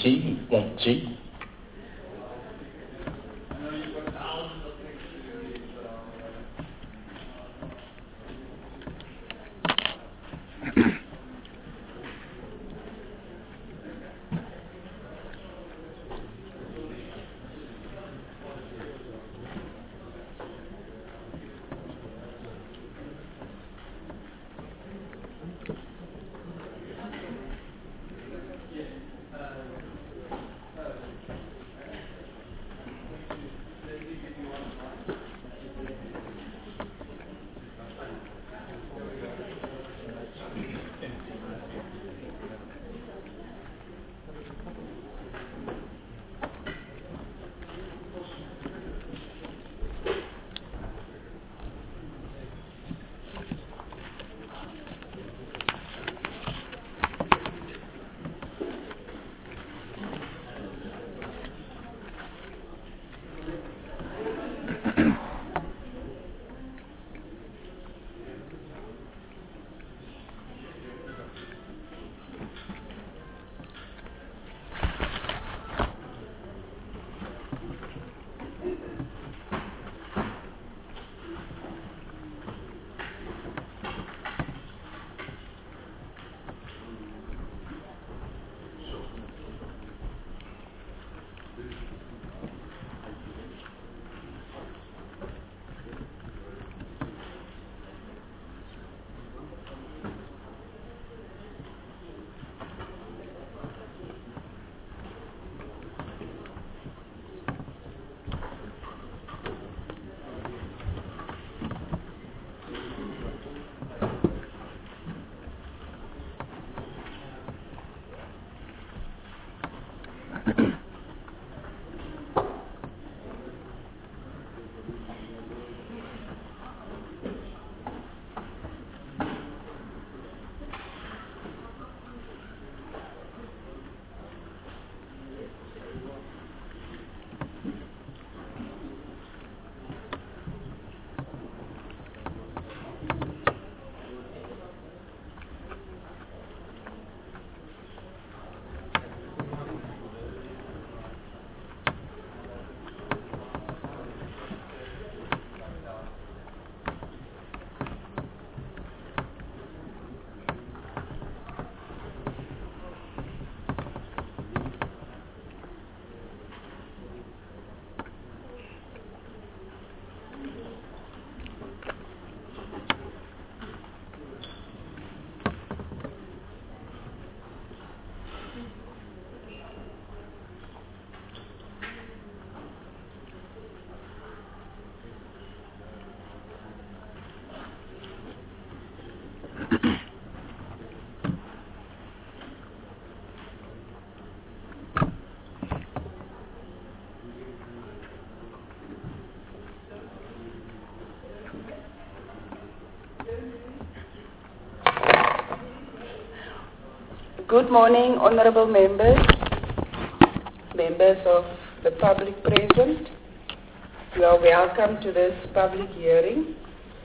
G, want G. Good morning, honorable members, members of the public present. You are welcome to this public hearing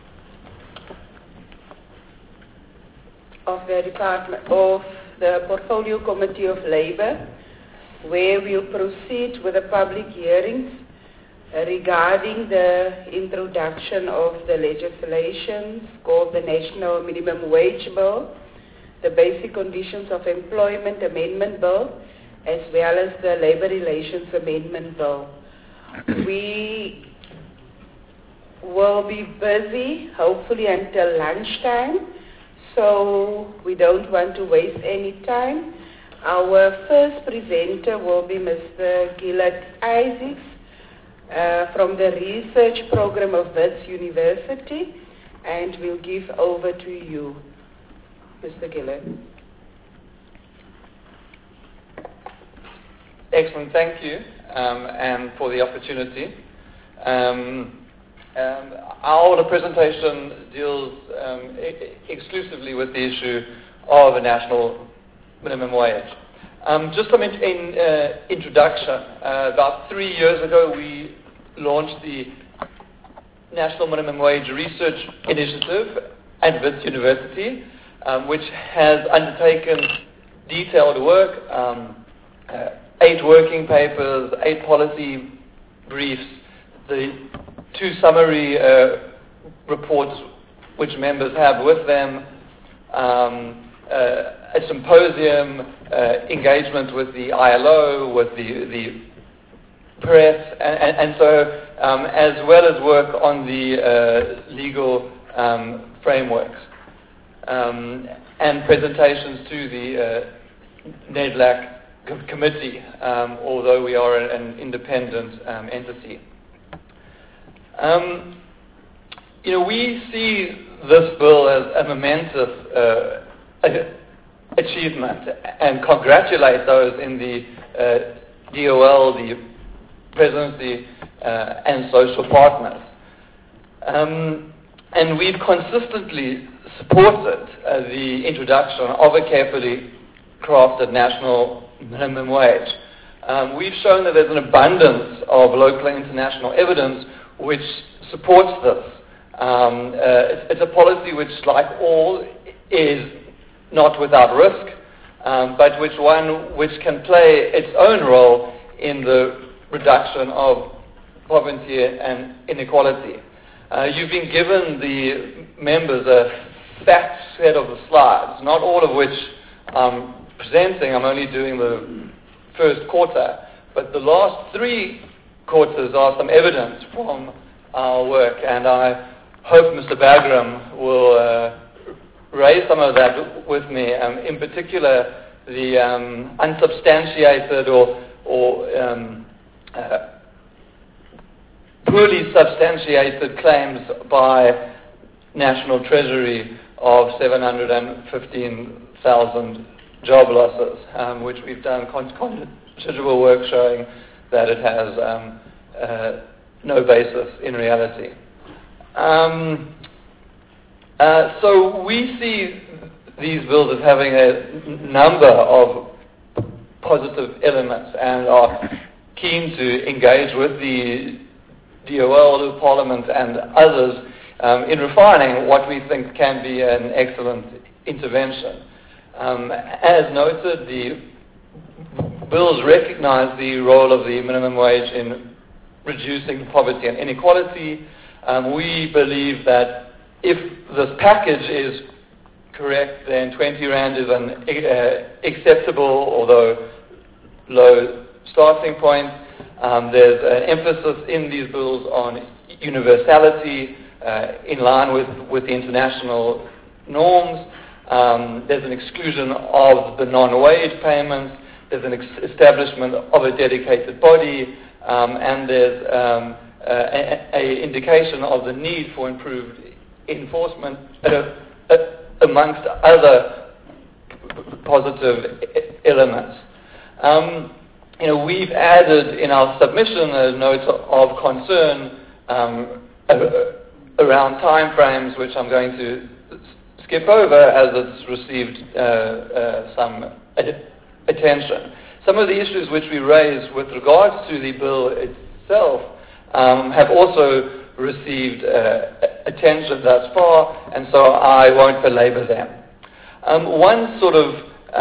of the Portfolio Committee of Labour, where we'll proceed with the public hearings regarding the introduction of the legislations called the National Minimum Wage Bill, the Basic Conditions of Employment Amendment Bill, as well as the Labour Relations Amendment Bill. We will be busy, hopefully until lunchtime, so we don't want to waste any time. Our first presenter will be Mr. Gillard Isaacs from the research program of Wits University, and we'll give over to you, Mr. Gillard. Excellent, thank you, and for the opportunity. Our presentation deals exclusively with the issue of a national minimum wage. Just some introduction. About 3 years ago, we launched the National Minimum Wage Research Initiative at Wits University, which has undertaken detailed work 8 working papers, 8 policy briefs, the 2 summary reports which members have with them, a symposium, engagement with the ILO, with the press, and so as well as work on the legal frameworks and presentations to the NEDLAC committee, although we are an independent entity. We see this bill as a momentous achievement and congratulate those in the DOL, the presidency, and social partners. And we've consistently supported the introduction of a carefully crafted national minimum wage. We've shown that there's an abundance of local and international evidence which supports this. It's a policy which, like all, is not without risk, but which can play its own role in the reduction of poverty and inequality. You've been given the members a fat set of the slides, not all of which I'm presenting. I'm only doing the first quarter, but the last 3 quarters are some evidence from our work, and I hope Mr. Bagram will raise some of that with me, in particular the unsubstantiated or poorly substantiated claims by National Treasury of 715,000 job losses, which we've done considerable work showing that it has no basis in reality. So we see these bills as having a number of positive elements and are keen to engage with the DOL, the Parliament, and others in refining what we think can be an excellent intervention. As noted, the bills recognize the role of the minimum wage in reducing poverty and inequality. We believe that if this package is correct, then 20 Rand is an acceptable, although low, starting point. There's an emphasis in these bills on universality in line with the international norms. There's an exclusion of the non-wage payments. There's an establishment of a dedicated body, and there's an indication of the need for improved enforcement amongst other positive elements. We've added in our submission a note of concern around time frames, which I'm going to skip over as it's received some attention. Some of the issues which we raised with regards to the bill itself have also received attention thus far, and so I won't belabor them. One sort of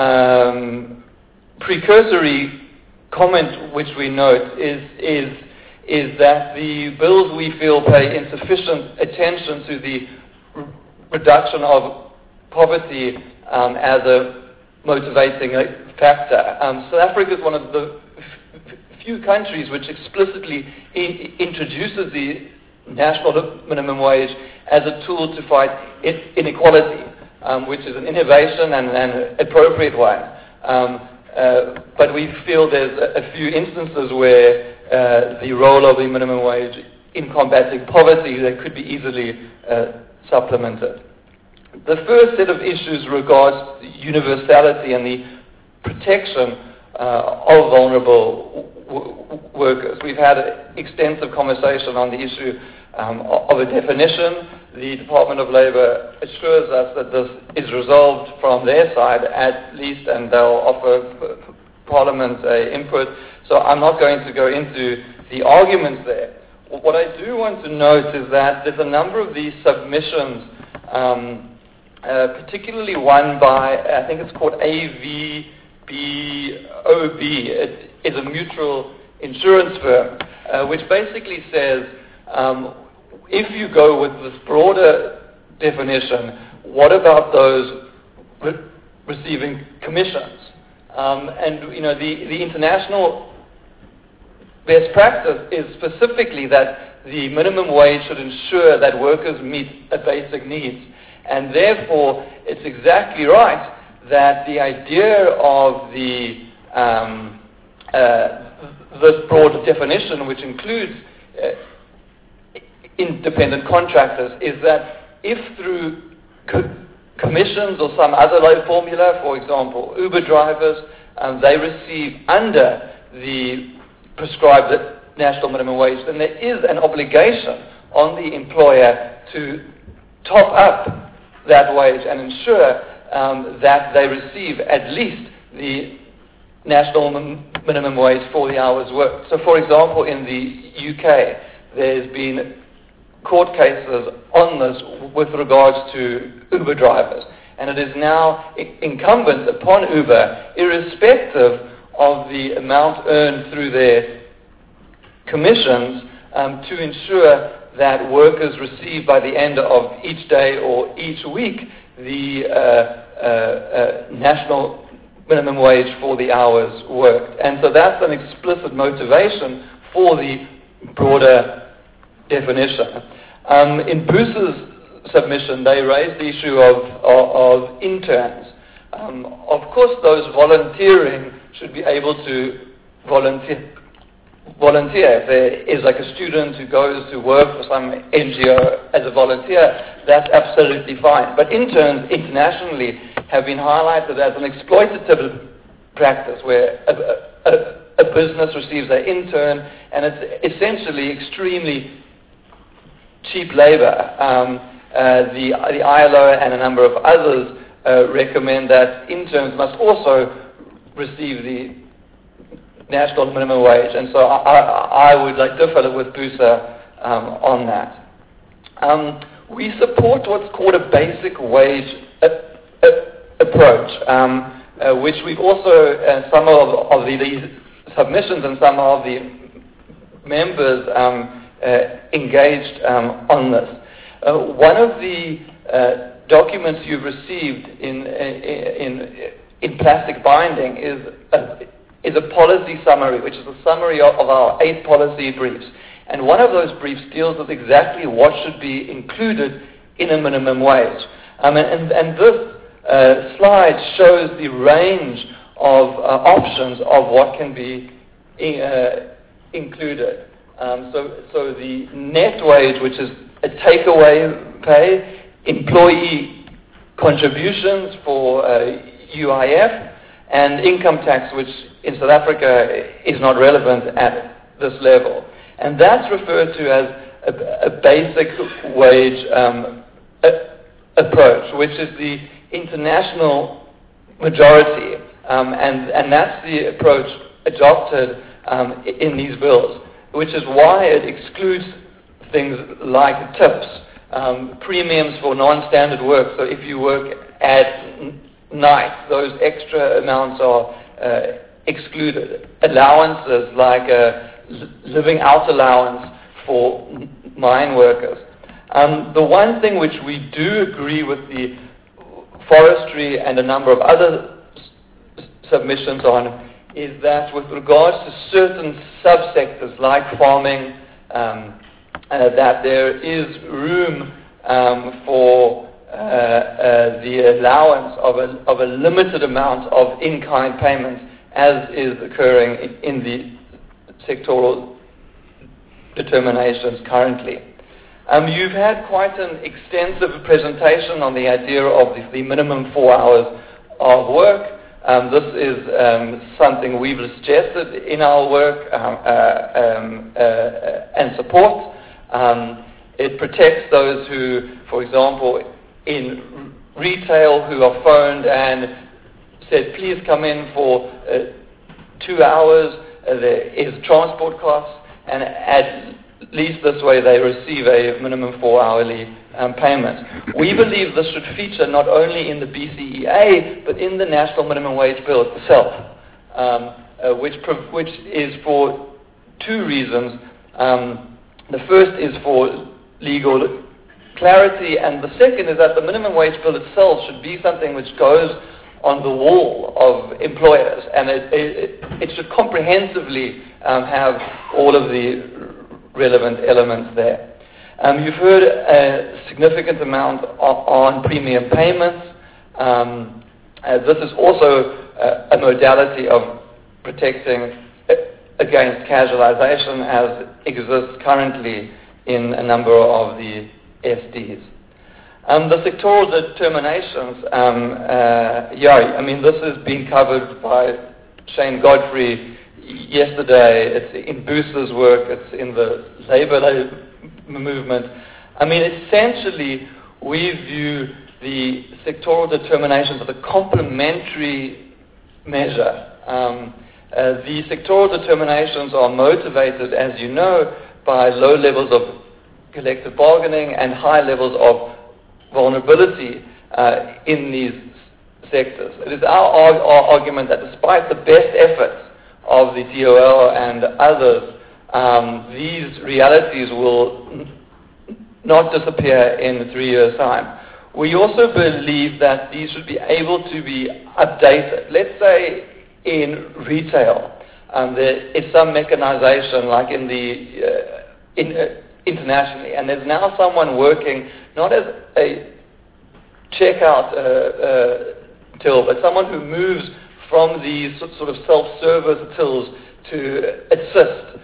precursory comment which we note is that the bills, we feel, pay insufficient attention to the reduction of poverty as a motivating factor. South Africa is one of the few countries which explicitly introduces the national minimum wage as a tool to fight inequality, which is an innovation and an appropriate one. But we feel there's a few instances where the role of the minimum wage in combating poverty that could be easily supplemented. The first set of issues regards universality and the protection of vulnerable workers. We've had an extensive conversation on the issue of a definition. The Department of Labour assures us that this is resolved from their side at least, and they'll offer Parliament input. So I'm not going to go into the arguments there. What I do want to note is that there's a number of these submissions, particularly one by, I think it's called AVTC, BOB. It is a mutual insurance firm, which basically says if you go with this broader definition, what about those receiving commissions? And you know, the international best practice is specifically that the minimum wage should ensure that workers meet basic needs. And therefore, it's exactly right that the idea of this broad definition, which includes independent contractors, is that if through commissions or some other low formula, for example, Uber drivers, they receive under the prescribed national minimum wage, then there is an obligation on the employer to top up that wage and ensure that they receive at least the national minimum wage for the hours worked. So, for example, in the UK, there's been court cases on this with regards to Uber drivers, and it is now incumbent upon Uber, irrespective of the amount earned through their commissions, to ensure that workers receive by the end of each day or each week the national minimum wage for the hours worked. And so that's an explicit motivation for the broader definition. In Bruce's submission, they raised the issue of interns. Of course, those volunteering should be able to volunteer. If there is like a student who goes to work for some NGO as a volunteer, that's absolutely fine. But interns internationally have been highlighted as an exploitative practice where a business receives an intern and it's essentially extremely cheap labor. The ILO and a number of others recommend that interns must also receive the national minimum wage, and so I would differ with Busa on that. We support what's called a basic wage approach, which we've also, some of these submissions and some of the members engaged on this. One of the documents you've received in plastic binding is a policy summary, which is a summary of our 8 policy briefs. And one of those briefs deals with exactly what should be included in a minimum wage. And this slide shows the range of options of what can be included. So the net wage, which is a takeaway pay, employee contributions for UIF, and income tax, which in South Africa is not relevant at this level. And that's referred to as a basic wage approach, which is the international majority. And that's the approach adopted in these bills, which is why it excludes things like tips, premiums for non-standard work. So if you work at night, those extra amounts are excluded. Allowances like a living out allowance for mine workers. The one thing which we do agree with the forestry and a number of other submissions on is that with regards to certain subsectors like farming, that there is room for the allowance of a limited amount of in-kind payments, as is occurring in the sectoral determinations currently. You've had quite an extensive presentation on the idea of the minimum 4 hours of work. This is something we've suggested in our work and support. It protects those who, for example, in retail who are phoned and said, please come in for 2 hours, there is transport costs, and at least this way they receive a minimum 4 hourly payment. We believe this should feature not only in the BCEA, but in the National Minimum Wage Bill itself, which is for two reasons. The first is for legal clarity, and the second is that the minimum wage bill itself should be something which goes on the wall of employers, and it should comprehensively have all of the relevant elements there. You've heard a significant amount on premium payments. This is also a modality of protecting against casualization as exists currently in a number of the SDs. The sectoral determinations, this has been covered by Shane Godfrey yesterday. It's in Booster's work, it's in the labor movement. Essentially, we view the sectoral determinations as a complementary measure. The sectoral determinations are motivated, as you know, by low levels of collective bargaining and high levels of vulnerability in these sectors. It is our argument that despite the best efforts of the DOL and others, these realities will not disappear in 3 years' time. We also believe that these should be able to be updated. Let's say in retail, there is some mechanization like in the internationally, and there's now someone working not as a checkout till, but someone who moves from these sort of self-service tills to assist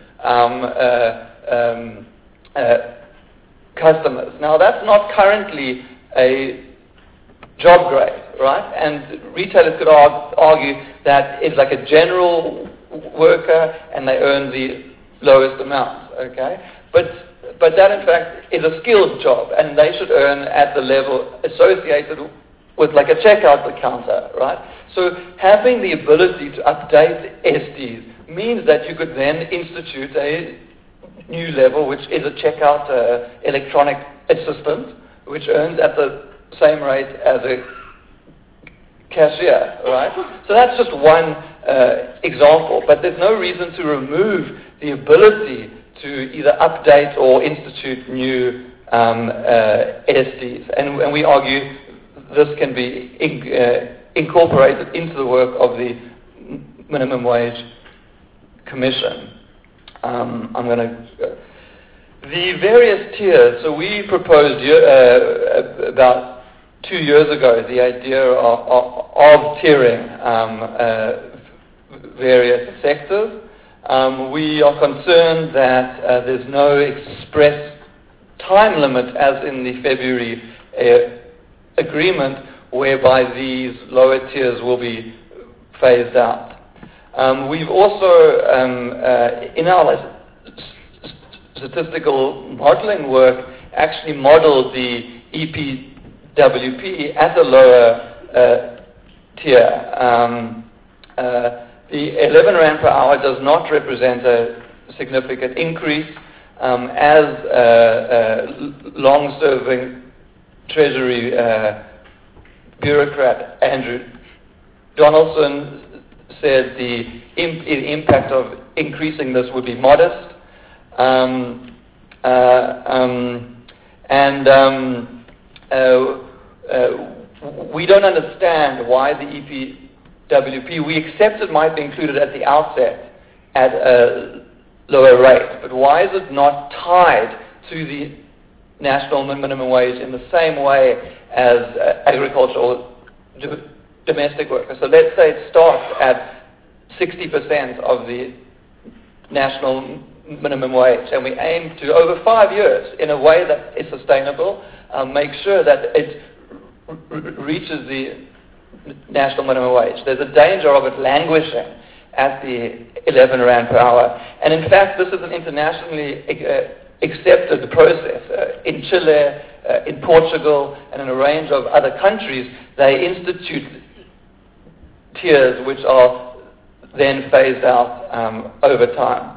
customers. Now, that's not currently a job grade, right? And retailers could argue that it's like a general worker and they earn the lowest amount, okay? But that, in fact, is a skilled job, and they should earn at the level associated with like a checkout counter, right? So having the ability to update SDs means that you could then institute a new level, which is a checkout electronic assistant, which earns at the same rate as a cashier, right? So that's just one example, but there's no reason to remove the ability to either update or institute new SDs. And we argue this can be incorporated into the work of the Minimum Wage Commission. The various tiers, so we proposed about 2 years ago the idea of tiering various sectors. We are concerned that there's no express time limit as in the February agreement whereby these lower tiers will be phased out. We've also, in our statistical modeling work, actually modeled the EPWP at a lower tier. The 11 Rand per hour does not represent a significant increase, as long-serving Treasury bureaucrat Andrew Donaldson said the impact of increasing this would be modest. We don't understand why the EPWP, we accept it might be included at the outset at a lower rate, but why is it not tied to the national minimum wage in the same way as agricultural domestic workers? So let's say it starts at 60% of the national minimum wage, and we aim to, over 5 years, in a way that is sustainable, make sure that it reaches the national minimum wage. There's a danger of it languishing at the 11 Rand per hour. And in fact, this is an internationally accepted process. In Chile, in Portugal, and in a range of other countries, they institute tiers which are then phased out over time.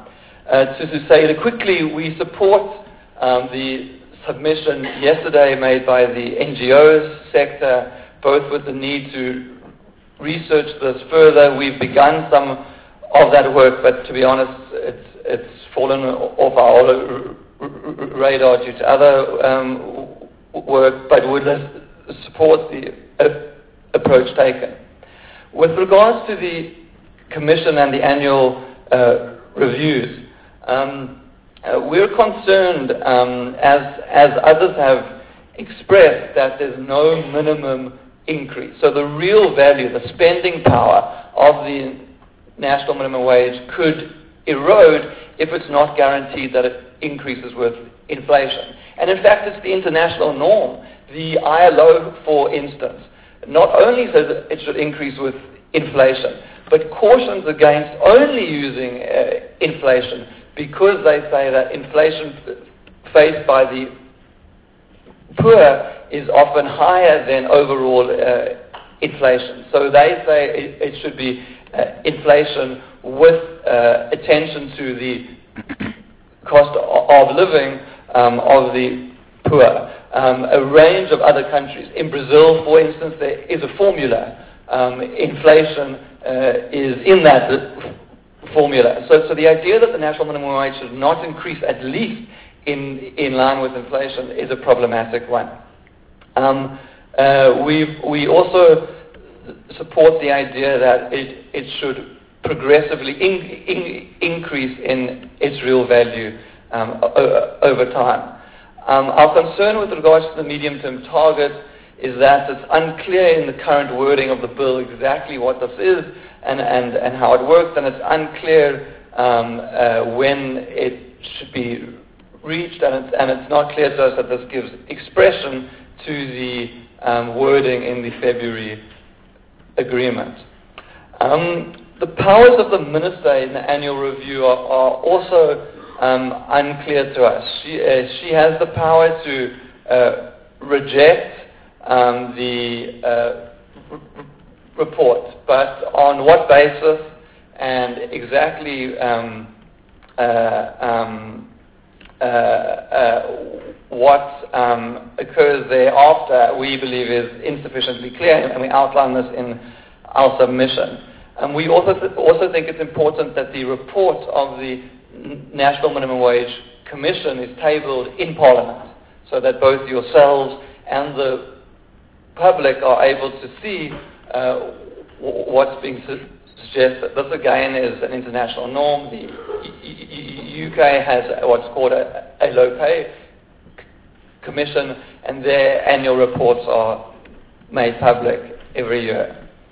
to say that quickly we support the submission yesterday made by the NGOs sector, both with the need to research this further. We've begun some of that work, but to be honest, it's fallen off our radar due to other work, but would support the approach taken. With regards to the Commission and the annual reviews, we're concerned, as others have expressed, that there's no minimum increase. So the real value, the spending power of the national minimum wage could erode if it's not guaranteed that it increases with inflation. And in fact, it's the international norm. The ILO, for instance, not only says it should increase with inflation, but cautions against only using inflation, because they say that inflation faced by the poor is often higher than overall inflation. So they say it should be inflation with attention to the cost of living of the poor. A range of other countries. In Brazil, for instance, there is a formula. Inflation is in that formula. So the idea that the national minimum wage should not increase at least in line with inflation is a problematic one. We also support the idea that it should progressively increase in its real value over time. Our concern with regards to the medium-term target is that it's unclear in the current wording of the bill exactly what this is and how it works, and it's unclear when it should be reached, and it's not clear to us that this gives expression to the wording in the February agreement. The powers of the minister in the annual review are also unclear to us. She has the power to reject the report, but on what basis and exactly what occurs thereafter, we believe is insufficiently clear, and we outline this in our submission. And we also think it's important that the report of the National Minimum Wage Commission is tabled in Parliament, so that both yourselves and the public are able to see what's being suggested. This again is an international norm. The UK has what's called a low pay commission, and their annual reports are made public every year.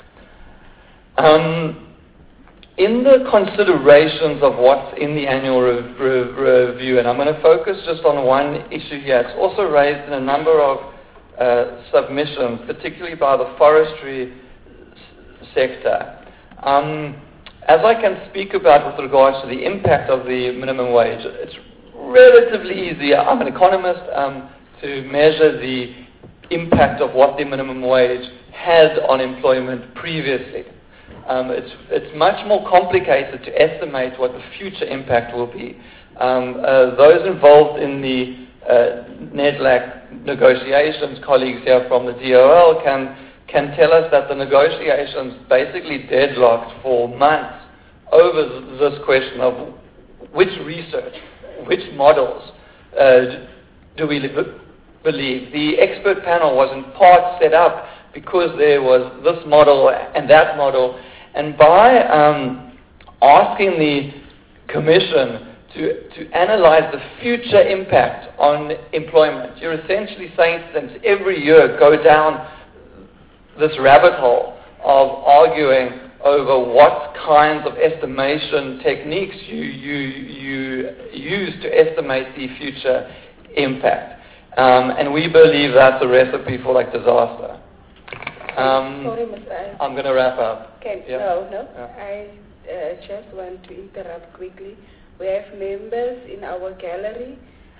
In the considerations of what's in the annual review, and I'm going to focus just on one issue here. It's also raised in a number of submissions, particularly by the forestry sector. As I can speak about with regards to the impact of the minimum wage, it's relatively easy. I'm an economist, to measure the impact of what the minimum wage had on employment previously. It's much more complicated to estimate what the future impact will be. Those involved in the NEDLAC negotiations, colleagues here from the DOL, can tell us that the negotiations basically deadlocked for months over this question of which research, which models do we believe. The expert panel was in part set up because there was this model and that model, and by asking the Commission to analyze the future impact on employment, you're essentially saying to them, every year go down this rabbit hole of arguing over what kinds of estimation techniques you use to estimate the future impact. And we believe that's a recipe for disaster. Sorry, Mr. I'm going to wrap up. Okay, Yeah. no. Yeah. I just want to interrupt quickly. We have members in our gallery.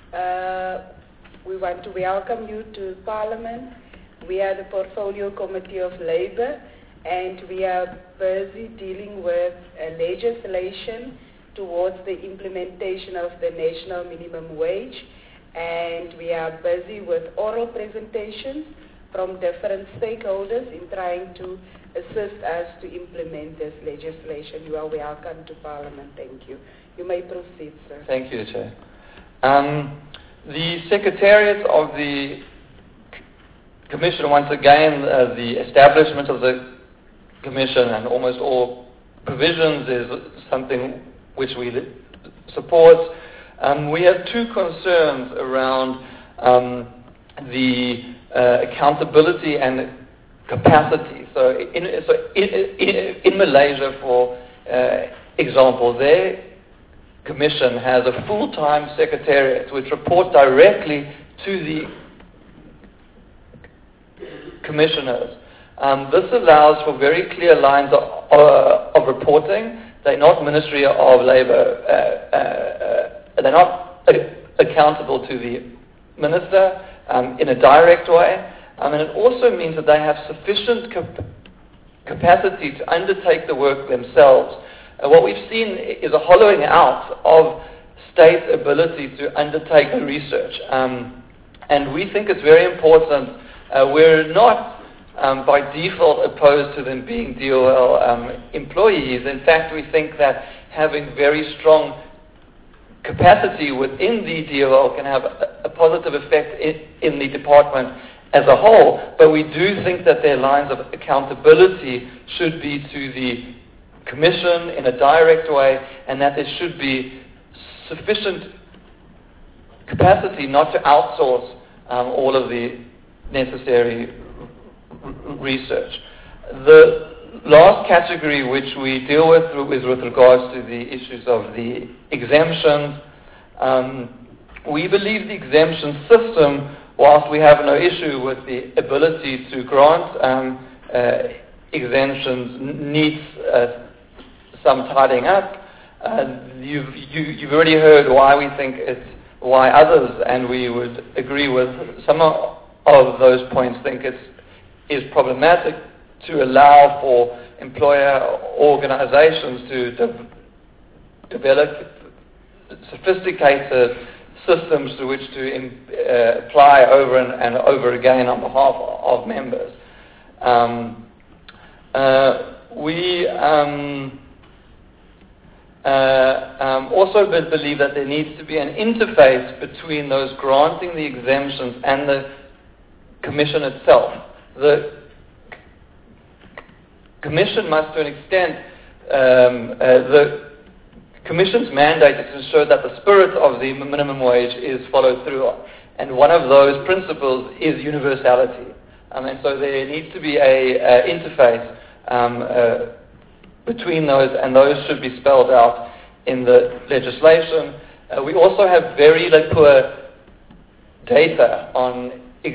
We want to welcome you to Parliament. We are the Portfolio Committee of Labour, and we are busy dealing with legislation towards the implementation of the national minimum wage, and we are busy with oral presentations from different stakeholders in trying to assist us to implement this legislation. You are welcome to Parliament. Thank you. You may proceed, sir. Thank you, Chair. The Secretariat of the Commission, once again, the establishment of the Commission and almost all provisions is something which we support. We have two concerns around the accountability and capacity. So in Malaysia, for example, their Commission has a full-time secretariat which report directly to the commissioners. This allows for very clear lines of reporting. They're not Ministry of Labour. They're not accountable to the minister in a direct way. And it also means that they have sufficient capacity to undertake the work themselves. What we've seen is a hollowing out of state ability to undertake the research. And we think it's very important. We're not by default opposed to them being DOL employees. In fact, we think that having very strong capacity within the DOL can have a positive effect in the department as a whole. But we do think that their lines of accountability should be to the Commission in a direct way, and that there should be sufficient capacity not to outsource all of the necessary research. The last category which we deal with is with regards to the issues of the exemptions. We believe the exemption system, whilst we have no issue with the ability to grant exemptions, needs some tidying up. You've already heard why we think why others, and we would agree with some of those points, think is problematic to allow for employer organizations to develop sophisticated systems to which to apply over and over again on behalf of members. We also believe that there needs to be an interface between those granting the exemptions and the Commission itself. The Commission must, to an extent, the Commission's mandate is to ensure that the spirit of the minimum wage is followed through on. And one of those principles is universality. And so there needs to be a interface between those, and those should be spelled out in the legislation. We also have very poor data on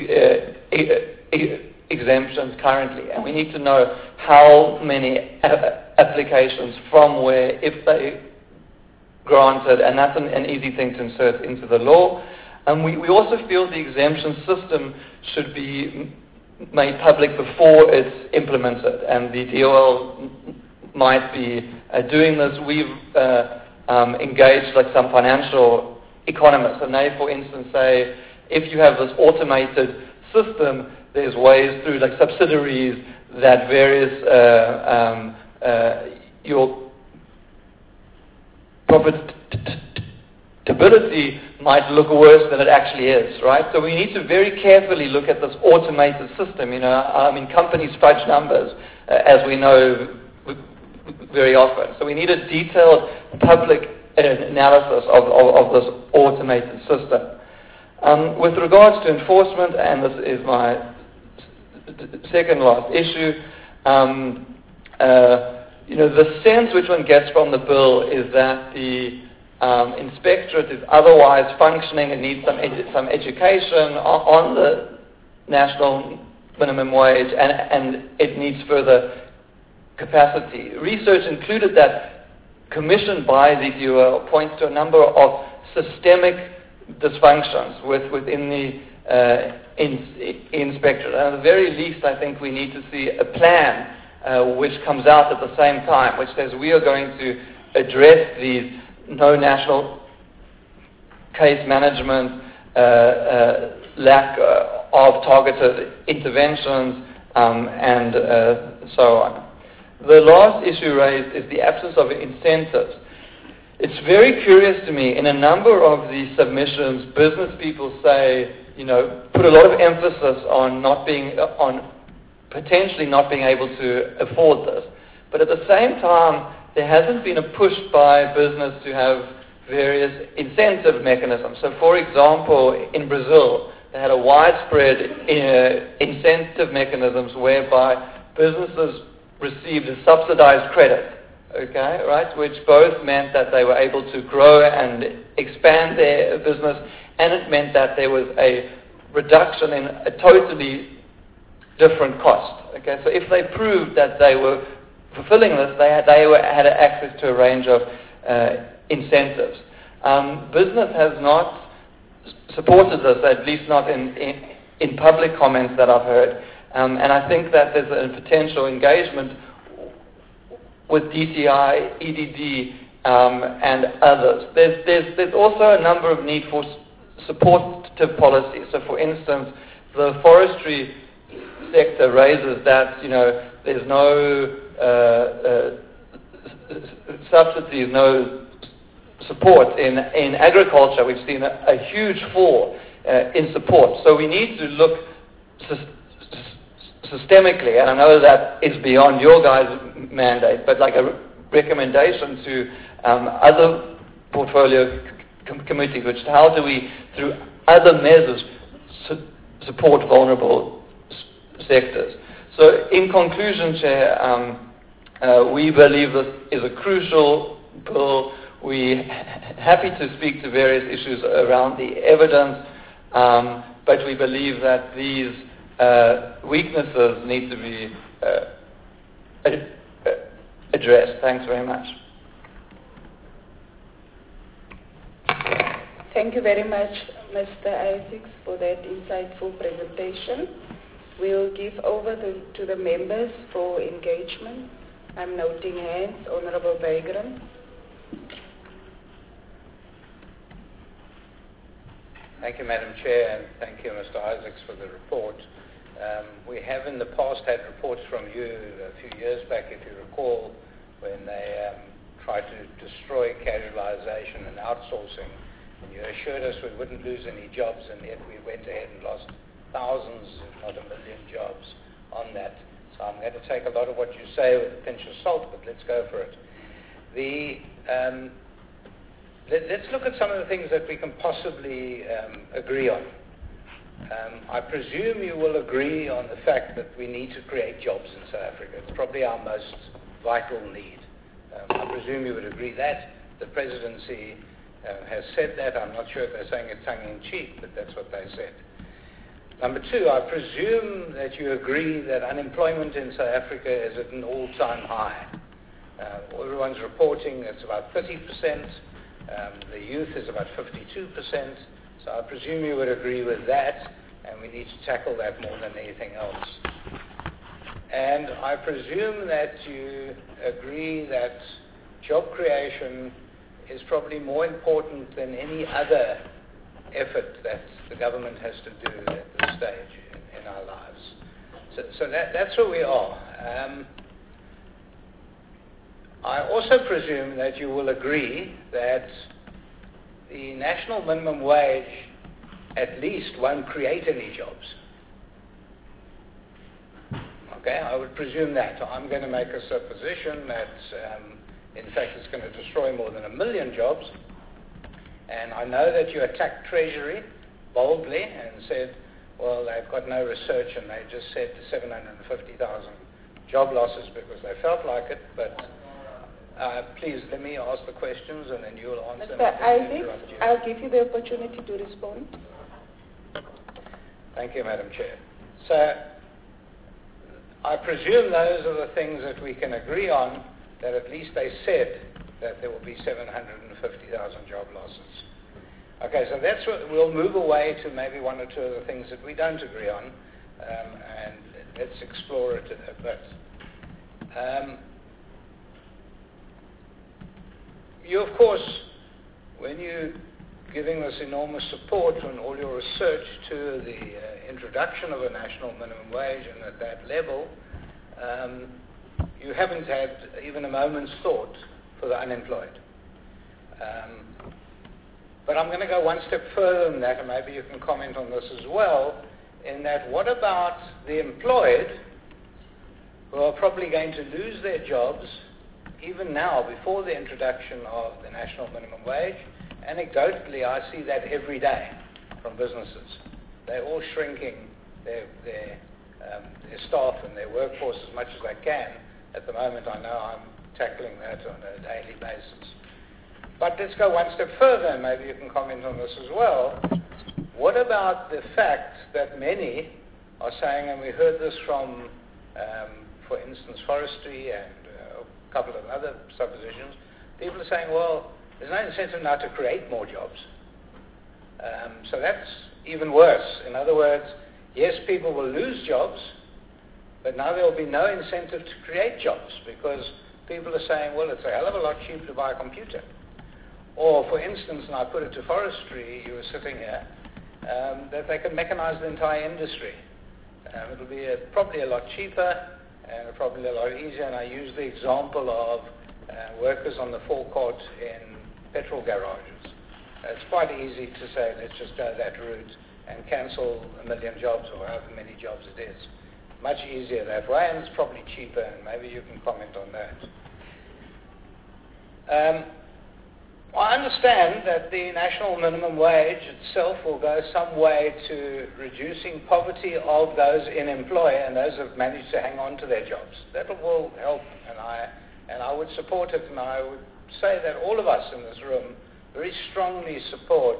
exemptions currently, and we need to know how many applications from where, if they granted, and that's an easy thing to insert into the law. And we also feel the exemption system should be made public before it's implemented, and the DOL might be doing this. We've engaged some financial economists, and they, for instance, say if you have this automated system, there's ways through subsidiaries that various your profitability might look worse than it actually is, right? So we need to very carefully look at this automated system. Companies fudge numbers, as we know very often. So we need a detailed public analysis of this automated system. With regards to enforcement, and this is my second last issue, the sense which one gets from the bill is that the inspectorate is otherwise functioning and needs some education on the national minimum wage, and it needs further capacity. Research included that commissioned by the DOL points to a number of systemic dysfunctions within the inspectorate. And at the very least, I think we need to see a plan which comes out at the same time, which says we are going to address these no national case management, lack of targeted interventions, and so on. The last issue raised is the absence of incentives. It's very curious to me, in a number of these submissions, business people say, put a lot of emphasis on potentially not being able to afford this. But at the same time, there hasn't been a push by business to have various incentive mechanisms. So for example, in Brazil, they had a widespread incentive mechanisms whereby businesses received a subsidized credit, okay, right, which both meant that they were able to grow and expand their business, and it meant that there was a reduction in a totally different cost. Okay, so if they proved that they were fulfilling this, they had access to a range of incentives. Business has not supported this, at least not in public comments that I've heard. And I think that there's a potential engagement with DCI, EDD, and others. There's also a number of need for supportive policies. So for instance, the forestry sector raises that, there's no subsidies, no support in agriculture. We've seen a huge fall in support. So we need to look systemically, and I know that is beyond your guys' mandate, but like a recommendation to other portfolio committees, which how do we, through other measures, support vulnerable sectors. So in conclusion, Chair, we believe this is a crucial bill. We're happy to speak to various issues around the evidence, but we believe that these weaknesses need to be addressed. Thanks very much. Thank you very much, Mr. Isaacs, for that insightful presentation. We'll give over to the members for engagement. I'm noting hands. Honorable Bagram. Thank you, Madam Chair, and thank you, Mr. Isaacs, for the report. We have in the past had reports from you a few years back, if you recall, when they tried to destroy casualization and outsourcing. And you assured us we wouldn't lose any jobs, and yet we went ahead and lost thousands, if not 1 million jobs on that. So I'm going to take a lot of what you say with a pinch of salt, but let's go for it. Let's look at some of the things that we can possibly agree on. I presume you will agree on the fact that we need to create jobs in South Africa. It's probably our most vital need. I presume you would agree that. The presidency has said that. I'm not sure if they're saying it tongue-in-cheek, but that's what they said. Number two, I presume that you agree that unemployment in South Africa is at an all-time high. Everyone's reporting it's about 30%. The youth is about 52%. So I presume you would agree with that, and we need to tackle that more than anything else. And I presume that you agree that job creation is probably more important than any other effort that the government has to do at this stage in our lives. So that's where we are. I also presume that you will agree that the national minimum wage at least won't create any jobs. Okay, I would presume that. I'm going to make a supposition that in fact it's going to destroy more than 1 million jobs. And I know that you attacked Treasury boldly and said, well, they've got no research, and they just said 750,000 job losses because they felt like it. But please, let me ask the questions, and then you'll answer. Mr. Isaacs, I'll give you the opportunity to respond. Thank you, Madam Chair. So I presume those are the things that we can agree on, that at least they said that there will be 750,000 job losses. Okay, so that's what we'll move away to maybe one or two of the things that we don't agree on, and let's explore it a bit. You, of course, when you're giving this enormous support and all your research to the introduction of a national minimum wage and at that level, you haven't had even a moment's thought for the unemployed. But I'm going to go one step further than that, and maybe you can comment on this as well, in that what about the employed who are probably going to lose their jobs even now before the introduction of the national minimum wage? Anecdotally, I see that every day from businesses. They're all shrinking their staff and their workforce as much as they can. At the moment, I know I'm tackling that on a daily basis. But let's go one step further, and maybe you can comment on this as well. What about the fact that many are saying, and we heard this from, for instance, forestry and a couple of other suppositions, people are saying, well, there's no incentive now to create more jobs. So that's even worse. In other words, yes, people will lose jobs, but now there will be no incentive to create jobs because people are saying, well, it's a hell of a lot cheaper to buy a computer. Or, for instance, and I put it to forestry, you were sitting here, that they can mechanize the entire industry. It'll be probably a lot cheaper and probably a lot easier. And I use the example of workers on the forecourt in petrol garages. It's quite easy to say, let's just go that route and cancel 1 million jobs or however many jobs it is. Much easier that way, and it's probably cheaper, and maybe you can comment on that. I understand that the national minimum wage itself will go some way to reducing poverty of those in employ and those who have managed to hang on to their jobs. That will help, and I would support it, and I would say that all of us in this room very strongly support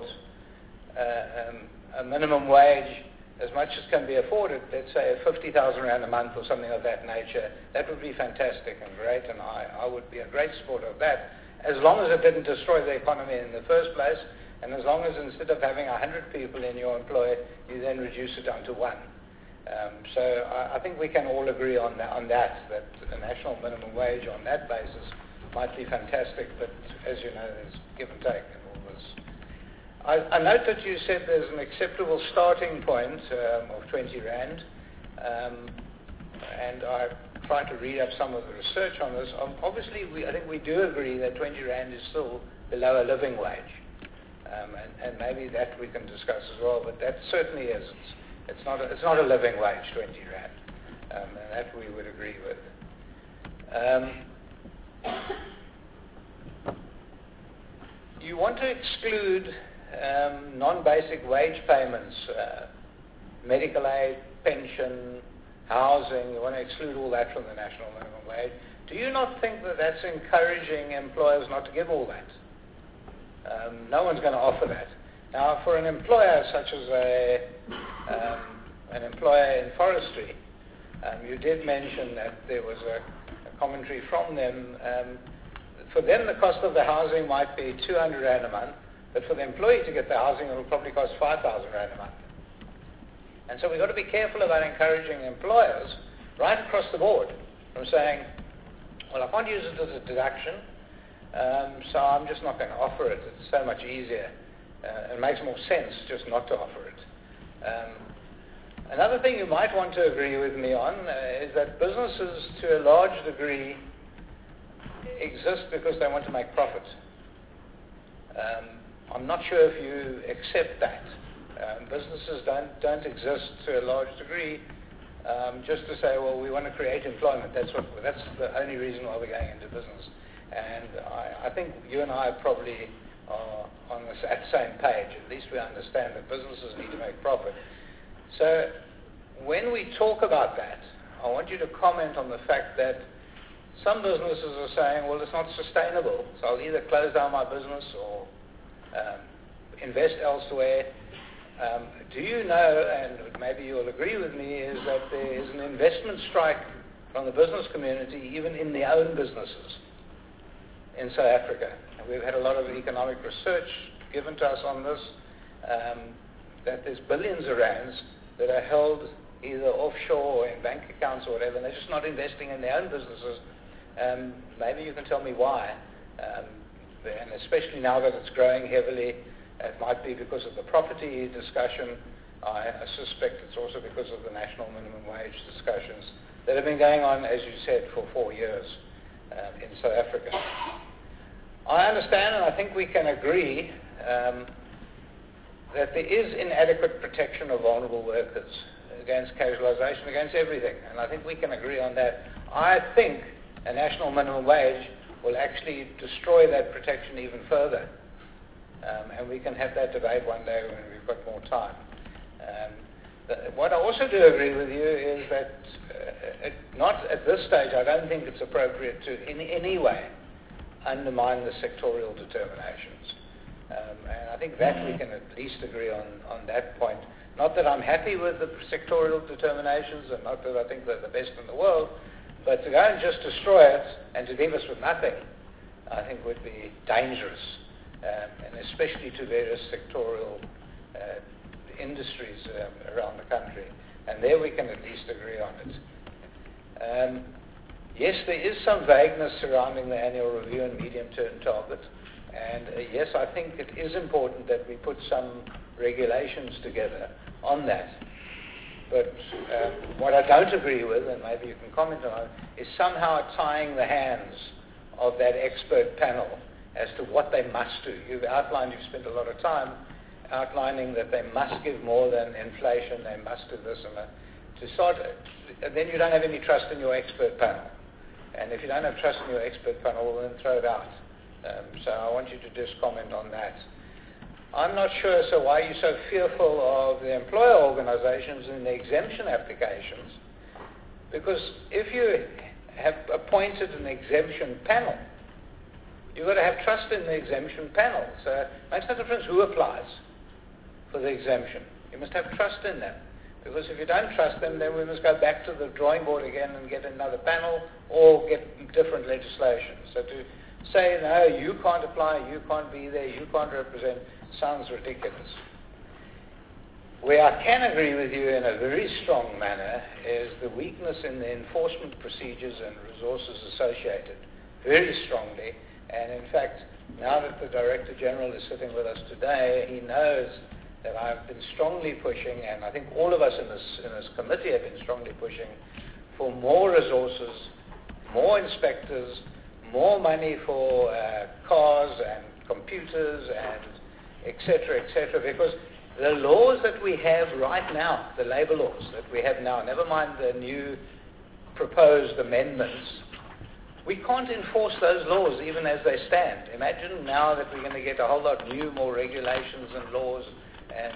a minimum wage as much as can be afforded. Let's say 50,000 rand a month or something of that nature. That would be fantastic and great, and I would be a great supporter of that, as long as it didn't destroy the economy in the first place, and as long as instead of having 100 people in your employ, you then reduce it down to one. So I think we can all agree on that a national minimum wage on that basis might be fantastic, but as you know, there's give and take in all this. I note that you said there's an acceptable starting point of 20 Rand, and I tried to read up some of the research on this. Obviously, I think we do agree that 20 Rand is still below a living wage, and maybe that we can discuss as well, but that certainly is. It's not a living wage, 20 Rand, and that we would agree with. You want to exclude non-basic wage payments, medical aid, pension, housing. You want to exclude all that from the national minimum wage. Do you not think that that's encouraging employers not to give all that? No one's going to offer that. Now, for an employer such as an employer in forestry, you did mention that there was a commentary from them. For them, the cost of the housing might be 200 Rand a month, but for the employee to get the housing, it will probably cost 5,000 Rand a month. And so we've got to be careful about encouraging employers right across the board from saying, well, I can't use it as a deduction, so I'm just not going to offer it. It's so much easier. It makes more sense just not to offer it. Another thing you might want to agree with me on is that businesses, to a large degree, exist because they want to make profit. I'm not sure if you accept that. Businesses don't exist to a large degree just to say, well, we want to create employment. That's the only reason why we're going into business. And I think you and I probably are on the same page. At least we understand that businesses need to make profit. So when we talk about that, I want you to comment on the fact that some businesses are saying, well, it's not sustainable, so I'll either close down my business or invest elsewhere. Do you know, and maybe you'll agree with me, is that there is an investment strike from the business community, even in their own businesses in South Africa. And we've had a lot of economic research given to us on this, that there's billions of rands that are held either offshore or in bank accounts or whatever, and they're just not investing in their own businesses. Maybe you can tell me why. and especially now that it's growing heavily, it might be because of the property discussion. I suspect it's also because of the national minimum wage discussions that have been going on, as you said, for 4 years in South Africa. I understand, and I think we can agree that there is inadequate protection of vulnerable workers against casualization, against everything, and I think we can agree on that. I think a national minimum wage will actually destroy that protection even further, and we can have that debate one day when we've got more time. What I also do agree with you is that not at this stage, I don't think it's appropriate to in any way undermine the sectorial determinations. And I think that we can at least agree on that point. Not that I'm happy with the sectorial determinations, and not that I think they're the best in the world, but to go and just destroy it and to leave us with nothing, I think would be dangerous, and especially to various sectorial industries around the country. And there we can at least agree on it. Yes, there is some vagueness surrounding the annual review and medium-term target. And yes, I think it is important that we put some regulations together on that. But what I don't agree with, and maybe you can comment on it, is somehow tying the hands of that expert panel as to what they must do. You've spent a lot of time outlining that they must give more than inflation, they must do this and that. Then you don't have any trust in your expert panel. And if you don't have trust in your expert panel, well, then throw it out. So I want you to just comment on that. I'm not sure, so why are you so fearful of the employer organizations and the exemption applications? Because if you have appointed an exemption panel, you've got to have trust in the exemption panel. So it makes no difference who applies for the exemption. You must have trust in them. Because if you don't trust them, then we must go back to the drawing board again and get another panel or get different legislation. So to say, no, you can't apply, you can't be there, you can't represent, sounds ridiculous. Where I can agree with you in a very strong manner is the weakness in the enforcement procedures and resources associated, very strongly. And in fact, now that the Director General is sitting with us today, he knows that I've been strongly pushing, and I think all of us in this committee have been strongly pushing for more resources, more inspectors, more money for cars and computers and et cetera, because the laws that we have right now, the labor laws that we have now, never mind the new proposed amendments, we can't enforce those laws even as they stand. Imagine now that we're going to get a whole lot new, more regulations and laws and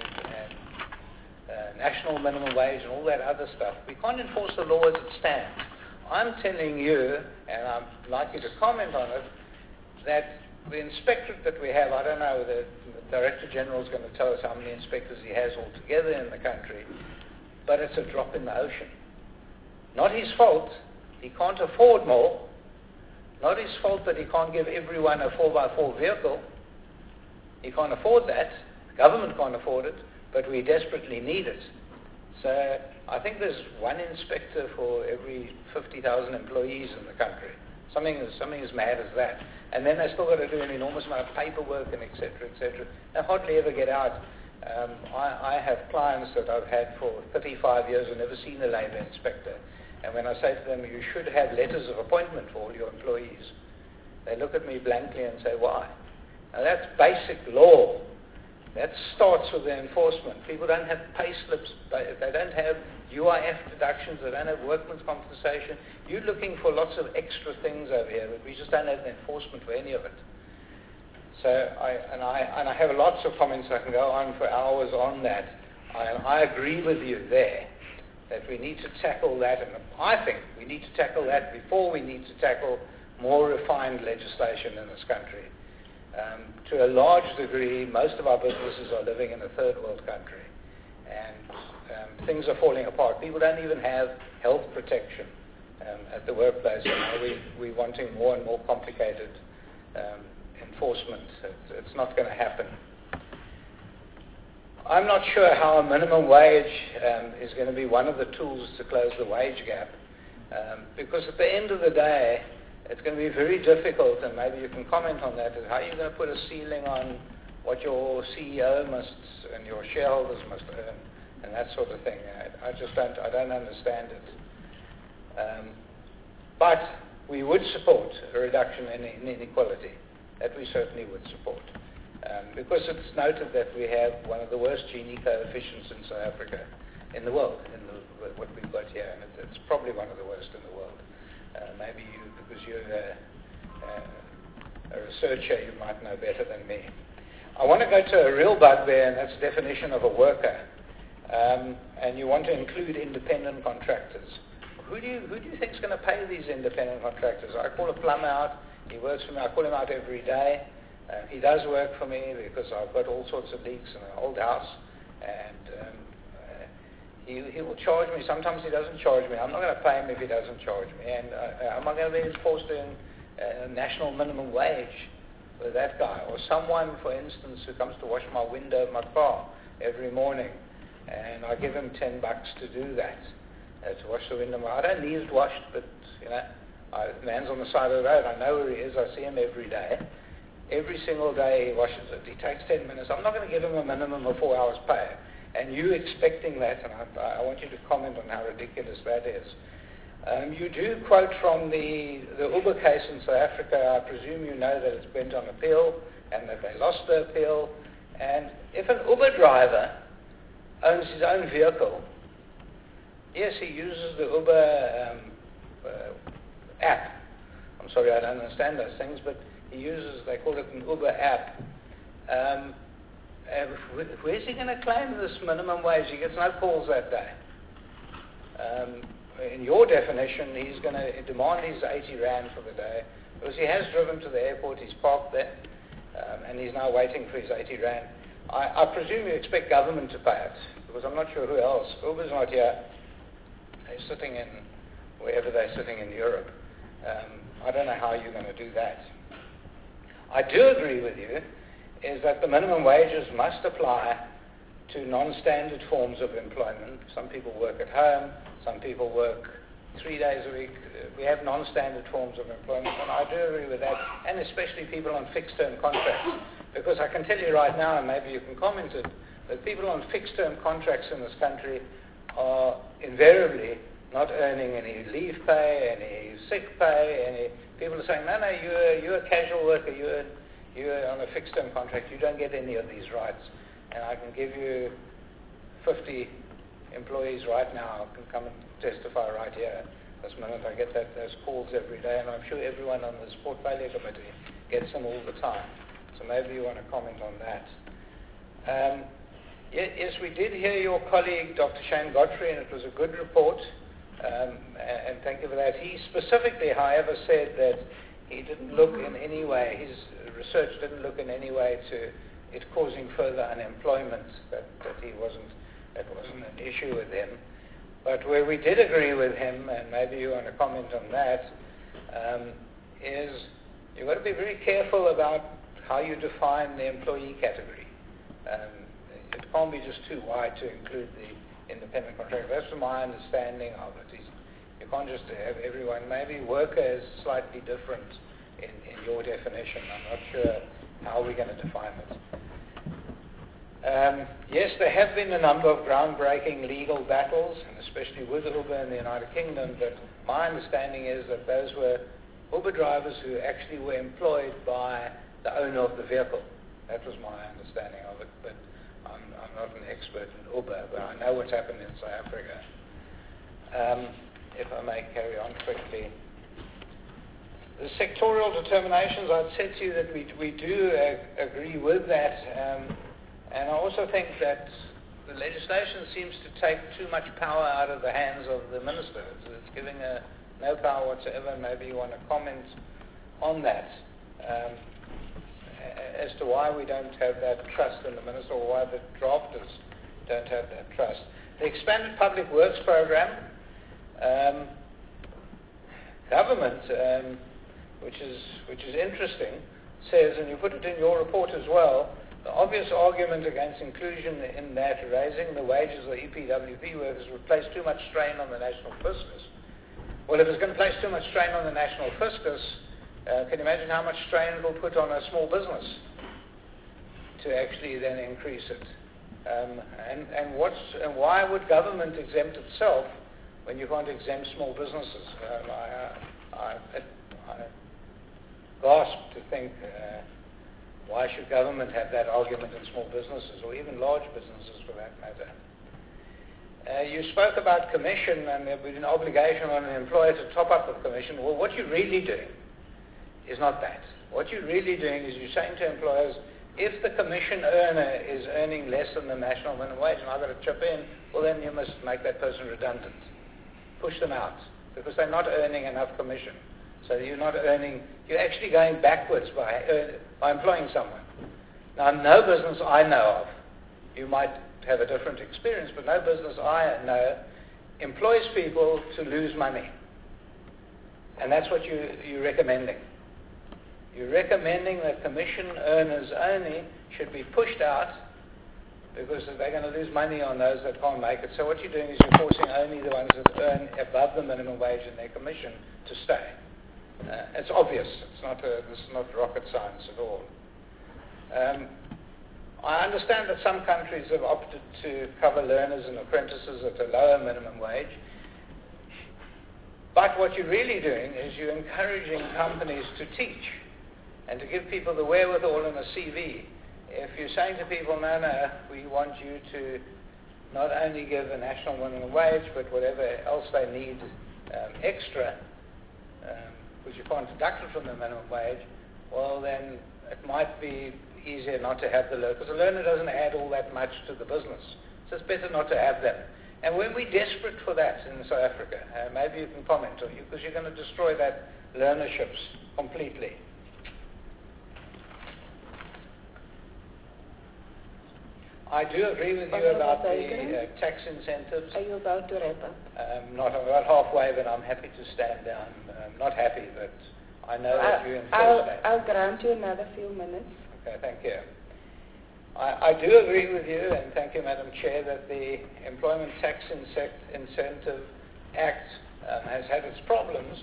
national minimum wage and all that other stuff. We can't enforce the law as it stands. I'm telling you, and I'd like you to comment on it, that the inspectorate that we have, I don't know, the Director General is going to tell us how many inspectors he has altogether in the country, but it's a drop in the ocean. Not his fault. He can't afford more. Not his fault that he can't give everyone a 4x4 vehicle. He can't afford that. The government can't afford it, but we desperately need it. So I think there's one inspector for every 50,000 employees in the country. Something as mad as that. And then they've still got to do an enormous amount of paperwork and et cetera, et cetera. They hardly ever get out. I have clients that I've had for 35 years who never seen a labor inspector. And when I say to them, you should have letters of appointment for all your employees, they look at me blankly and say, why? Now that's basic law. That starts with the enforcement. People don't have pay slips. They don't have UIF deductions. They don't have workman's compensation. You're looking for lots of extra things over here, but we just don't have the enforcement for any of it. So I have lots of comments. I can go on for hours on that. I agree with you there that we need to tackle that, and I think we need to tackle that before we need to tackle more refined legislation in this country. To a large degree, most of our businesses are living in a third world country, and things are falling apart. People don't even have health protection at the workplace. We're wanting more and more complicated enforcement. It's not going to happen. I'm not sure how a minimum wage is going to be one of the tools to close the wage gap, because at the end of the day, it's going to be very difficult, and maybe you can comment on that, is how you're going to put a ceiling on what your CEO must and your shareholders must earn and that sort of thing. I don't understand it. But we would support a reduction in inequality. That we certainly would support. Because it's noted that we have one of the worst Gini coefficients in South Africa in the world, what we've got here, and it's probably one of the worst in the world. Maybe you, because you're a researcher, you might know better than me. I want to go to a real bugbear, and that's the definition of a worker. And you want to include independent contractors. Who do you think is going to pay these independent contractors? I call a plumber out. He works for me. I call him out every day. He does work for me because I've got all sorts of leaks in an old house, and he will charge me. Sometimes he doesn't charge me. I'm not going to pay him if he doesn't charge me. And am I going to be forced to a national minimum wage with that guy? Or someone, for instance, who comes to wash my window of my car every morning, and I give him $10 to do that, to wash the window. I don't need it washed, but, the man's on the side of the road. I know where he is. I see him every day. Every single day he washes it. He takes 10 minutes. I'm not going to give him a minimum of 4 hours pay. And you expecting that, and I want you to comment on how ridiculous that is. You do quote from the Uber case in South Africa. I presume you know that it's went on appeal and that they lost the appeal. And if an Uber driver owns his own vehicle, yes, he uses the Uber app. I'm sorry, I don't understand those things, but he uses, they call it an Uber app. Where's he going to claim this minimum wage? He gets no calls that day. In your definition, he's going to demand his 80 Rand for the day, because he has driven to the airport, he's parked there, and he's now waiting for his 80 Rand. I presume you expect government to pay it, because I'm not sure who else. Uber's not here. They're sitting in, wherever they're sitting in Europe. I don't know how you're going to do that. I do agree with you, is that the minimum wages must apply to non-standard forms of employment. Some people work at home, some people work 3 days a week. We have non-standard forms of employment, and I do agree with that, and especially people on fixed-term contracts. Because I can tell you right now, and maybe you can comment it, that people on fixed-term contracts in this country are invariably not earning any leave pay, any sick pay, any... People are saying, no, you're a casual worker, you're on a fixed-term contract, you don't get any of these rights. And I can give you 50 employees right now who can come and testify right here. This minute I get those calls every day, and I'm sure everyone on this portfolio committee gets them all the time. So maybe you want to comment on that. Yes, we did hear your colleague, Dr. Shane Godfrey, and it was a good report. And thank you for that. He specifically, however, said that he didn't look in any way, his research didn't look in any way to it causing further unemployment, that wasn't an issue with him. But where we did agree with him, and maybe you want to comment on that, is you've got to be very careful about how you define the employee category. It can't be just too wide to include the independent contractor. That's my understanding of it. You can't just have everyone. Maybe worker is slightly different in your definition. I'm not sure how we're going to define it. Yes, there have been a number of groundbreaking legal battles, and especially with Uber in the United Kingdom, but my understanding is that those were Uber drivers who actually were employed by the owner of the vehicle. That was my understanding of it, but I'm not an expert in Uber, but I know what's happened in South Africa. If I may carry on quickly. The sectorial determinations, I'd said to you that we do agree with that, and I also think that the legislation seems to take too much power out of the hands of the minister. It's giving no power whatsoever. Maybe you want to comment on that. As to why we don't have that trust in the minister, or why the drafters don't have that trust. The expanded public works program, government, which is interesting, says, and you put it in your report as well, the obvious argument against inclusion in that raising the wages of the EPWP workers would place too much strain on the national business. Well, if it's going to place too much strain on the national fiscus, can you imagine how much strain it will put on a small business to actually then increase it? And why would government exempt itself when you can't exempt small businesses? I gasp to think, why should government have that argument in small businesses, or even large businesses for that matter? You spoke about commission and there would be an obligation on an employer to top up the commission. Well, what you're really doing is not that. What you're really doing is you're saying to employers, if the commission earner is earning less than the national minimum wage and I've got to chip in, well then you must make that person redundant. Push them out, because they're not earning enough commission. So you're actually going backwards by employing someone. Now, no business I know of, you might have a different experience, but no business I know employs people to lose money. And that's what you're recommending. You're recommending that commission earners only should be pushed out because they're going to lose money on those that can't make it. So what you're doing is you're forcing only the ones that earn above the minimum wage in their commission to stay. It's obvious. This is not rocket science at all. I understand that some countries have opted to cover learners and apprentices at a lower minimum wage. But what you're really doing is you're encouraging companies to teach and to give people the wherewithal in a CV. If you're saying to people, no, we want you to not only give a national minimum wage, but whatever else they need extra, because you can't deduct it from the minimum wage, well then it might be easier not to have the learner, because the learner doesn't add all that much to the business. So it's better not to have them. And when we're desperate for that in South Africa, maybe you can comment on you, because you're going to destroy that learnerships completely. I do agree with you about the tax incentives. Are you about to wrap up? I'm about halfway, but I'm happy to stand down. Not happy, but I know that you enforce that. I'll grant you another few minutes. Okay, thank you. I do agree with you, and thank you, Madam Chair, that the Employment Tax Incentive Act has had its problems,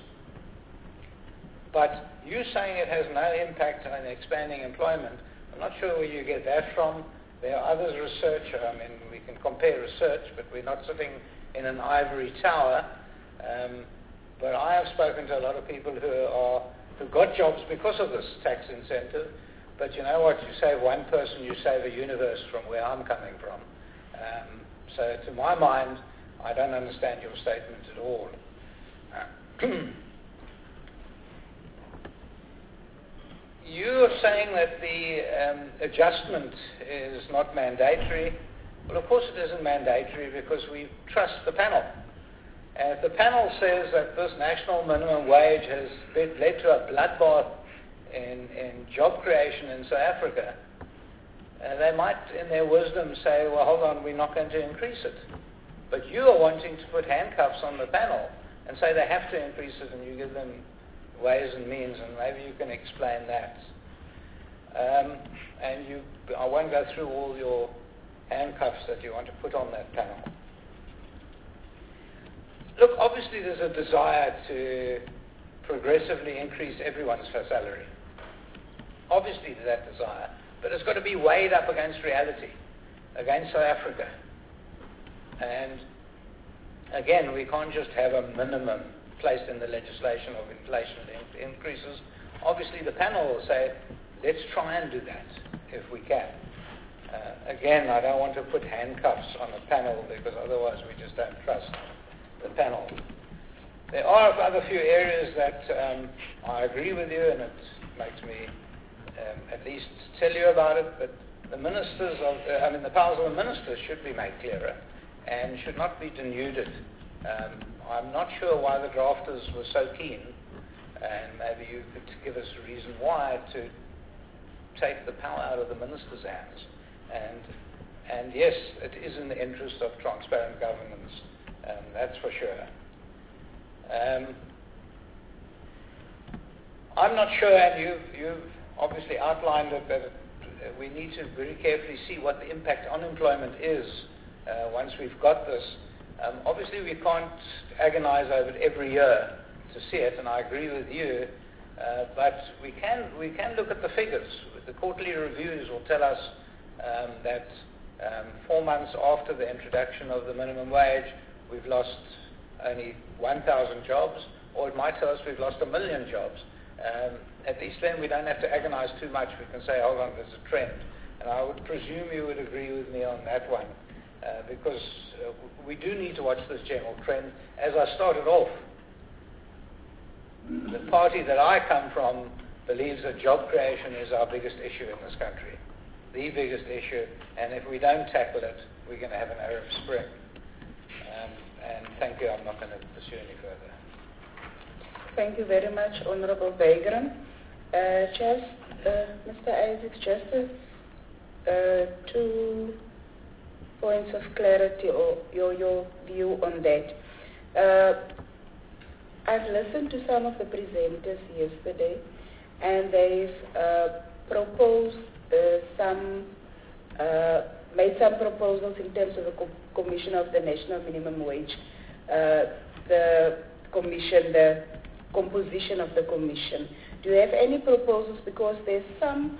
but you saying it has no impact on expanding employment, I'm not sure where you get that from. There are others research, we can compare research, but we're not sitting in an ivory tower. But I have spoken to a lot of people who got jobs because of this tax incentive. But you know what? You save one person, you save a universe from where I'm coming from. So to my mind, I don't understand your statement at all. You're saying that the adjustment is not mandatory. Well, of course it isn't mandatory because we trust the panel. And if the panel says that this national minimum wage has led to a bloodbath in job creation in South Africa, they might, in their wisdom, say, well, hold on, we're not going to increase it. But you are wanting to put handcuffs on the panel and say they have to increase it, and you give them ways and means, and maybe you can explain that. I won't go through all your handcuffs that you want to put on that panel. Look, obviously there's a desire to progressively increase everyone's salary. Obviously there's that desire, but it's got to be weighed up against reality, against South Africa. And again, we can't just have a minimum placed in the legislation of inflation increases. Obviously the panel will say, let's try and do that if we can. Again, I don't want to put handcuffs on a panel because otherwise we just don't trust the panel. There are other few areas that I agree with you, and it makes me at least tell you about it, but the powers of the ministers should be made clearer and should not be denuded. I'm not sure why the drafters were so keen, and maybe you could give us a reason why, to take the power out of the ministers' hands. And yes, it is in the interest of transparent governance, that's for sure. I'm not sure, and you've obviously outlined it, that we need to very carefully see what the impact on employment is once we've got this. Obviously, we can't agonize over it every year to see it, and I agree with you, but we can look at the figures. The quarterly reviews will tell us that 4 months after the introduction of the minimum wage, we've lost only 1,000 jobs, or it might tell us we've lost 1 million jobs. At least then we don't have to agonize too much. We can say, hold on, there's a trend. And I would presume you would agree with me on that one, because we do need to watch this general trend. As I started off, the party that I come from believes that job creation is our biggest issue in this country, the biggest issue, and if we don't tackle it, we're going to have an Arab Spring. And thank you, I'm not going to pursue any further. Thank you very much, Honorable Bagram. Mr. Isaacs, just 2 points of clarity or your view on that. I've listened to some of the presenters yesterday, and they've proposed made some proposals in terms of the commission of the national minimum wage, the composition of the commission. Do you have any proposals? Because there's some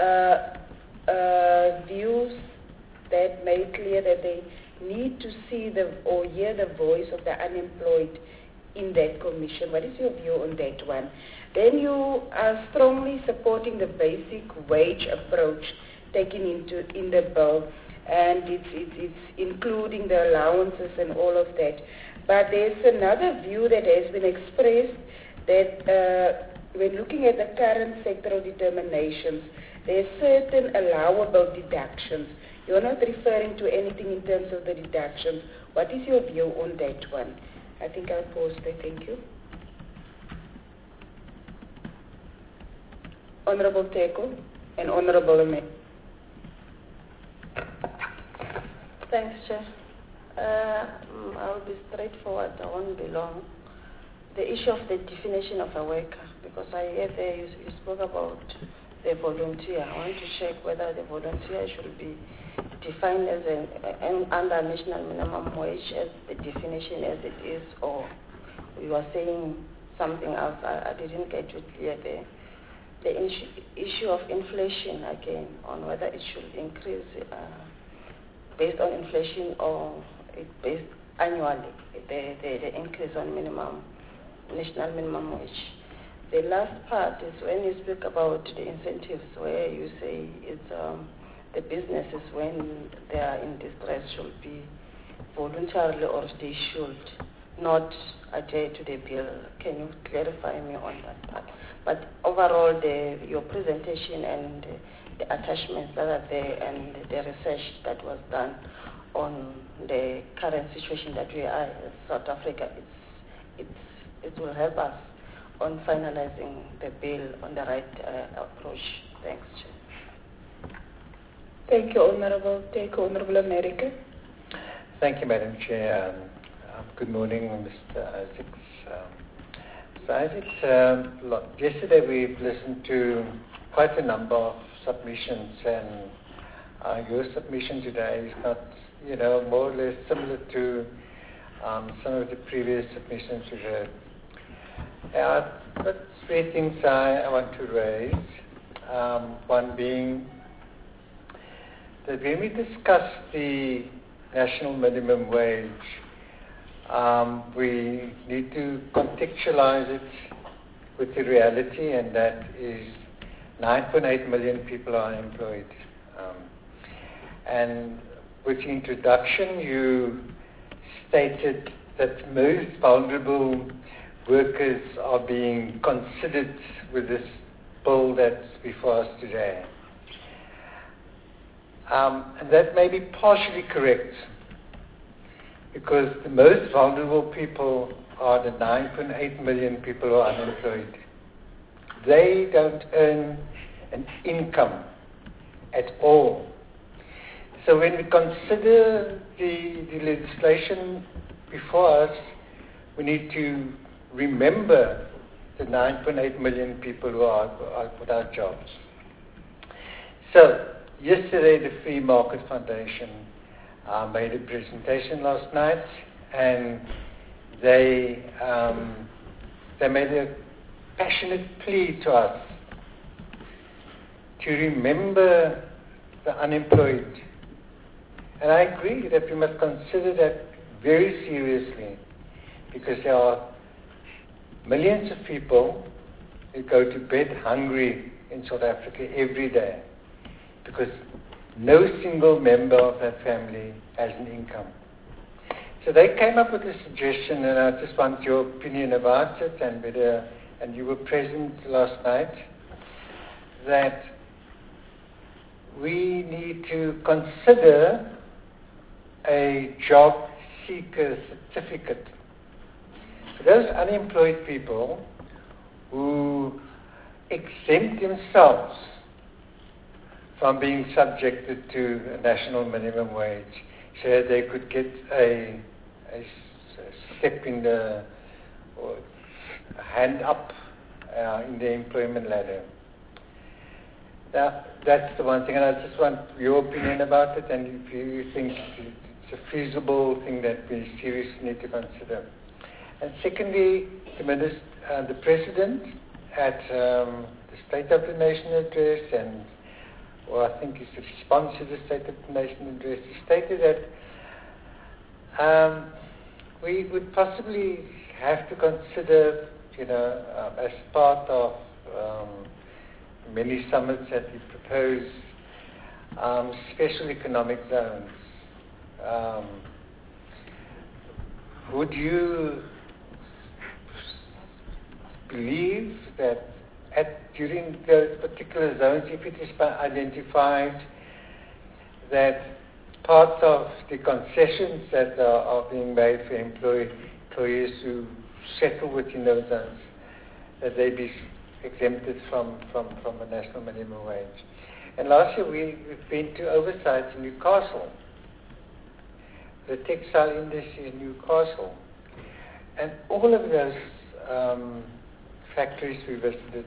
views that make clear that they need to see or hear the voice of the unemployed in that commission. What is your view on that one? Then you are strongly supporting the basic wage approach taken in the bill, and it's including the allowances and all of that. But there's another view that has been expressed that when looking at the current sectoral determinations, there are certain allowable deductions. You're not referring to anything in terms of the deductions. What is your view on that one? I think I'll pause there. Thank you. Honorable Teko and Honorable Ahmed. Thanks, Chair. I'll be straightforward. I won't be long. The issue of the definition of a worker, because I heard there you spoke about the volunteer. I want to check whether the volunteer should be defined as under national minimum wage as the definition as it is, or you are saying something else. I didn't get it clear there. The issue of inflation again, on whether it should increase based on inflation or based annually, the increase on national minimum wage. The last part is when you speak about the incentives, where you say it's the businesses when they are in distress should be voluntarily or they should not adhere to the bill. Can you clarify me on that part? But overall, your presentation and the attachments that are there and the research that was done on the current situation that we are in South Africa, it will help us on finalizing the bill on the right approach. Thanks, Chair. Thank you, Honorable Teko. Honorable America. Thank you, Madam Chair. Good morning, Mr. Isaacs. Mr. Isaacs, yesterday we've listened to quite a number of submissions, and your submission today is not, more or less similar to some of the previous submissions we've heard. But 3 things I want to raise. One being that when we discuss the national minimum wage, we need to contextualize it with the reality, and that is 9.8 million people are unemployed. And with the introduction, you stated that most vulnerable workers are being considered with this bill that's before us today. And that may be partially correct, because the most vulnerable people are the 9.8 million people who are unemployed. They don't earn an income at all. So when we consider the legislation before us, we need to remember the 9.8 million people who are without jobs. So yesterday the Free Market Foundation made a presentation last night, and they made a passionate plea to us to remember the unemployed. And I agree that we must consider that very seriously, because there are millions of people who go to bed hungry in South Africa every day because no single member of that family has an income. So they came up with a suggestion, and I just want your opinion about it, and you were present last night, that we need to consider a job seeker certificate for those unemployed people who exempt themselves from being subjected to a national minimum wage, so they could get a step in the, or a hand up in the employment ladder. Now, that's the one thing, and I just want your opinion about it, and if you think it's a feasible thing that we seriously need to consider. And secondly, the President at the State of the Nation address, and I think his response to the State of the Nation address, he stated that we would possibly have to consider, as part of many summits that we propose, special economic zones. Would you believe that during those particular zones, if it is identified that part of the concessions that are being made for employees who settle within those zones, that they be exempted from a national minimum wage? And last year we've been to oversight in Newcastle, the textile industry in Newcastle, and all of those factories we visited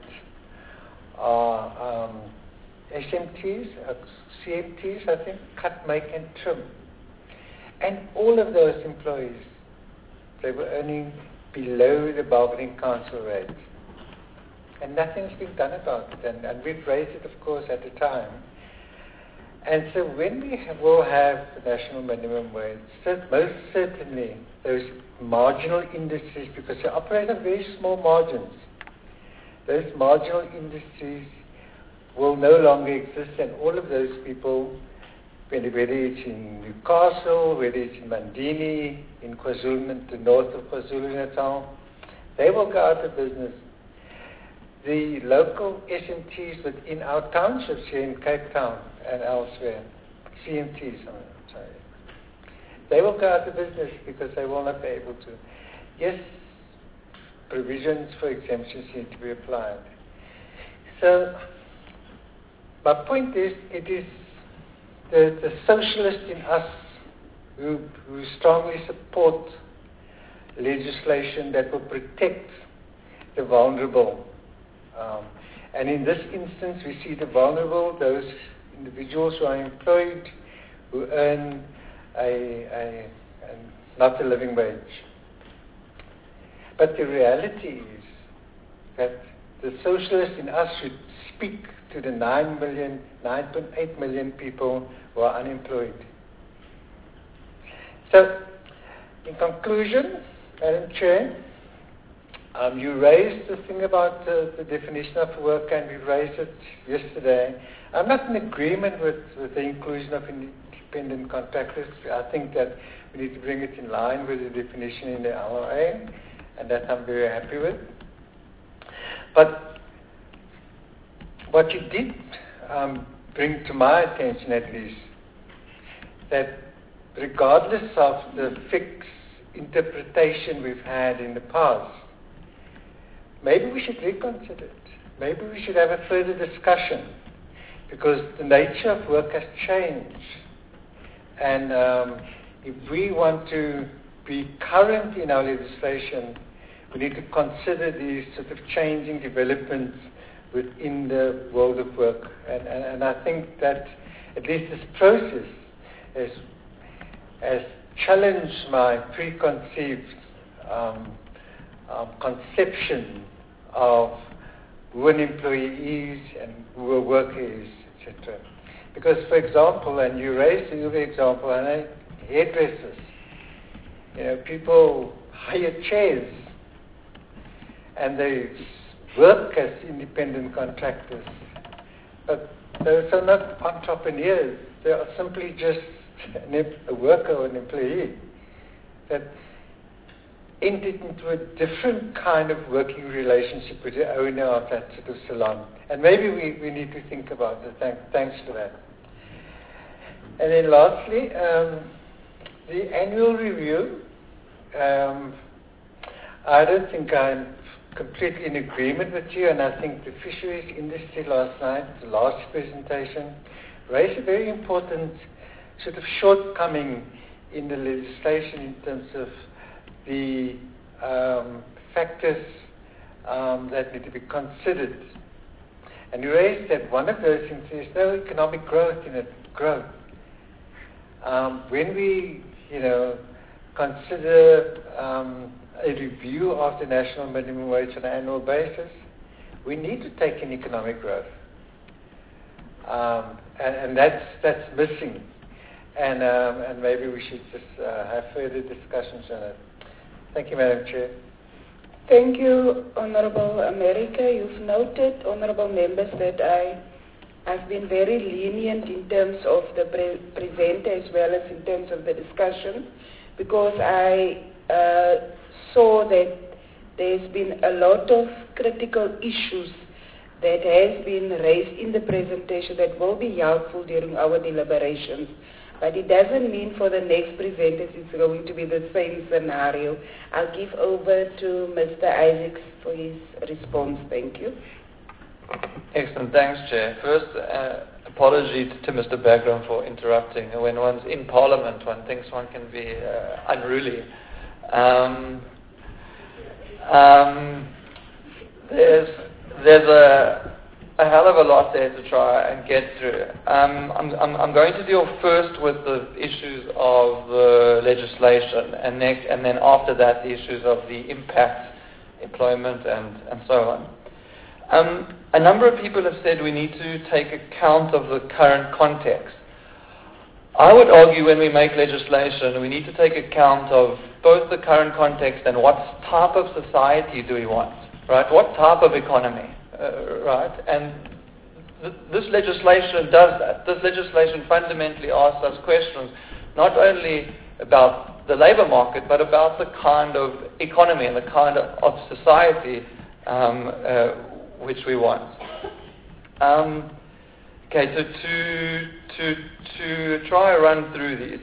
are SMTs, CMTs, I think, cut, make and trim. And all of those employees, they were earning below the bargaining council rate. And nothing's been done about it. And we've raised it, of course, at the time. And so when we will have the national minimum wage, most certainly those marginal industries, because they operate on very small margins, those marginal industries will no longer exist, and all of those people, whether it's in Newcastle, whether it's in Mandini, in KwaZulu, the north of KwaZulu-Natal, they will go out of business. The local SMTs within our townships here in Cape Town and elsewhere, CMTs, they will go out of business because they will not be able to. Yes, provisions for exemptions need to be applied. So, my point is, it is the socialist in us who strongly support legislation that will protect the vulnerable. And in this instance, we see the vulnerable, those individuals who are employed, who earn not a living wage. But the reality is that the socialists in us should speak to the 9.8 million people who are unemployed. So, in conclusion, Madam Chair, you raised the thing about the definition of work, and we raised it yesterday. I'm not in agreement with the inclusion of independent contractors. I think that we need to bring it in line with the definition in the LRA, and that I'm very happy with. But what you did bring to my attention, at least, that regardless of the fixed interpretation we've had in the past, maybe we should reconsider it. Maybe we should have a further discussion, because the nature of work has changed. And if we want to be current in our legislation, we need to consider these sort of changing developments within the world of work. And I think that at least this process has challenge my preconceived conception of who an employee is and who a worker is, etc. Because, for example, and you raised the other example, and hairdressers, people hire chairs and they work as independent contractors, but those are not entrepreneurs. They are simply just a worker or an employee that entered into a different kind of working relationship with the owner of that sort of salon. And maybe we need to think about it. Thanks for that. And then lastly, the annual review. I don't think I'm completely in agreement with you, and I think the fisheries industry last night, the last presentation, raised a very important sort of shortcoming in the legislation in terms of the factors that need to be considered. And you raised that one of those things is no economic growth in it. When we, consider a review of the national minimum wage on an annual basis, we need to take in economic growth. And that's missing. And maybe we should just have further discussions on it. Thank you, Madam Chair. Thank you, Honorable America. You've noted, honorable members, that I've been very lenient in terms of the presenter as well as in terms of the discussion, because I saw that there's been a lot of critical issues that has been raised in the presentation that will be helpful during our deliberations. But it doesn't mean for the next presenters it's going to be the same scenario. I'll give over to Mr. Isaacs for his response. Thank you. Excellent. Thanks, Chair. First, apology to Mr. Bagram for interrupting. When one's in Parliament, one thinks one can be unruly. There's a hell of a lot there to try and get through. I'm going to deal first with the issues of the legislation, and then after that the issues of the impact, employment, and so on. A number of people have said we need to take account of the current context. I would argue when we make legislation, we need to take account of both the current context and what type of society do we want, right? What type of economy, right? And this legislation does that. This legislation fundamentally asks us questions not only about the labor market, but about the kind of economy and the kind of society which we want. Okay, so to try and run through these,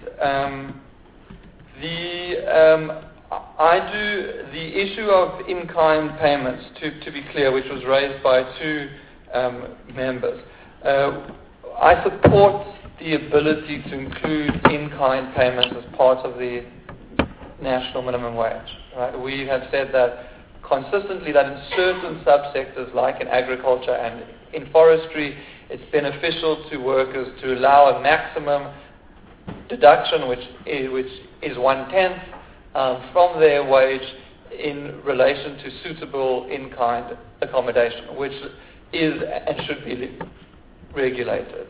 the issue of in-kind payments, to be clear, which was raised by two members. I support the ability to include in-kind payments as part of the national minimum wage. Right? We have said that consistently that in certain subsectors, like in agriculture and in forestry, it's beneficial to workers to allow a maximum deduction, which is 1/10 from their wage in relation to suitable in-kind accommodation, which is and should be regulated.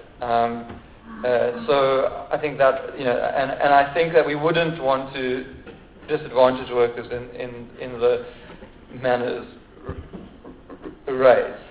So I think that, and I think that we wouldn't want to disadvantage workers in the manners raised.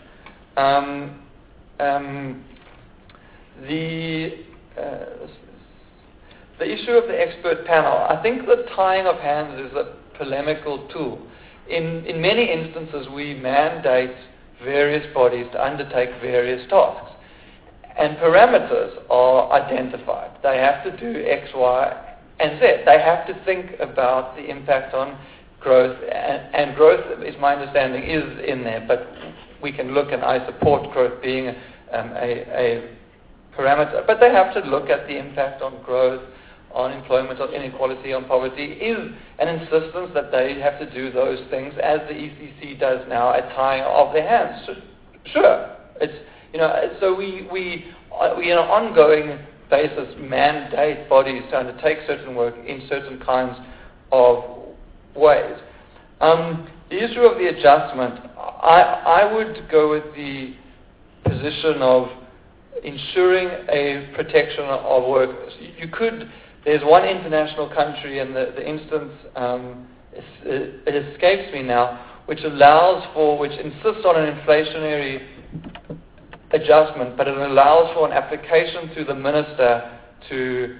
The issue of the expert panel, I think the tying of hands is a polemical tool. In many instances, we mandate various bodies to undertake various tasks, and parameters are identified. They have to do X, Y, and Z. They have to think about the impact on growth, and growth, is my understanding, is in there, but we can look, and I support growth being a parameter, but they have to look at the impact on growth, on employment, on inequality, on poverty. Is an insistence that they have to do those things, as the ECC does now, a tying of their hands. Sure, it's so we in an ongoing basis mandate bodies to undertake certain work in certain kinds of ways. The issue of the adjustment, I would go with the position of ensuring a protection of workers. There's one international country, and the instance, it escapes me now, which insists on an inflationary adjustment, but it allows for an application to the minister to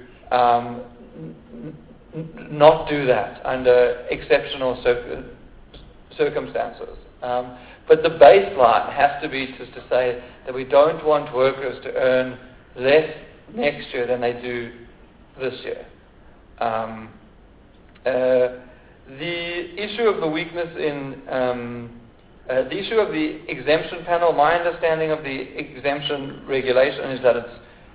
not do that under exceptional circumstances. But the baseline has to be to say that we don't want workers to earn less next year than they do this year. The issue of the weakness in the issue of the exemption panel, my understanding of the exemption regulation is that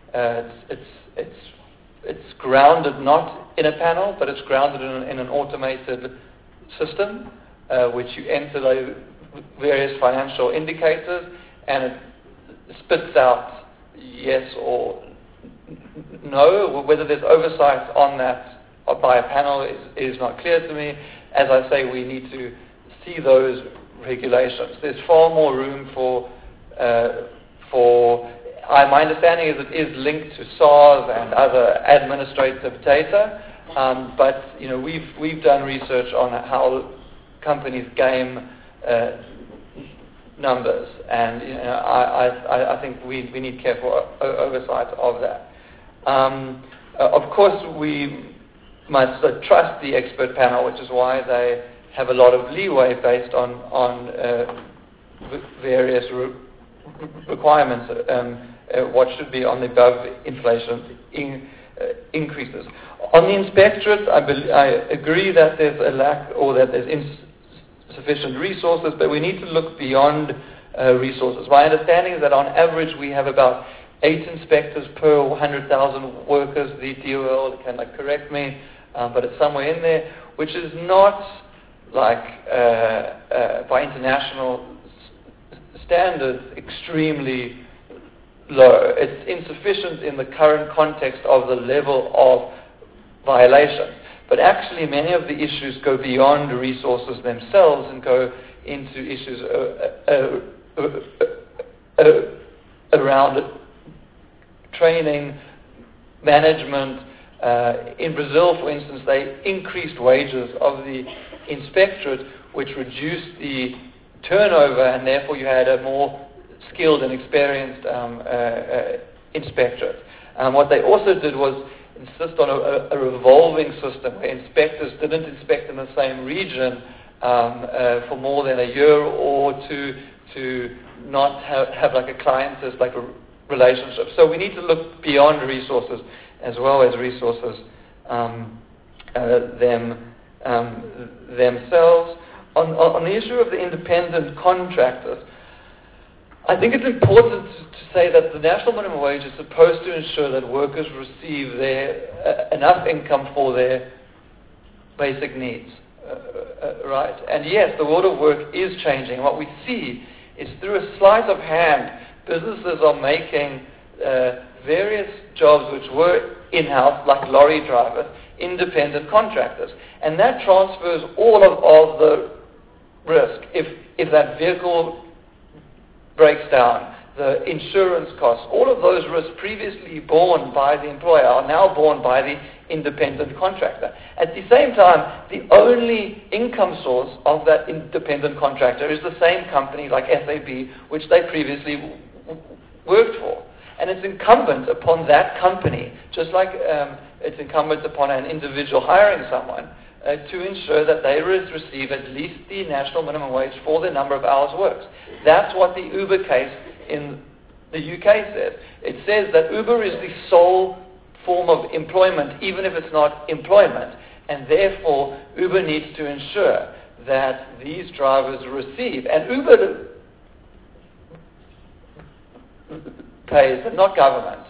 it's grounded not in a panel, but it's grounded in an automated system, which you enter the various financial indicators, and it spits out yes or no. Whether there's oversight on that by a panel is not clear to me. As I say, we need to see those regulations. There's far more room for my understanding is it is linked to SARS and other administrative data, but we've done research on how companies game numbers, and I think we need careful oversight of that. Of course, we must trust the expert panel, which is why they have a lot of leeway based on various requirements, what should be on the above inflation increases. On the inspectorate, I agree that there's a lack or that there's insufficient resources, but we need to look beyond resources. My understanding is that on average we have about 8 inspectors per 100,000 workers. The DOL can correct me, but it's somewhere in there, which is not by international standards extremely low. It's insufficient in the current context of the level of violation. But actually many of the issues go beyond resources themselves and go into issues around training, management. In Brazil, for instance, they increased wages of the inspectorate, which reduced the turnover, and therefore you had a more skilled and experienced inspectorate. What they also did was insist on a revolving system where inspectors didn't inspect in the same region for more than a year or two to not have a clientist a relationship. So we need to look beyond resources as well as resources themselves. On the issue of the independent contractors, I think it's important to say that the national minimum wage is supposed to ensure that workers receive enough income for their basic needs, right? And yes, the world of work is changing. What we see is through a sleight of hand, businesses are making various jobs which were in-house, like lorry drivers, independent contractors. And that transfers all of the risk. If that vehicle breaks down, the insurance costs, all of those risks previously borne by the employer are now borne by the independent contractor. At the same time, the only income source of that independent contractor is the same company like SAB, which they previously worked for. And it's incumbent upon that company, just like it's incumbent upon an individual hiring someone, to ensure that they receive at least the national minimum wage for the number of hours worked. That's what the Uber case in the UK says. It says that Uber is the sole form of employment, even if it's not employment, and therefore Uber needs to ensure that these drivers receive, and Uber pays, but not government.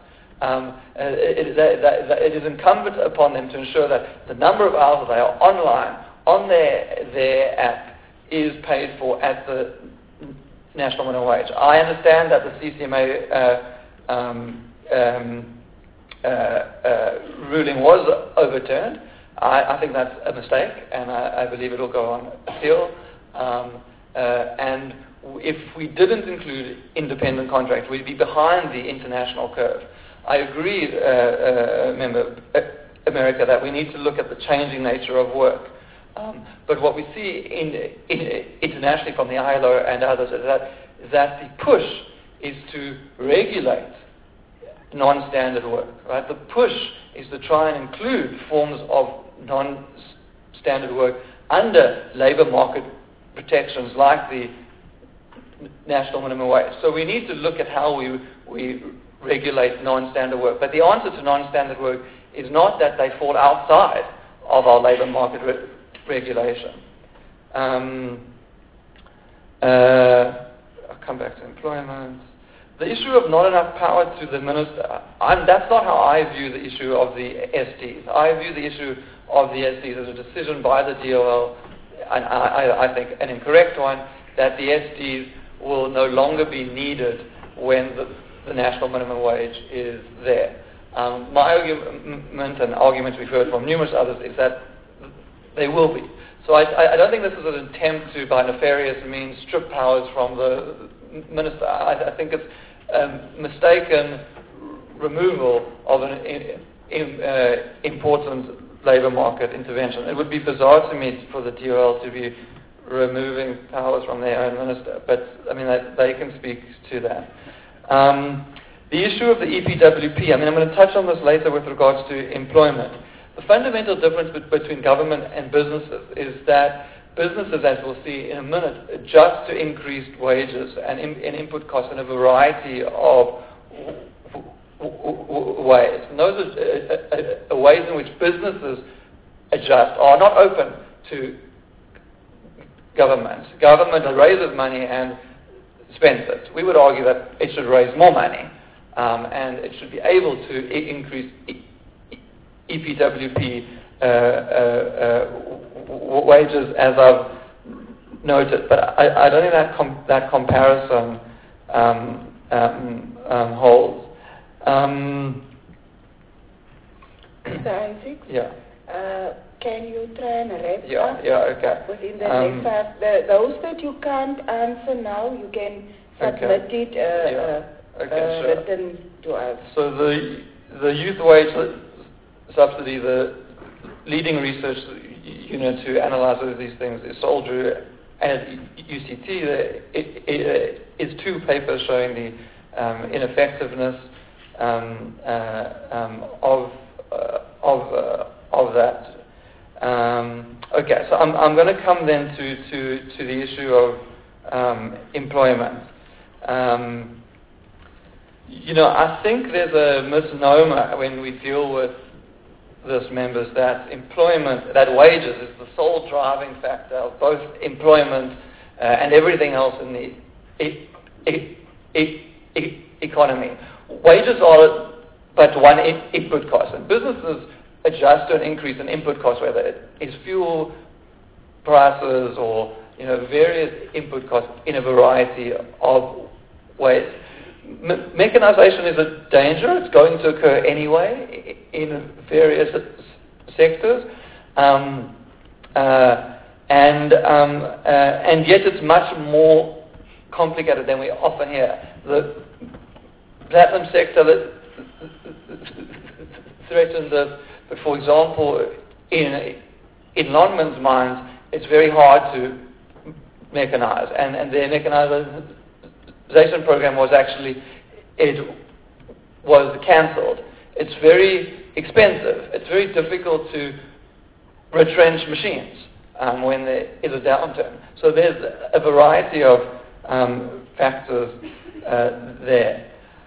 It is incumbent upon them to ensure that the number of hours that they are online on their app is paid for at the national minimum wage. I understand that the CCMA ruling was overturned. I think that's a mistake, and I believe it will go on appeal. And if we didn't include independent contracts, we'd be behind the international curve. I agree, Member America, that we need to look at the changing nature of work. But what we see internationally from the ILO and others is that the push is to regulate non-standard work. Right? The push is to try and include forms of non-standard work under labor market protections like the national minimum wage. So we need to look at how we regulate non-standard work. But the answer to non-standard work is not that they fall outside of our labor market regulation. I'll come back to employment. The issue of not enough power to the minister, that's not how I view the issue of the SDs. I view the issue of the SDs as a decision by the DOL, and I think an incorrect one, that the SDs will no longer be needed when the national minimum wage is there. My argument and arguments we've heard from numerous others is that they will be. So I don't think this is an attempt to, by nefarious means, strip powers from the minister. I think it's mistaken removal of an important labor market intervention. It would be bizarre to me for the DOL to be removing powers from their own minister, but I mean they can speak to that. The issue of the EPWP, I'm going to touch on this later with regards to employment. The fundamental difference between government and businesses is that businesses, as we'll see in a minute, adjust to increased wages and input costs in a variety of ways. And those are ways in which businesses adjust are not open to government. Government raises money and spends it. We would argue that it should raise more money and it should be able to increase EPWP wages, as I've noted, but I don't think that comparison holds. Mr. Isaacs? Yeah. Can you try and wrap up okay. within the next five? Those that you can't answer now, you can submit it written to us. So the youth wage subsidy, the leading research unit to analyze these things is Soldru at UCT. It is two papers showing the ineffectiveness of that. Okay, so I'm going to come then to the issue of employment. I think there's a misnomer when we deal with this, members, that employment, that wages is the sole driving factor of both employment and everything else in the economy. Wages are but one input cost, and businesses adjust to an increase in input costs, whether it is fuel prices or various input costs in a variety of ways. Mechanization is a danger. It's going to occur anyway in various sectors, and yet it's much more complicated than we often hear. The platinum sector that threatens us, but for example, in Lonman's mines, it's very hard to mechanize, and their mechanization program was cancelled. It's very expensive. It's very difficult to retrench machines when there is a downturn. So there's a variety of factors there.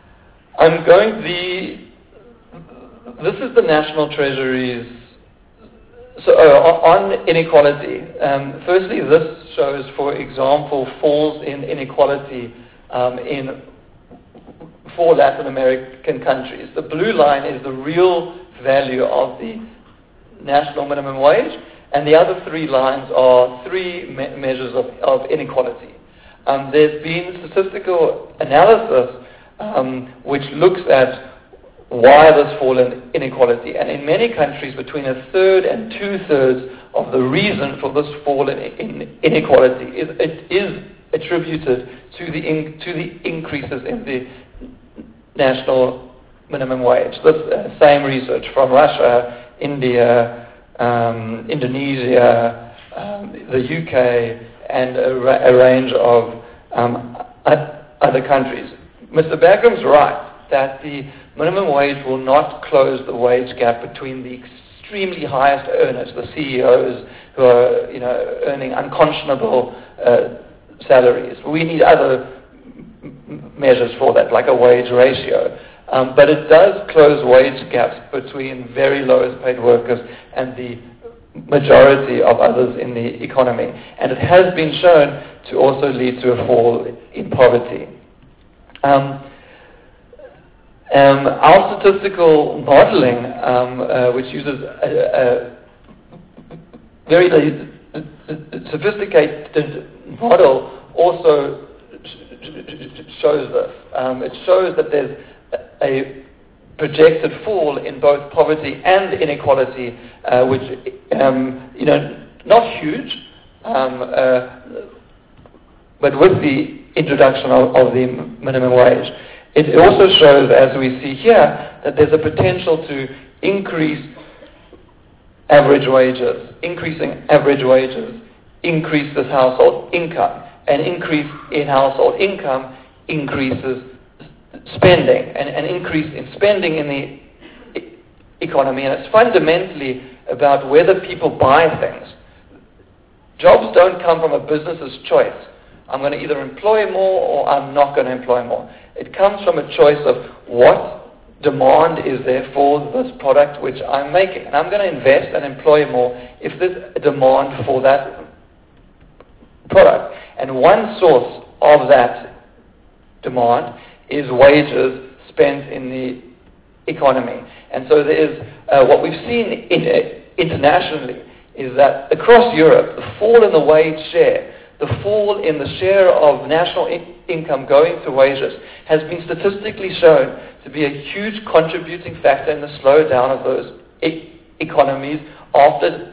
This is the National Treasury's. So on inequality, firstly, this shows, for example, falls in inequality in 4 Latin American countries. The blue line is the real value of the national minimum wage, and the other 3 lines are 3 measures of inequality. There's been statistical analysis which looks at why this fall in inequality. And in many countries, between a third and two-thirds of the reason for this fall in inequality is attributed to the increases in the national minimum wage. This same research from Russia, India, Indonesia, the UK, and a range of other countries. Mr. Bagram's right that the minimum wage will not close the wage gap between the extremely highest earners, the CEOs who are earning unconscionable salaries. We need other measures for that, like a wage ratio. But it does close wage gaps between very lowest paid workers and the majority of others in the economy. And it has been shown to also lead to a fall in poverty. Our statistical modeling, which uses a very sophisticated model, also shows this. It shows that there's a projected fall in both poverty and inequality, which not huge, but with the introduction of the minimum wage. It also shows, as we see here, that there's a potential to increase average wages. Increasing average wages increases household income. An increase in household income increases spending. An increase in spending in the economy. And it's fundamentally about whether people buy things. Jobs don't come from a business's choice. I'm going to either employ more or I'm not going to employ more. It comes from a choice of what demand is there for this product which I'm making. And I'm going to invest and employ more if there's a demand for that product. And one source of that demand is wages spent in the economy. And so there is, what we've seen internationally is that across Europe, the fall in the wage share, the fall in the share of national income going to wages has been statistically shown to be a huge contributing factor in the slowdown of those economies after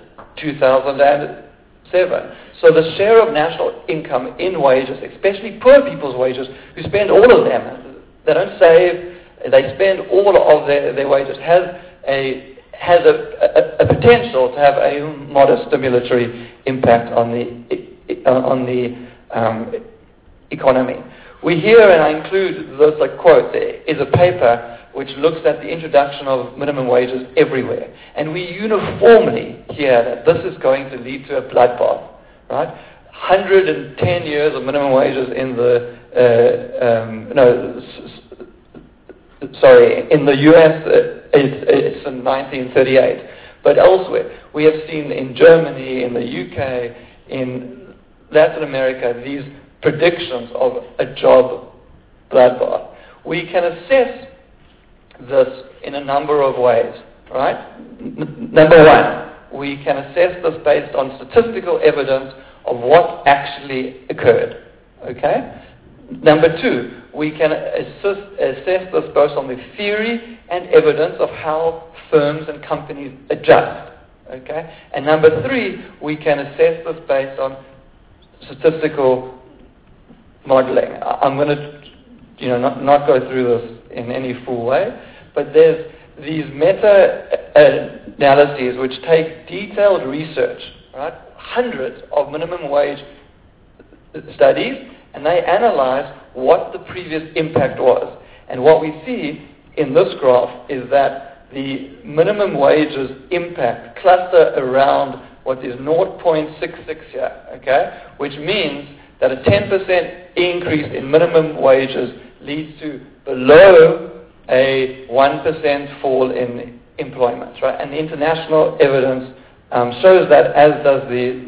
2007. So the share of national income in wages, especially poor people's wages, who spend all of them, they don't save, they spend all of their wages, has a potential to have a modest stimulatory impact on the economy. We hear, and I include this quote, there is a paper which looks at the introduction of minimum wages everywhere. And we uniformly hear that this is going to lead to a bloodbath, right? 110 years of minimum wages in the, in the US, it's in 1938. But elsewhere, we have seen in Germany, in the UK, in Latin America, these predictions of a job bloodbath. We can assess this in a number of ways, right? Number one, we can assess this based on statistical evidence of what actually occurred, okay? Number two, we can assess this both on the theory and evidence of how firms and companies adjust, okay? And number three, we can assess this based on statistical modeling. I'm going to, not go through this in any full way, but there's these meta-analyses which take detailed research, right? Hundreds of minimum wage studies, and they analyze what the previous impact was. And what we see in this graph is that the minimum wages impact cluster around what is 0.66 here, okay? Which means that a 10% increase in minimum wages leads to below a 1% fall in employment, right? And the international evidence shows that, as does the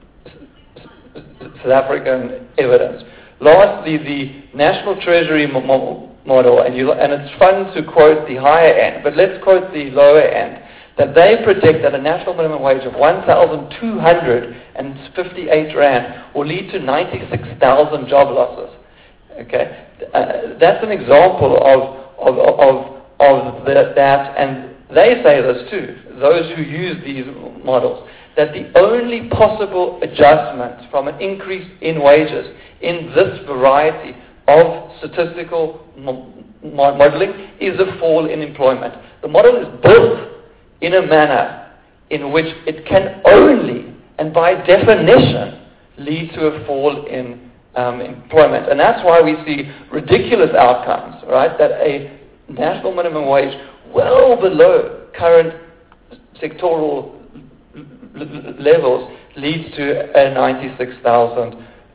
South African evidence. Lastly, the National Treasury model, and it's fun to quote the higher end, but let's quote the lower end, that they predict that a national minimum wage of 1,258 Rand will lead to 96,000 job losses. Okay, that's an example of that, and they say this too, those who use these models, that the only possible adjustment from an increase in wages in this variety of statistical modeling is a fall in employment. The model is built in a manner in which it can only, and by definition, lead to a fall in employment. And that's why we see ridiculous outcomes, right? That a national minimum wage well below current sectoral levels leads to a 96,000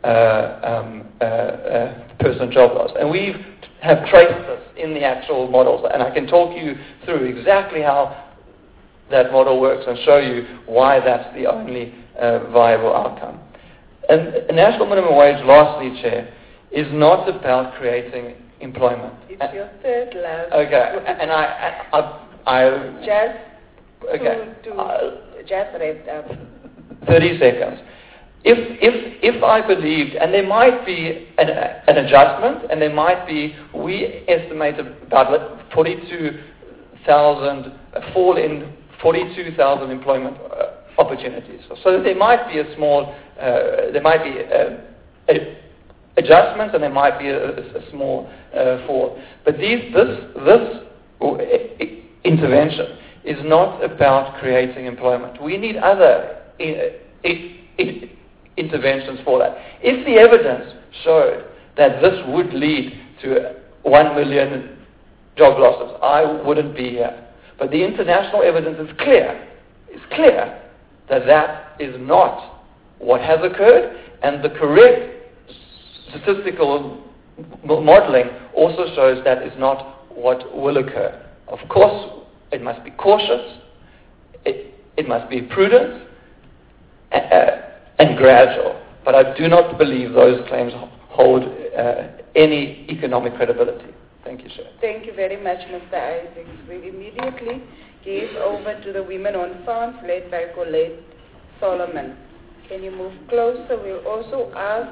person job loss. And we have traced this in the actual models, and I can talk you through exactly how that model works and show you why that's the only viable outcome. And a national minimum wage, lastly, Chair, is not about creating employment. It's your third last. Okay, and I just okay. Just wrapped up. 30 seconds. If I believed, and there might be an adjustment, and there might be, we estimate about 42,000, a fall in 42,000 employment opportunities. So there might be a small, there might be adjustments, and there might be a small fall. But this intervention is not about creating employment. We need other interventions for that. If the evidence showed that this would lead to 1 million job losses, I wouldn't be here. But the international evidence is clear. It's clear that that is not what has occurred, and the correct statistical modeling also shows that is not what will occur. Of course, it must be cautious, it must be prudent, and gradual. But I do not believe those claims hold any economic credibility. Thank you, Chair. Thank you very much, Mr. Isaacs. We immediately give over to the Women on Farms, led by Colette Solomon. Can you move closer? We'll also ask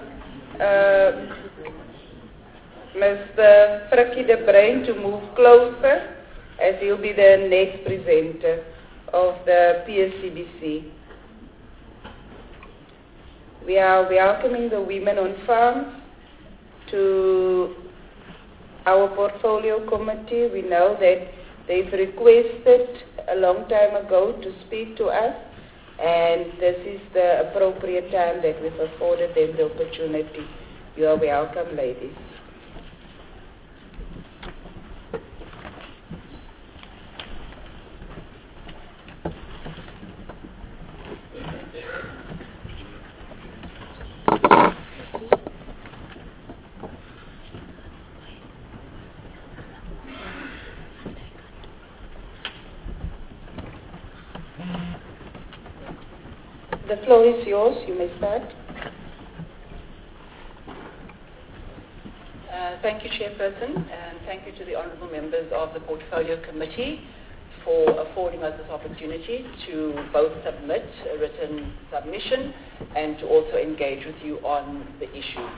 Mr. Frikkie de Bruin to move closer, as he'll be the next presenter of the PSCBC. We are welcoming the Women on Farms to our portfolio committee. We know that they've requested a long time ago to speak to us, and this is the appropriate time that we've afforded them the opportunity. You are welcome, ladies. The floor is yours. You may start. Thank you, Chairperson, and thank you to the honourable members of the Portfolio Committee for affording us this opportunity to both submit a written submission and to also engage with you on the issues.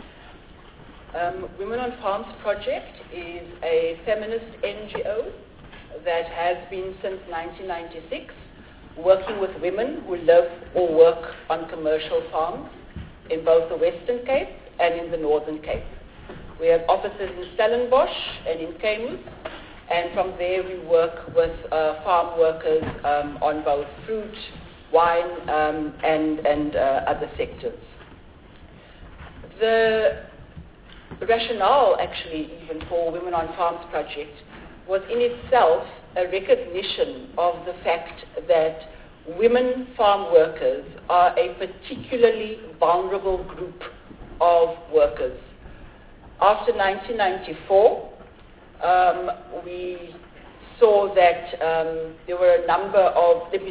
Women on Farms Project is a feminist NGO that has been since 1996 working with women who live or work on commercial farms in both the Western Cape and in the Northern Cape. We have offices in Stellenbosch and in Keimus, and from there we work with farm workers on both fruit, wine, and other sectors. The rationale, actually, even for Women on Farms Project was in itself a recognition of the fact that women farm workers are a particularly vulnerable group of workers. After 1994, we saw that there were a number of, let me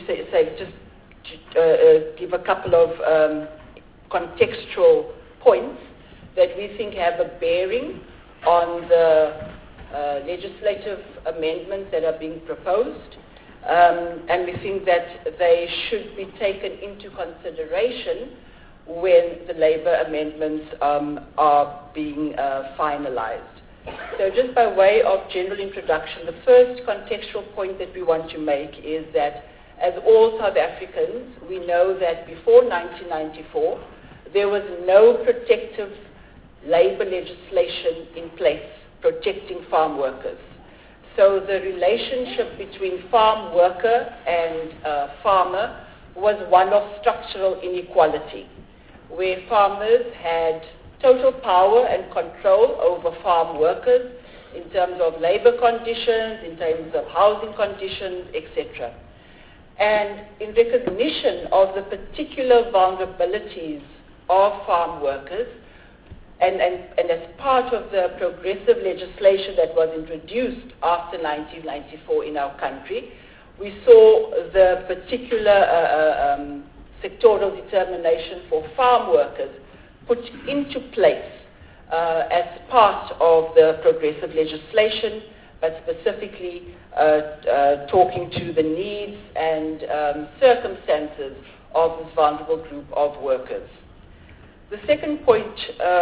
give a couple of contextual points that we think have a bearing on the legislative amendments that are being proposed, and we think that they should be taken into consideration when the Labour amendments are being finalized. So just by way of general introduction, the first contextual point that we want to make is that as all South Africans, we know that before 1994, there was no protective labor legislation in place protecting farm workers. So the relationship between farm worker and farmer was one of structural inequality, where farmers had total power and control over farm workers in terms of labor conditions, in terms of housing conditions, etc. And in recognition of the particular vulnerabilities of farm workers, and as part of the progressive legislation that was introduced after 1994 in our country, we saw the particular sectoral determination for farm workers put into place as part of the progressive legislation, but specifically talking to the needs and circumstances of this vulnerable group of workers. The second point,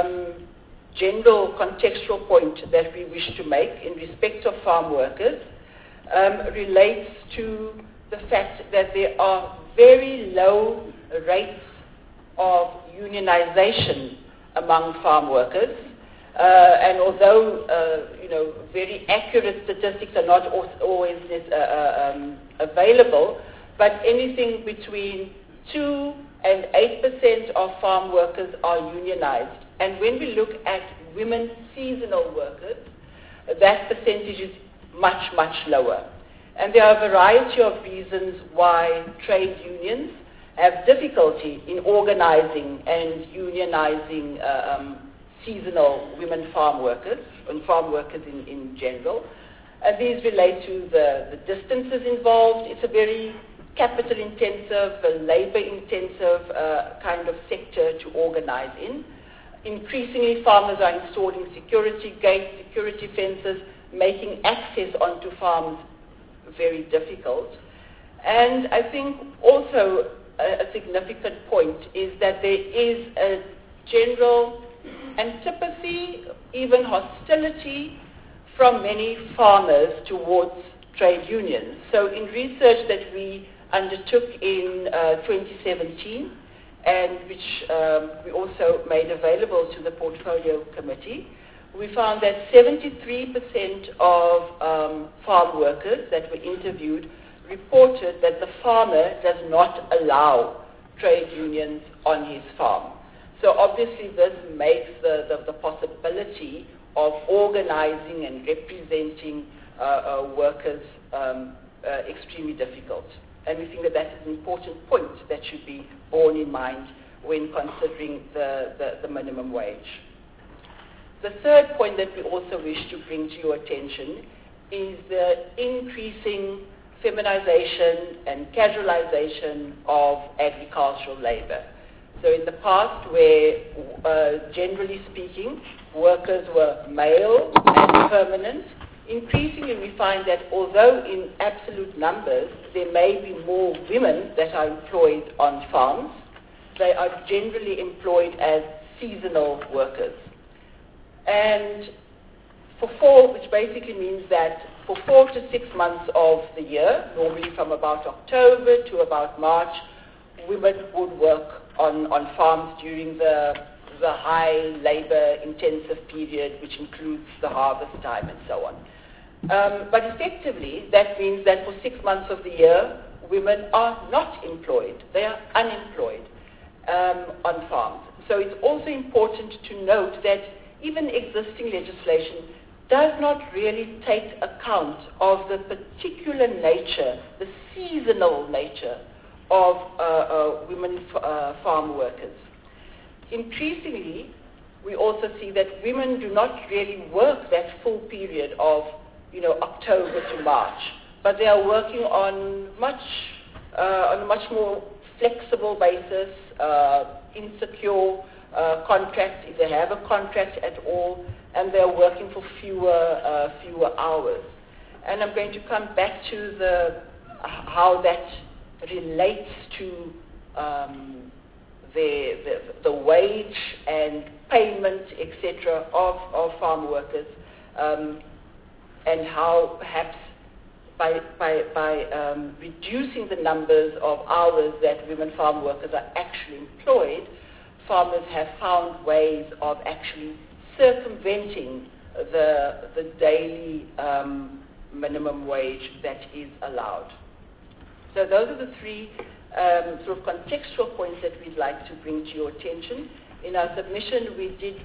general contextual point that we wish to make in respect of farm workers relates to the fact that there are very low rates of unionization among farm workers. And although, very accurate statistics are not always available, but anything between 2 and 8% of farm workers are unionized. And when we look at women seasonal workers, that percentage is much, much lower. And there are a variety of reasons why trade unions have difficulty in organizing and unionizing seasonal women farm workers, and farm workers in general. And these relate to the distances involved. It's a very capital-intensive, labor-intensive kind of sector to organize in. Increasingly, farmers are installing security gates, security fences, making access onto farms very difficult. And I think also a significant point is that there is a general antipathy, even hostility from many farmers towards trade unions. So in research that we undertook in 2017, and which we also made available to the Portfolio Committee, we found that 73% of farm workers that were interviewed reported that the farmer does not allow trade unions on his farm. So obviously this makes the possibility of organizing and representing workers extremely difficult. And we think that that is an important point that should be borne in mind when considering the minimum wage. The third point that we also wish to bring to your attention is the increasing feminization and casualization of agricultural labor. So in the past, where generally speaking, workers were male and permanent, increasingly we find that although in absolute numbers there may be more women that are employed on farms, they are generally employed as seasonal workers. And which basically means that for 4 to 6 months of the year, normally from about October to about March, women would work on farms during the high labor-intensive period, which includes the harvest time and so on. But effectively, that means that for 6 months of the year, women are not employed. They are unemployed on farms. So it's also important to note that even existing legislation does not really take account of the particular nature, the seasonal nature of women farm workers. Increasingly, we also see that women do not really work that full period of October to March, but they are working on a much more flexible basis, insecure contracts, if they have a contract at all, and they're working for fewer hours. And I'm going to come back to how that relates to the wage and payment, etc., of farm workers and how perhaps by reducing the numbers of hours that women farm workers are actually employed, farmers have found ways of actually circumventing the daily minimum wage that is allowed. So those are the three sort of contextual points that we'd like to bring to your attention. In our submission, we did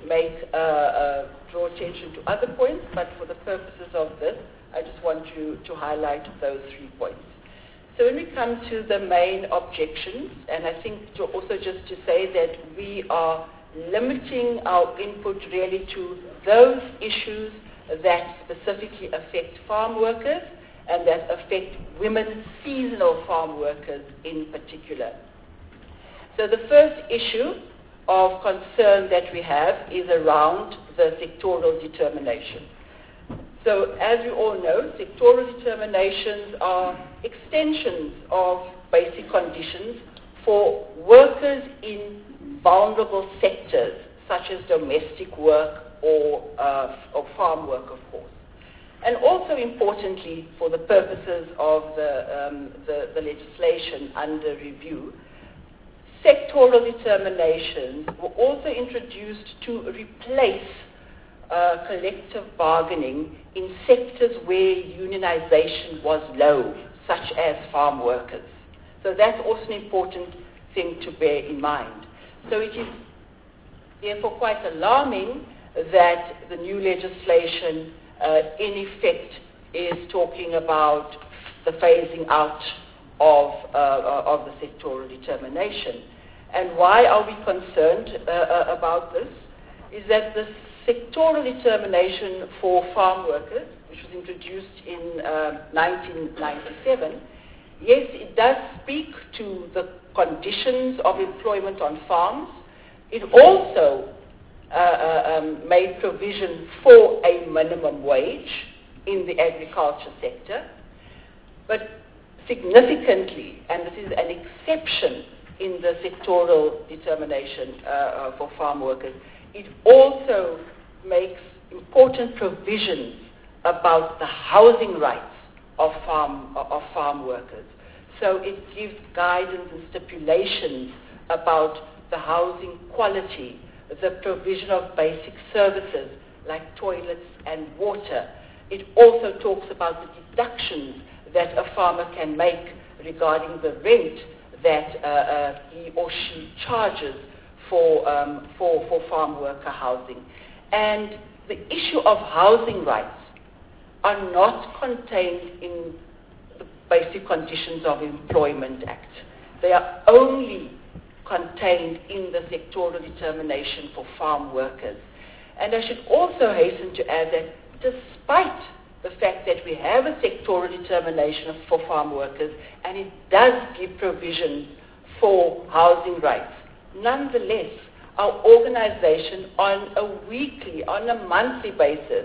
draw attention to other points, but for the purposes of this, I just want to highlight those 3 points. So when we come to the main objections, and I think also just to say that we are limiting our input really to those issues that specifically affect farm workers and that affect women seasonal farm workers in particular. So the first issue of concern that we have is around the sectoral determination. So as you all know, sectoral determinations are extensions of basic conditions for workers in vulnerable sectors, such as domestic work or farm work, of course. And also importantly, for the purposes of the legislation under review, sectoral determinations were also introduced to replace collective bargaining in sectors where unionization was low, such as farm workers. So that's also an important thing to bear in mind. So it is therefore quite alarming that the new legislation in effect is talking about the phasing out of the sectoral determination. And why are we concerned about this? Is that the sectoral determination for farm workers, which was introduced in 1997, yes, it does speak to the conditions of employment on farms. It also made provision for a minimum wage in the agriculture sector. But significantly, and this is an exception in the sectoral determination for farm workers, it also makes important provisions about the housing rights of farm workers. So it gives guidance and stipulations about the housing quality, the provision of basic services like toilets and water. It also talks about the deductions that a farmer can make regarding the rent that he or she charges for farm worker housing. And the issue of housing rights are not contained in the Basic Conditions of Employment Act. They are only contained in the sectoral determination for farm workers. And I should also hasten to add that despite the fact that we have a sectoral determination for farm workers, and it does give provision for housing rights, nonetheless, our organization on a weekly, on a monthly basis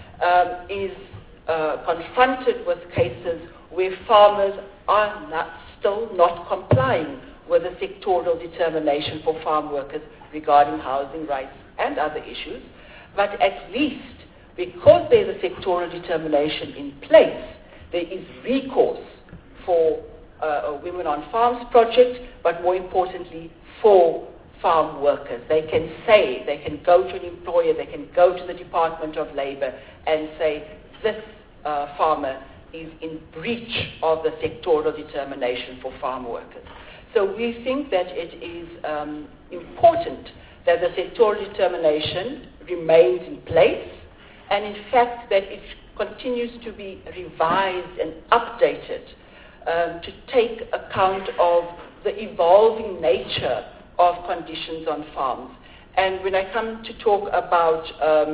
is confronted with cases where farmers are still not complying with the sectoral determination for farm workers regarding housing rights and other issues. But at least, because there's a sectoral determination in place, there is recourse for Women on Farms project, but more importantly, for farm workers. They can say, they can go to an employer, they can go to the Department of Labor and say, this farmer is in breach of the sectoral determination for farm workers. So we think that it is important that the sectoral determination remains in place, and in fact that it continues to be revised and updated to take account of the evolving nature of conditions on farms. And when I come to talk about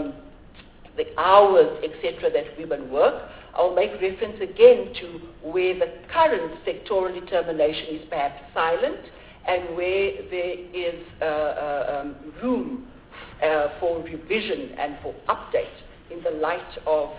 the hours, etc., that women work, I'll make reference again to where the current sectoral determination is perhaps silent and where there is room for revision and for update in the light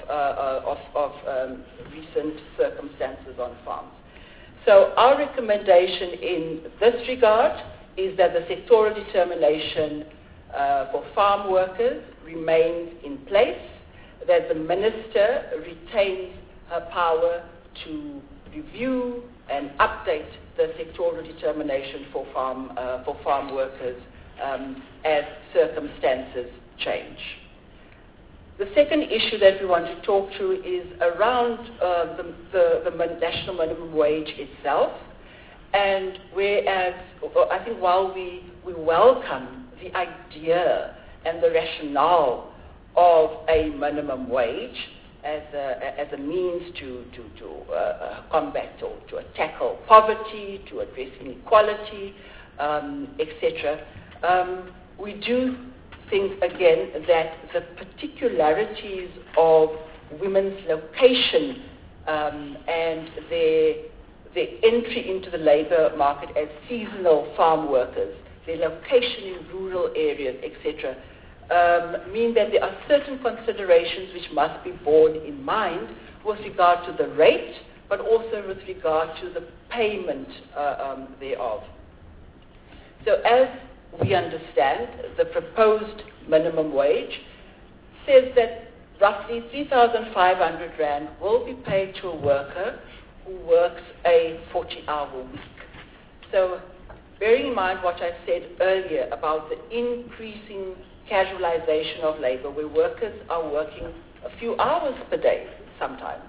of recent circumstances on farms. So our recommendation in this regard is that the sectoral determination for farm workers remains in place, that the minister retains her power to review and update the sectoral determination for farm workers as circumstances change. The second issue that we want to talk to is around the national minimum wage itself. And whereas I think while we welcome the idea and the rationale of a minimum wage as a means to combat or to tackle poverty, to address inequality, etc., we do think again that the particularities of women's location and their entry into the labor market as seasonal farm workers, their location in rural areas, etc., mean that there are certain considerations which must be borne in mind with regard to the rate, but also with regard to the payment thereof. So as we understand, the proposed minimum wage says that roughly 3,500 Rand will be paid to a worker who works a 40-hour week. So bearing in mind what I said earlier about the increasing casualization of labor, where workers are working a few hours per day sometimes,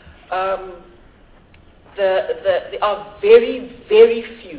there are very, very few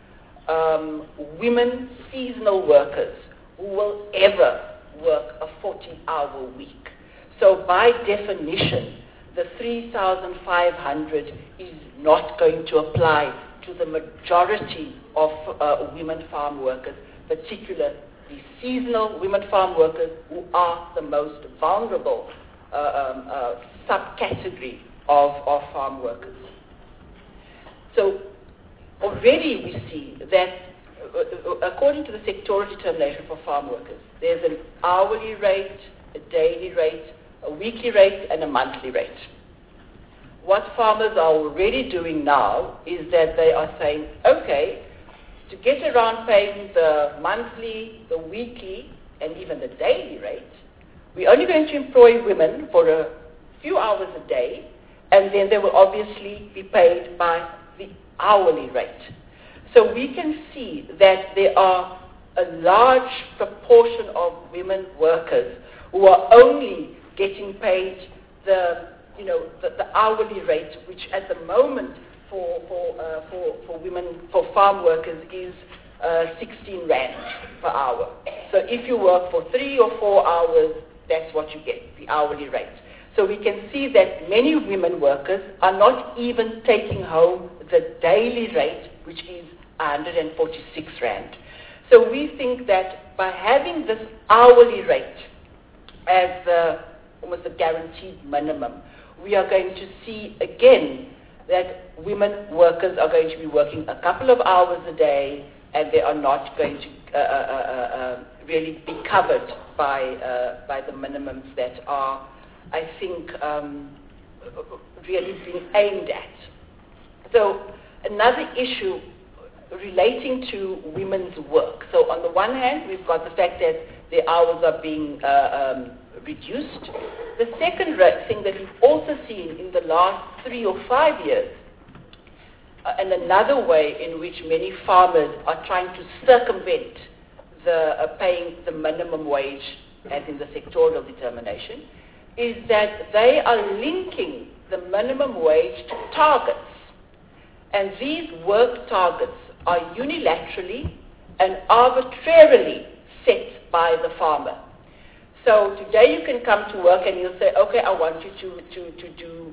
women seasonal workers who will ever work a 40-hour week. So by definition, the 3,500 is not going to apply to the majority of women farm workers, particularly the seasonal women farm workers who are the most vulnerable subcategory of farm workers. So already we see that according to the sectoral determination for farm workers, there's an hourly rate, a daily rate, a weekly rate, and a monthly rate. What farmers are already doing now is that they are saying, okay, to get around paying the monthly, the weekly, and even the daily rate, we're only going to employ women for a few hours a day, and then they will obviously be paid by the hourly rate. So we can see that there are a large proportion of women workers who are only getting paid the hourly rate, which at the moment for farm workers is 16 Rand per hour. So if you work for 3 or 4 hours, that's what you get, the hourly rate. So we can see that many women workers are not even taking home the daily rate, which is 146 Rand. So we think that by having this hourly rate as almost a guaranteed minimum, we are going to see again that women workers are going to be working a couple of hours a day, and they are not going to really be covered by the minimums that are, I think, really being aimed at. So another issue relating to women's work. So on the one hand, we've got the fact that the hours are being reduced. The second thing that we've also seen in the last 3 or 5 years, and another way in which many farmers are trying to circumvent the paying the minimum wage, as in the sectoral determination, is that they are linking the minimum wage to targets. And these work targets are unilaterally and arbitrarily set by the farmer. So today you can come to work and you'll say, okay, I want you to do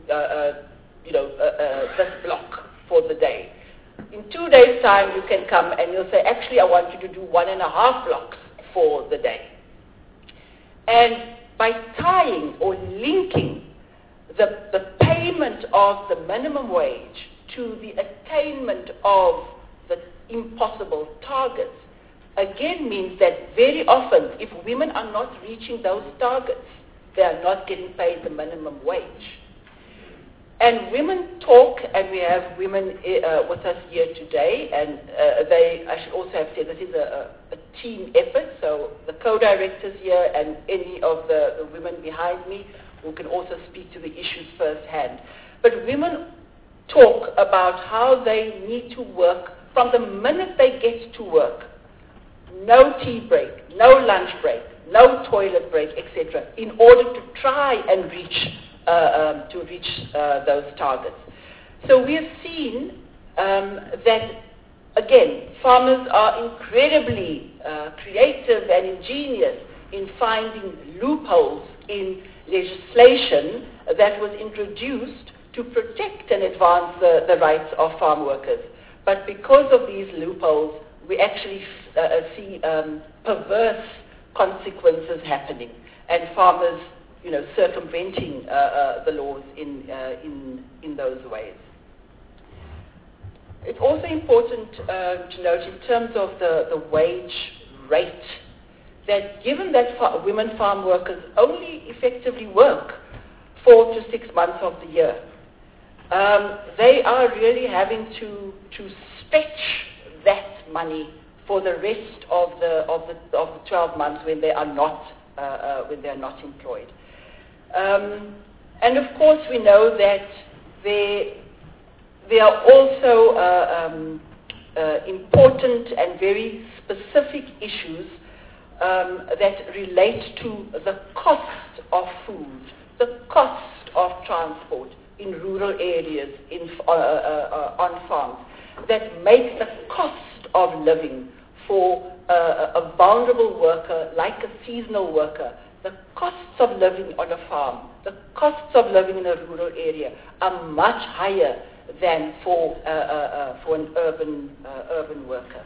this block for the day. In 2 days' time you can come and you'll say, actually I want you to do 1.5 blocks for the day. And by tying or linking the payment of the minimum wage to the attainment of the impossible targets, again means that very often, if women are not reaching those targets, they are not getting paid the minimum wage. And women talk, and we have women with us here today, and I should also have said, this is a team effort, so the co-directors here and any of the women behind me who can also speak to the issues firsthand. But women talk about how they need to work from the minute they get to work. No tea break, no lunch break, no toilet break, etc., in order to try and reach those targets. So we have seen that, again, farmers are incredibly creative and ingenious in finding loopholes in legislation that was introduced to protect and advance the rights of farm workers. But because of these loopholes, we actually see perverse consequences happening, and farmers, circumventing the laws in those ways. It's also important to note, in terms of the wage rate, that given that women farm workers only effectively work 4 to 6 months of the year, they are really having to stretch that money for the rest of the 12 months when they are not employed. And of course, we know that there are also important and very specific issues that relate to the cost of food, the cost of transport in rural areas, on farms, that make the cost of living for a vulnerable worker like a seasonal worker, the costs of living on a farm, the costs of living in a rural area are much higher than for an urban worker.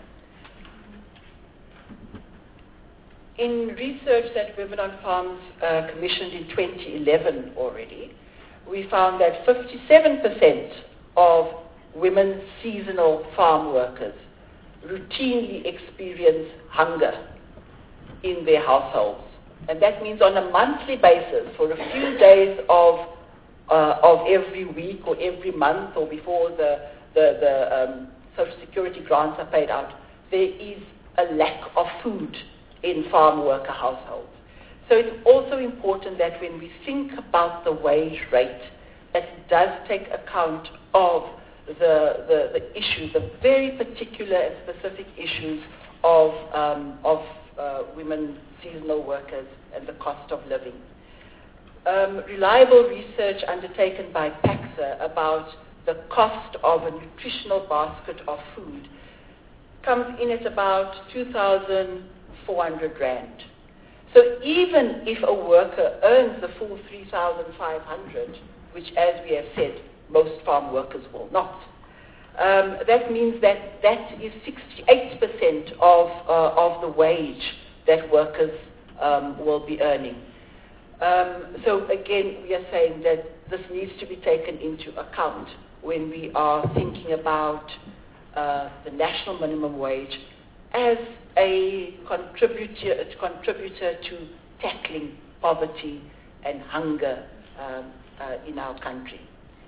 In research that Women on Farms commissioned in 2011 already, we found that 57% of women seasonal farm workers routinely experience hunger in their households. And that means on a monthly basis, for a few days of every week or every month or before the Social Security grants are paid out, there is a lack of food in farm worker households. So it's also important that when we think about the wage rate, that it does take account of the issues, the very particular and specific issues of women seasonal workers and the cost of living. Reliable research undertaken by PACSA about the cost of a nutritional basket of food comes in at about 2,400 Rand. So even if a worker earns the full 3,500, which, as we have said, most farm workers will not, that means that is 68% of the wage that workers will be earning. So again, we are saying that this needs to be taken into account when we are thinking about the national minimum wage as a contributor to tackling poverty and hunger in our country.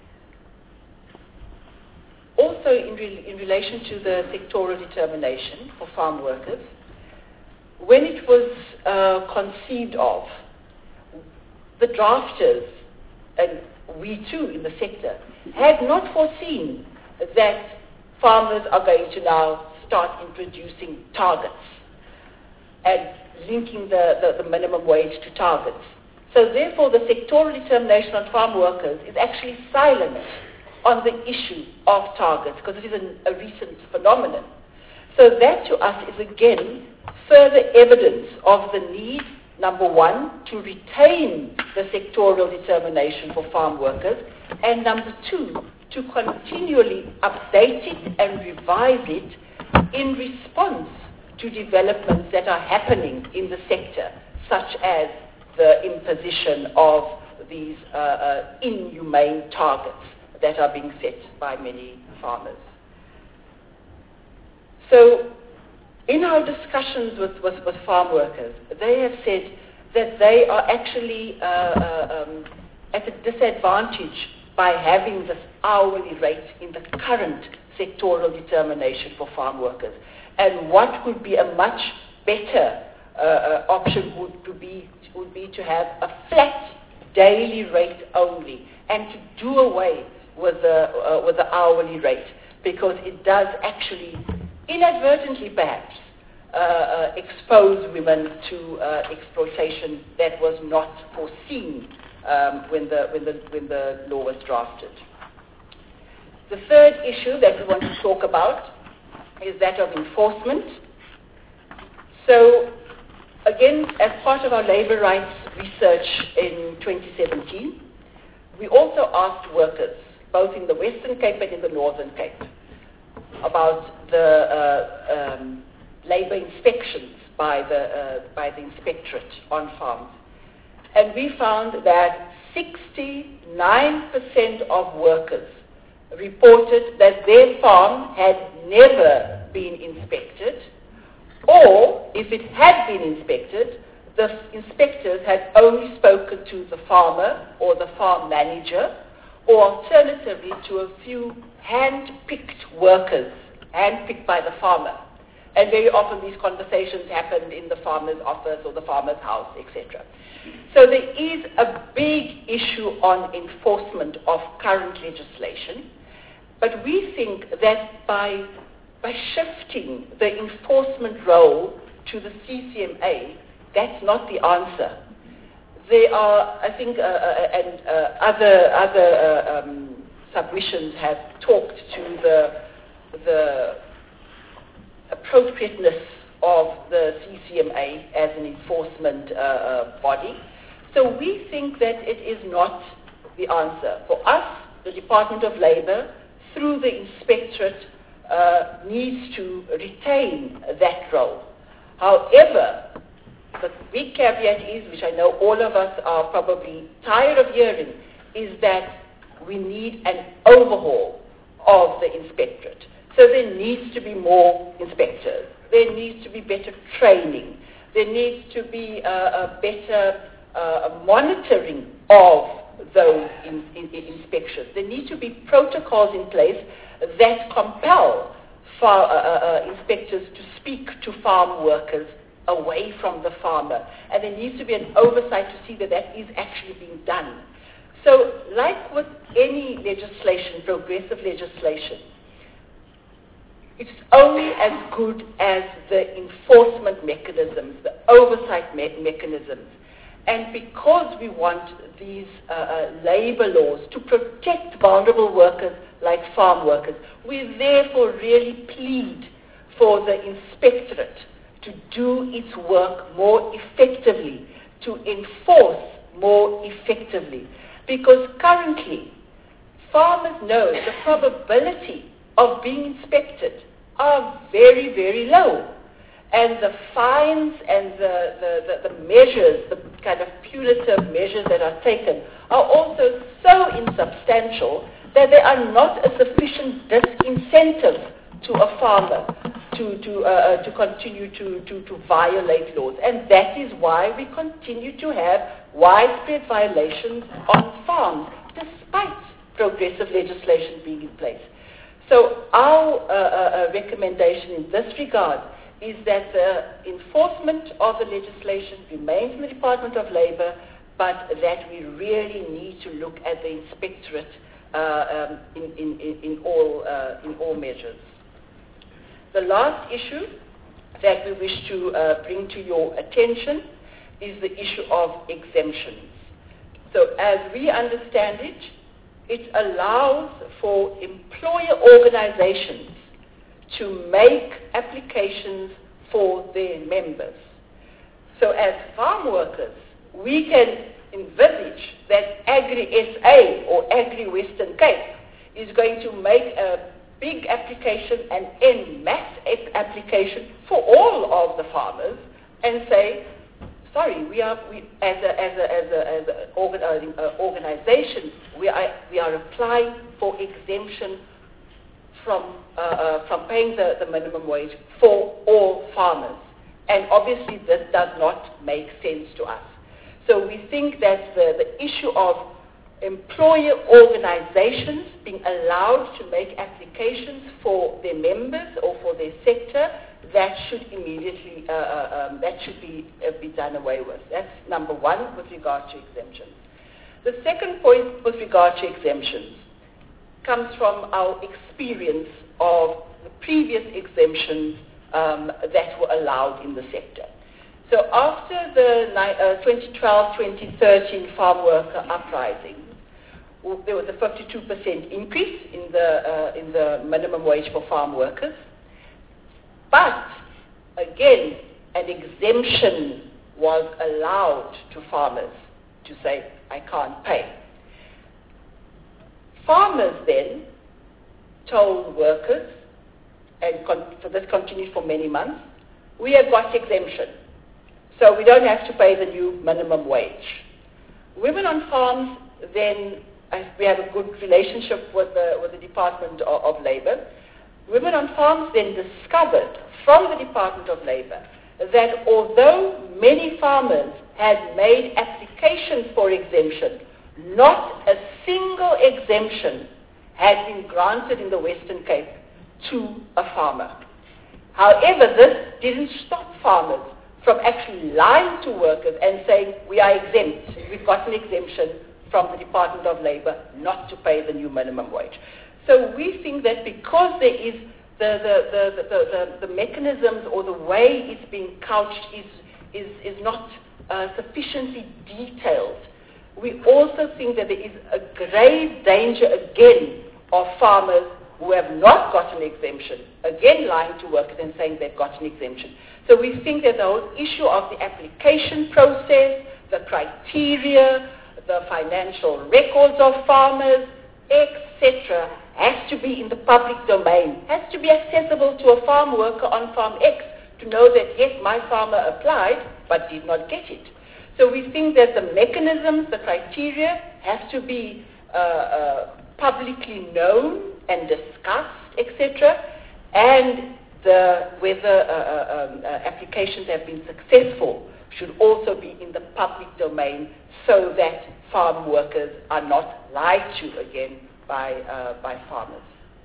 Also, in relation to the sectoral determination for farm workers, when it was conceived of, the drafters, and we too in the sector, had not foreseen that farmers are going to now start introducing targets and linking the minimum wage to targets. So therefore, the sectoral determination on farm workers is actually silent on the issue of targets, because it is a recent phenomenon. So that to us is again further evidence of the need, number one, to retain the sectoral determination for farm workers, and number two, to continually update it and revise it in response to developments that are happening in the sector, such as the imposition of these inhumane targets that are being set by many farmers. So in our discussions with farm workers, they have said that they are actually at a disadvantage by having this hourly rate in the current sectoral determination for farm workers. And what would be a much better option would be to have a flat daily rate only, and to do away with the hourly rate, because it does actually, inadvertently perhaps, expose women to exploitation that was not foreseen when the law was drafted. The third issue that we want to talk about is that of enforcement. So, again, as part of our labor rights research in 2017, we also asked workers, both in the Western Cape and in the Northern Cape, about the labor inspections by the inspectorate on farms. And we found that 69% of workers reported that their farm had never been inspected, or if it had been inspected, the inspectors had only spoken to the farmer or the farm manager, or alternatively to a few hand-picked workers, hand-picked by the farmer. And very often these conversations happened in the farmer's office or the farmer's house, etc. So there is a big issue on enforcement of current legislation, but we think that by shifting the enforcement role to the CCMA, that's not the answer. There are, I think, and other submissions have talked to the appropriateness of the CCMA as an enforcement body. So we think that it is not the answer. For us, the Department of Labour, through the inspectorate, needs to retain that role. However, the big caveat is, which I know all of us are probably tired of hearing, is that we need an overhaul of the inspectorate. So there needs to be more inspectors. There needs to be better training. There needs to be a better monitoring of those inspections. There need to be protocols in place that compel inspectors to speak to farm workers away from the farmer. And there needs to be an oversight to see that that is actually being done. So like with any legislation, progressive legislation, it's only as good as the enforcement mechanisms, the oversight mechanisms. And because we want these labor laws to protect vulnerable workers like farm workers, we therefore really plead for the inspectorate to do its work more effectively, to enforce more effectively. Because currently, farmers know the probability of being inspected are very, very low. And the fines and the measures, the kind of punitive measures that are taken are also so insubstantial that they are not a sufficient disincentive to a farmer to continue to violate laws. And that is why we continue to have widespread violations on farms, despite progressive legislation being in place. So our recommendation in this regard is that the enforcement of the legislation remains in the Department of Labour, but that we really need to look at the inspectorate in all measures. The last issue that we wish to bring to your attention is the issue of exemptions. So as we understand it, it allows for employer organizations to make applications for their members. So as farm workers, we can envisage that Agri-SA or Agri-Western Cape is going to make a big application, an en masse application for all of the farmers and say, sorry, we as an organization, we are applying for exemption from paying the minimum wage for all farmers. And obviously this does not make sense to us. So we think that the issue of employer organizations being allowed to make applications for their members or for their sector, that should immediately, be done away with. That's number one with regard to exemptions. The second point with regard to exemptions comes from our experience of the previous exemptions that were allowed in the sector. So after the 2012-2013 farm worker uprising, there was a 52% increase in the minimum wage for farm workers. But again, an exemption was allowed to farmers to say, I can't pay. Farmers then told workers, and so this continued for many months, we have got exemption, so we don't have to pay the new minimum wage. Women on farms then, we have a good relationship with the Department of Labour. Women on farms then discovered from the Department of Labour that although many farmers had made applications for exemption, not a single exemption had been granted in the Western Cape to a farmer. However, this didn't stop farmers from actually lying to workers and saying, we are exempt, we've got an exemption from the Department of Labour not to pay the new minimum wage. So we think that because there is the mechanisms or the way it's being couched is not sufficiently detailed, we also think that there is a grave danger again of farmers who have not got an exemption, again lying to workers and saying they've got an exemption. So we think that the whole issue of the application process, the criteria, the financial records of farmers, etc., has to be in the public domain, has to be accessible to a farm worker on farm X to know that, yes, my farmer applied but did not get it. So we think that the mechanisms, the criteria, have to be publicly known and discussed, etc., and whether applications have been successful should also be in the public domain so that farm workers are not lied to again by farmers.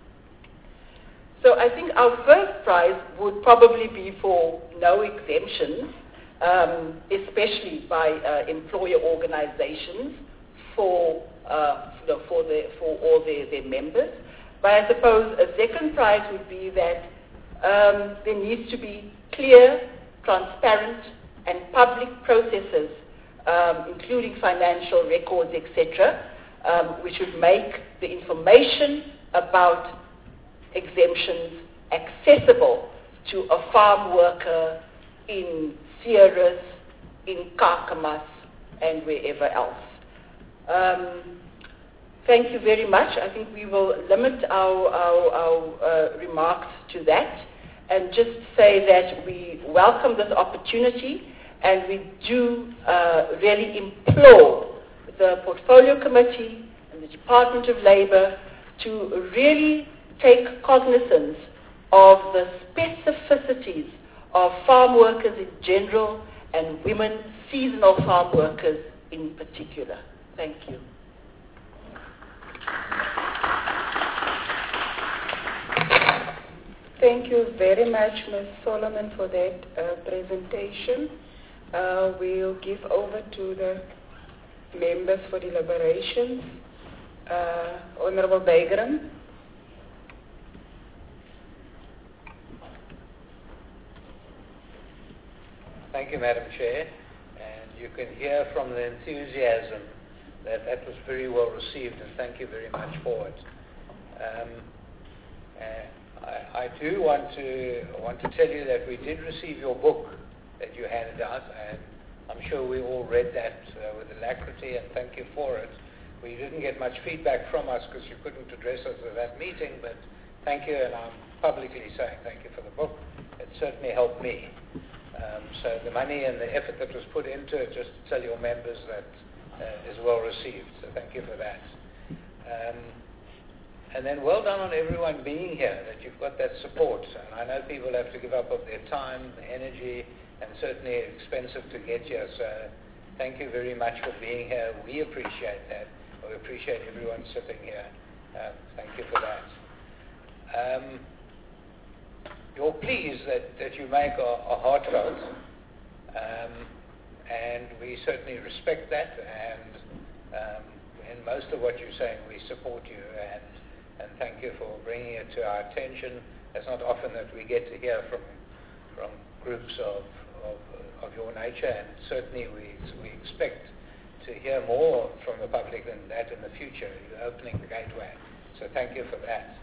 So I think our first prize would probably be for no exemptions, especially by employer organizations for all their members. But I suppose a second prize would be that there needs to be clear, transparent, and public processes, including financial records, etc., which would make the information about exemptions accessible to a farm worker in Ceres, in Kakamas, and wherever else. Thank you very much. I think we will limit our remarks to that and just say that we welcome this opportunity and we do really implore the Portfolio Committee and the Department of Labour to really take cognizance of the specificities of farm workers in general and women, seasonal farm workers in particular. Thank you. Thank you very much, Ms. Solomon, for that presentation. We'll give over to the members for deliberations. Honorable Bagram. Thank you, Madam Chair. And you can hear from the enthusiasm that was very well received, and thank you very much for it. I do want to tell you that we did receive your book that you handed out, and I'm sure we all read that with alacrity, and thank you for it. We didn't get much feedback from us because you couldn't address us at that meeting, but thank you, and I'm publicly saying thank you for the book. It certainly helped me. So the money and the effort that was put into it, just to tell your members, that is well received. So thank you for that. And then well done on everyone being here, that you've got that support. And I know people have to give up of their time, their energy, and certainly it's expensive to get here. So thank you very much for being here. We appreciate that. We appreciate everyone sitting here. Thank you for that. Your pleas that you make are heartfelt, and we certainly respect that, and In most of what you're saying, we support you, and thank you for bringing it to our attention. It's not often that we get to hear from groups of your nature, and certainly we expect to hear more from the public than that in the future. You're opening the gateway, so thank you for that.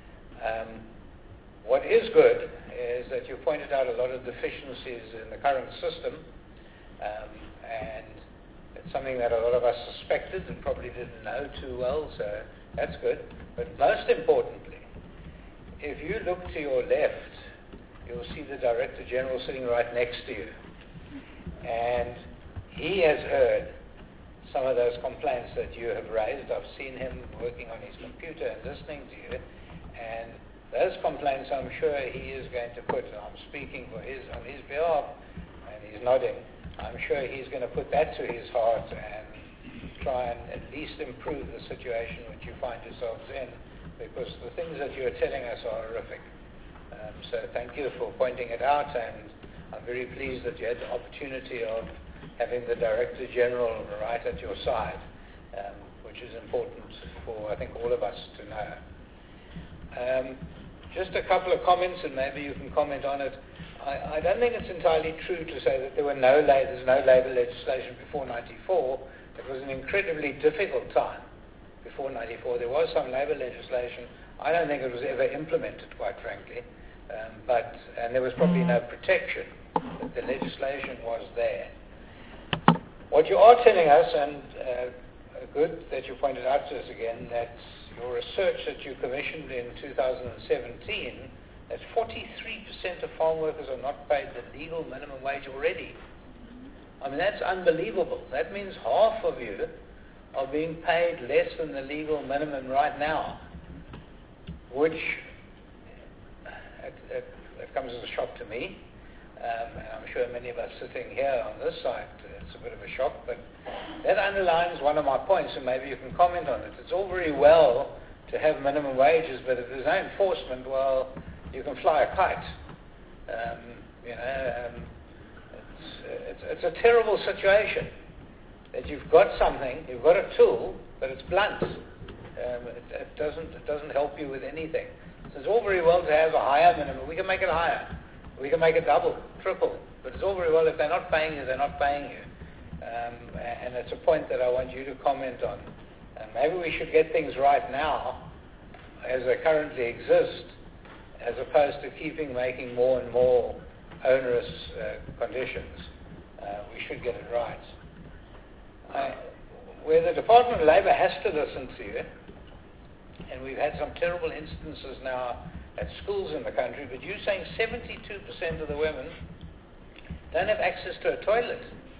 What is good is that you pointed out a lot of deficiencies in the current system, and it's something that a lot of us suspected and probably didn't know too well, so that's good. But most importantly, if you look to your left, you'll see the Director General sitting right next to you. And he has heard some of those complaints that you have raised. I've seen him working on his computer and listening to you. And those complaints, I'm sure he is going to put, I'm speaking on his behalf, and he's nodding, I'm sure he's going to put that to his heart and try and at least improve the situation which you find yourselves in, because the things that you're telling us are horrific. So thank you for pointing it out, and I'm very pleased that you had the opportunity of having the Director General right at your side, which is important for, I think, all of us to know. Just a couple of comments, and maybe you can comment on it. I don't think it's entirely true to say that there's no labour legislation before 94. It was an incredibly difficult time before 94. There was some labour legislation. I don't think it was ever implemented, quite frankly. And there was probably no protection. But the legislation was there. What you are telling us, and good that you pointed out to us again, that your research that you commissioned in 2017, that 43% of farm workers are not paid the legal minimum wage already. I mean, that's unbelievable. That means half of you are being paid less than the legal minimum right now, which it comes as a shock to me. And I'm sure many of us sitting here on this side, it's a bit of a shock, but that underlines one of my points, and maybe you can comment on it. It's all very well to have minimum wages, but if there's no enforcement, well, you can fly a kite. It's a terrible situation that you've got something, you've got a tool, but it's blunt. It doesn't help you with anything. So it's all very well to have a higher minimum. We can make it higher. We can make it double, triple. But it's all very well if they're not paying you, they're not paying you. And it's a point that I want you to comment on. Maybe we should get things right now as they currently exist, as opposed to making more and more onerous conditions. We should get it right. Where the Department of Labour has to listen to you, and we've had some terrible instances now at schools in the country, but you're saying 72% of the women don't have access to a toilet.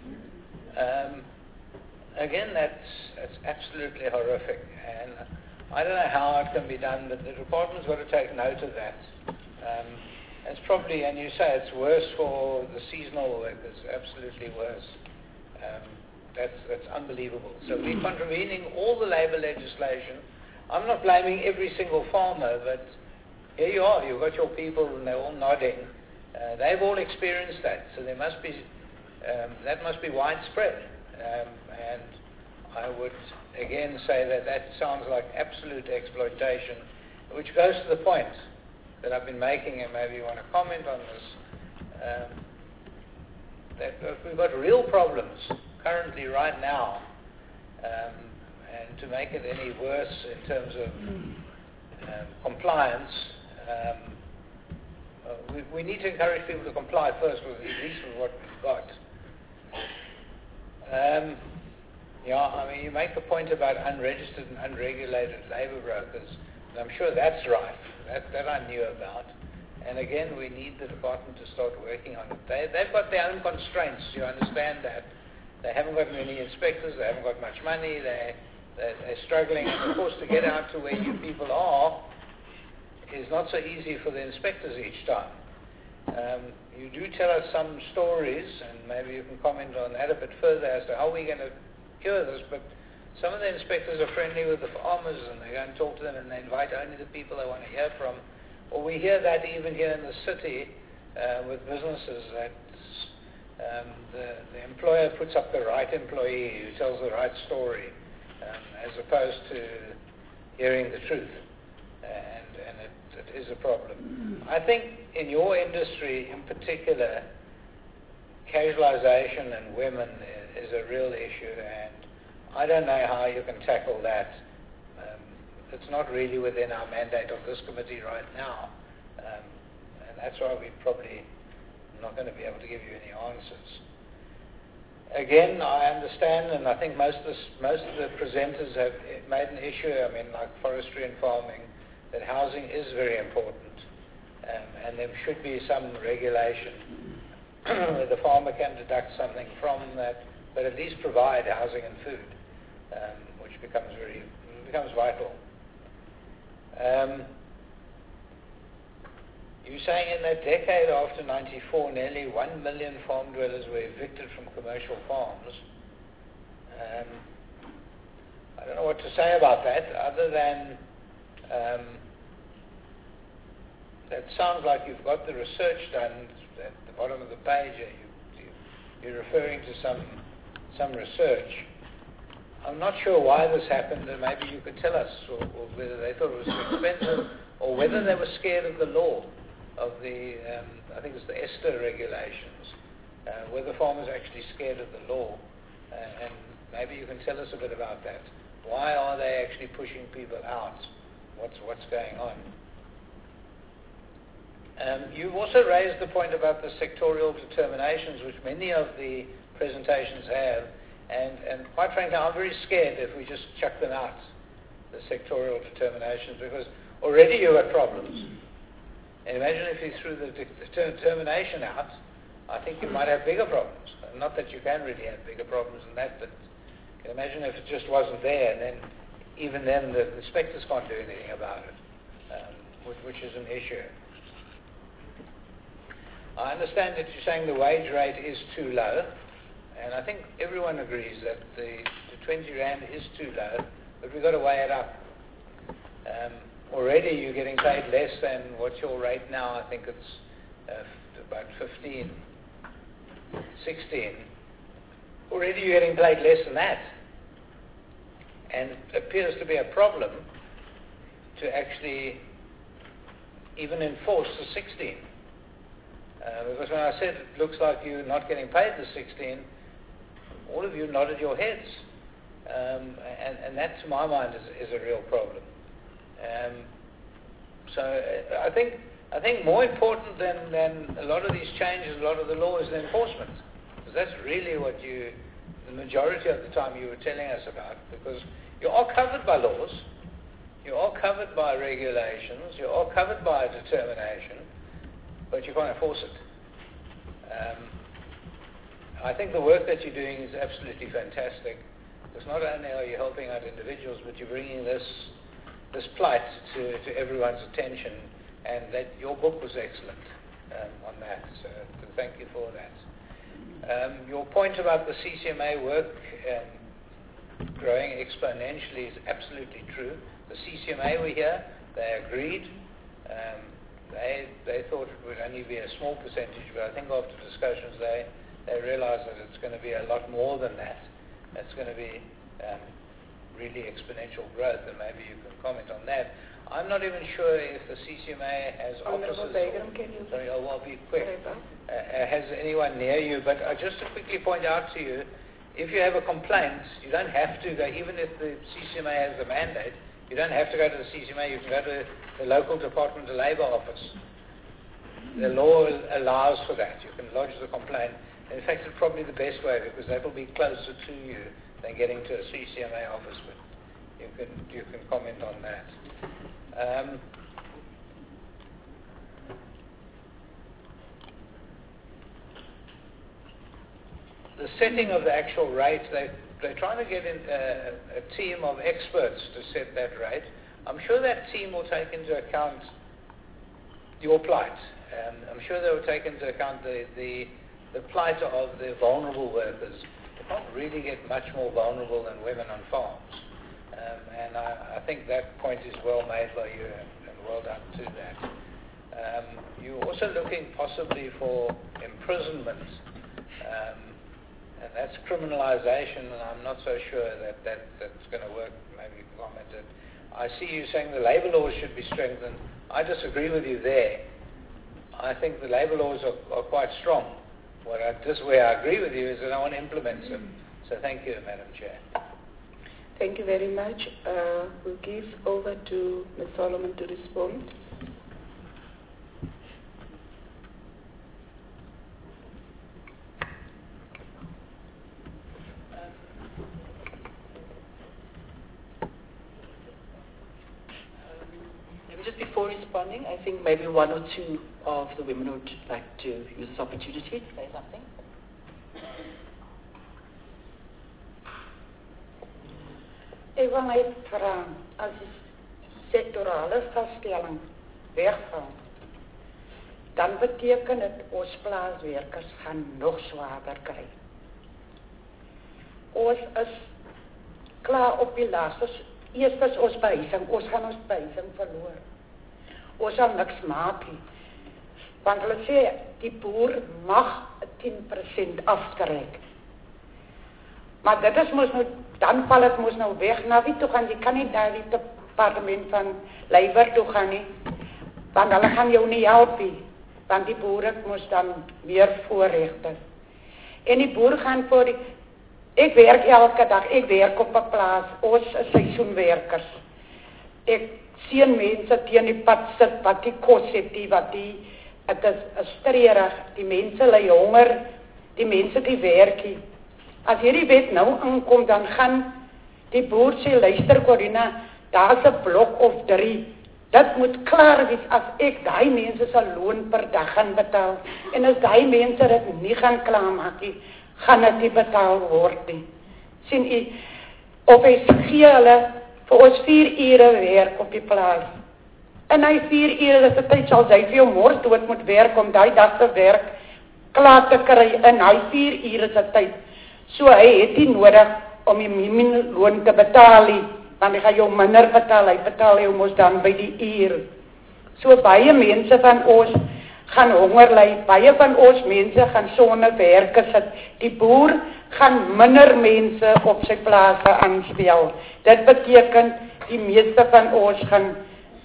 Again, that's absolutely horrific, and I don't know how it can be done, but the department's got to take note of that. It's probably, and you say it's worse for the seasonal workers, absolutely worse. That's unbelievable. So we're contravening all the labour legislation. I'm not blaming every single farmer, but here you are. You've got your people, and they're all nodding. They've all experienced that, so there must be that must be widespread. And I would again say that sounds like absolute exploitation, which goes to the point that I've been making, and maybe you want to comment on this. That we've got real problems currently right now, and to make it any worse in terms of compliance, we need to encourage people to comply first, at least with what we've got. I mean, you make the point about unregistered and unregulated labour brokers, and I'm sure that's right. That I knew about. And again, we need the department to start working on it. They've got their own constraints, you understand that. They haven't got many inspectors, they haven't got much money, they're struggling. And of course, to get out to where you people are is not so easy for the inspectors each time. You do tell us some stories, and maybe you can comment on that a bit further as to how we're going to cure this, but some of the inspectors are friendly with the farmers, and they go and talk to them, and they invite only the people they want to hear from. Or we hear that even here in the city with businesses, that the employer puts up the right employee who tells the right story. as opposed to hearing the truth. And it is a problem. I think in your industry in particular, casualization and women is a real issue, and I don't know how you can tackle that. It's not really within our mandate of this committee right now, and that's why we're probably not going to be able to give you any answers. Again, I understand, and I think most of the presenters have made an issue, like forestry and farming, that housing is very important, and there should be some regulation where the farmer can deduct something from that, but at least provide housing and food, which becomes vital. You're saying in that decade after 94, nearly 1 million farm dwellers were evicted from commercial farms. I don't know what to say about that, other than that sounds like you've got the research done at the bottom of the page. You're referring to some research. I'm not sure why this happened, and maybe you could tell us, or whether they thought it was too expensive, or whether they were scared of the law, of the, I think it's the ESTER regulations, whether farmers are actually scared of the law, and maybe you can tell us a bit about that. Why are they actually pushing people out? What's going on? You've also raised the point about the sectorial determinations, which many of the presentations have, and quite frankly, I'm very scared if we just chuck them out, the sectorial determinations, because already you have problems. And imagine if you threw the determination out, I think you might have bigger problems. Not that you can really have bigger problems than that, but you can imagine if it just wasn't there, and then even then the inspectors can't do anything about it, which is an issue. I understand that you're saying the wage rate is too low, and I think everyone agrees that the 20 Rand is too low, but we've got to weigh it up. Already you're getting paid less than what's your rate now. I think it's about 15, 16. Already you're getting paid less than that. And it appears to be a problem to actually even enforce the 16. Because when I said it looks like you're not getting paid the 16, all of you nodded your heads. And that, to my mind, is a real problem. So I think more important than a lot of these changes, a lot of the law, is the enforcement. Because that's really what the majority of the time you were telling us about. Because you are covered by laws, you are covered by regulations, you are covered by determination, but you can't enforce it. I think the work that you're doing is absolutely fantastic. Because not only are you helping out individuals, but you're bringing this plight to everyone's attention, and that your book was excellent on that. So thank you for that. Your point about the CCMA work growing exponentially is absolutely true. The CCMA were here, they agreed. They thought it would only be a small percentage, but I think after discussions they realized that it's going to be a lot more than that. It's going to be really exponential growth, and maybe you can comment on that. I'm not even sure if the CCMA has offices. Sorry, I'll be quick. Has anyone near you? But just to quickly point out to you, if you have a complaint, you don't have to go, even if the CCMA has the mandate, you don't have to go to the CCMA, you can go to the local Department of Labour office. The law allows for that. You can lodge the complaint. In fact, it's probably the best way, because that will be closer to you than getting to a CCMA office, but you can comment on that. The setting of the actual rate, they're trying to get in a team of experts to set that rate. I'm sure that team will take into account your plight. I'm sure they will take into account the plight of the vulnerable workers. They can't really get much more vulnerable than women on farms. And I think that point is well made by you, and well done to that. You're also looking possibly for imprisonment. And that's criminalization, and I'm not so sure that's going to work. Maybe you can comment it. I see you saying the labor laws should be strengthened. I disagree with you there. I think the labor laws are quite strong. This way I agree with you is that I want to implement them. So thank you, Madam Chair. Thank you very much. We'll give over to Ms. Solomon to respond. Maybe just before responding, I think maybe one or two of the women would like to use this opportunity to say something. Ik wil net vragen, als die sectorale vaststelling weggaan, dan betekent het ons plaaswerkers gaan nog zwaarder krijgen. Ons is klaar op die laatste. Eerst is ons behuising, ons gaan ons behuising verloren. Ons sal niks maak nie. Want hulle sê, die boer mag 10% aftrek. Maar dit is mos nou, dan val het mos nou weg. Na wie toe gaan, jy kan nie naar die departement van Labour toe gaan nie. Want hulle gaan jou nie help nie. Want die boere mos dan meer voorrechte. En die boer gaan voor die... Ek werk elke dag, ek werk op 'n plaas, ons is seisoenwerkers. Ek sien mense teen die pad sit, wat die kos het, het is streerig, die mense ly honger, die mense die werkie. As hierdie wet nou aankom, dan gaan die boer sê, luister Corina, daar is 'n blok of 3. Dit moet klaar wees as ek daai mense se loon per dag gaan betaal. En as daai mense dit nie gaan klaarmaak nie, gaan dit nie betaal word nie. Sien u, of hy gee hulle vir ons 4 ure werk op die plaas. En hy 4 ure is die tyd sal hy vir jou mors dood moet werk om daai dag se werk klaar te kry in hy 4 ure se tyd. So hy het nie nodig om die minimumloon te betaal nie, want hy gaan jou minder betaal, hy betaal jou mos dan by die uur. So baie mense van ons gaan honger ly, baie van ons mense gaan sonder werk sit. Die boer gaan minder mense op sy plase aanstel. Dit beteken die meeste van ons gaan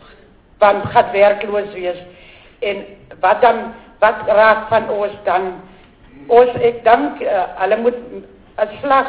werkloos wees. En wat raak van ons dan? Ek dink hulle moet 'n slag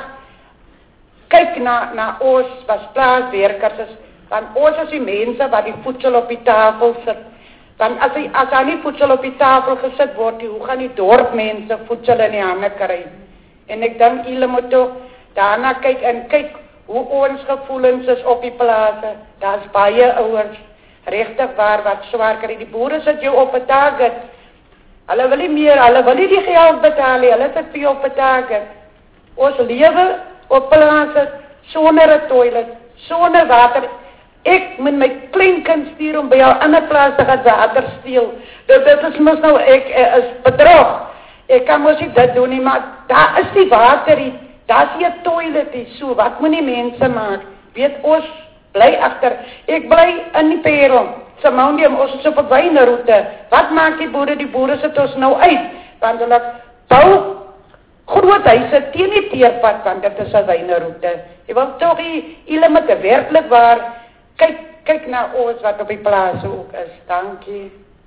kyk na ons wat plaaswerkers is, want ons is die mense wat die voedsel op die tafel sit. Want as daar nie voedsel op die tafel gesit word, hoe gaan die dorpmense voedsel in die hande kry? En ek dink julle moet toch daarna kyk hoe ons gevoelens is op die plase. Daar's baie ouers, regtig waar wat swaar kry. Die boere sit jou op 'n target. Hulle wil nie meer, hulle wil nie die geld betaal nie, hulle sit vir jou op 'n target. Ons lewe op plase sonder 'n toilet, sonder water. Ek moet my kleinkind stuur om by 'n ander plaas te gaan water steel. Dit is mos nou, ek is bedrog. Ek kan mos nie dit doen nie, maar daar is die water nie. Daar is nie 'n toilet nie. So, wat moet die mense maak? Weet ons, bly agter. Ek bly in die Parel. Simondium, ons is op 'n wyneroete. Wat maak die boere? Die boere sit ons nou uit. Want hulle bou groot huise teen die teerpad, want dit is 'n wyneroete. Jy wil tog julle moet werklik waar kyk na ons wat op die plaas ook is. Dankie.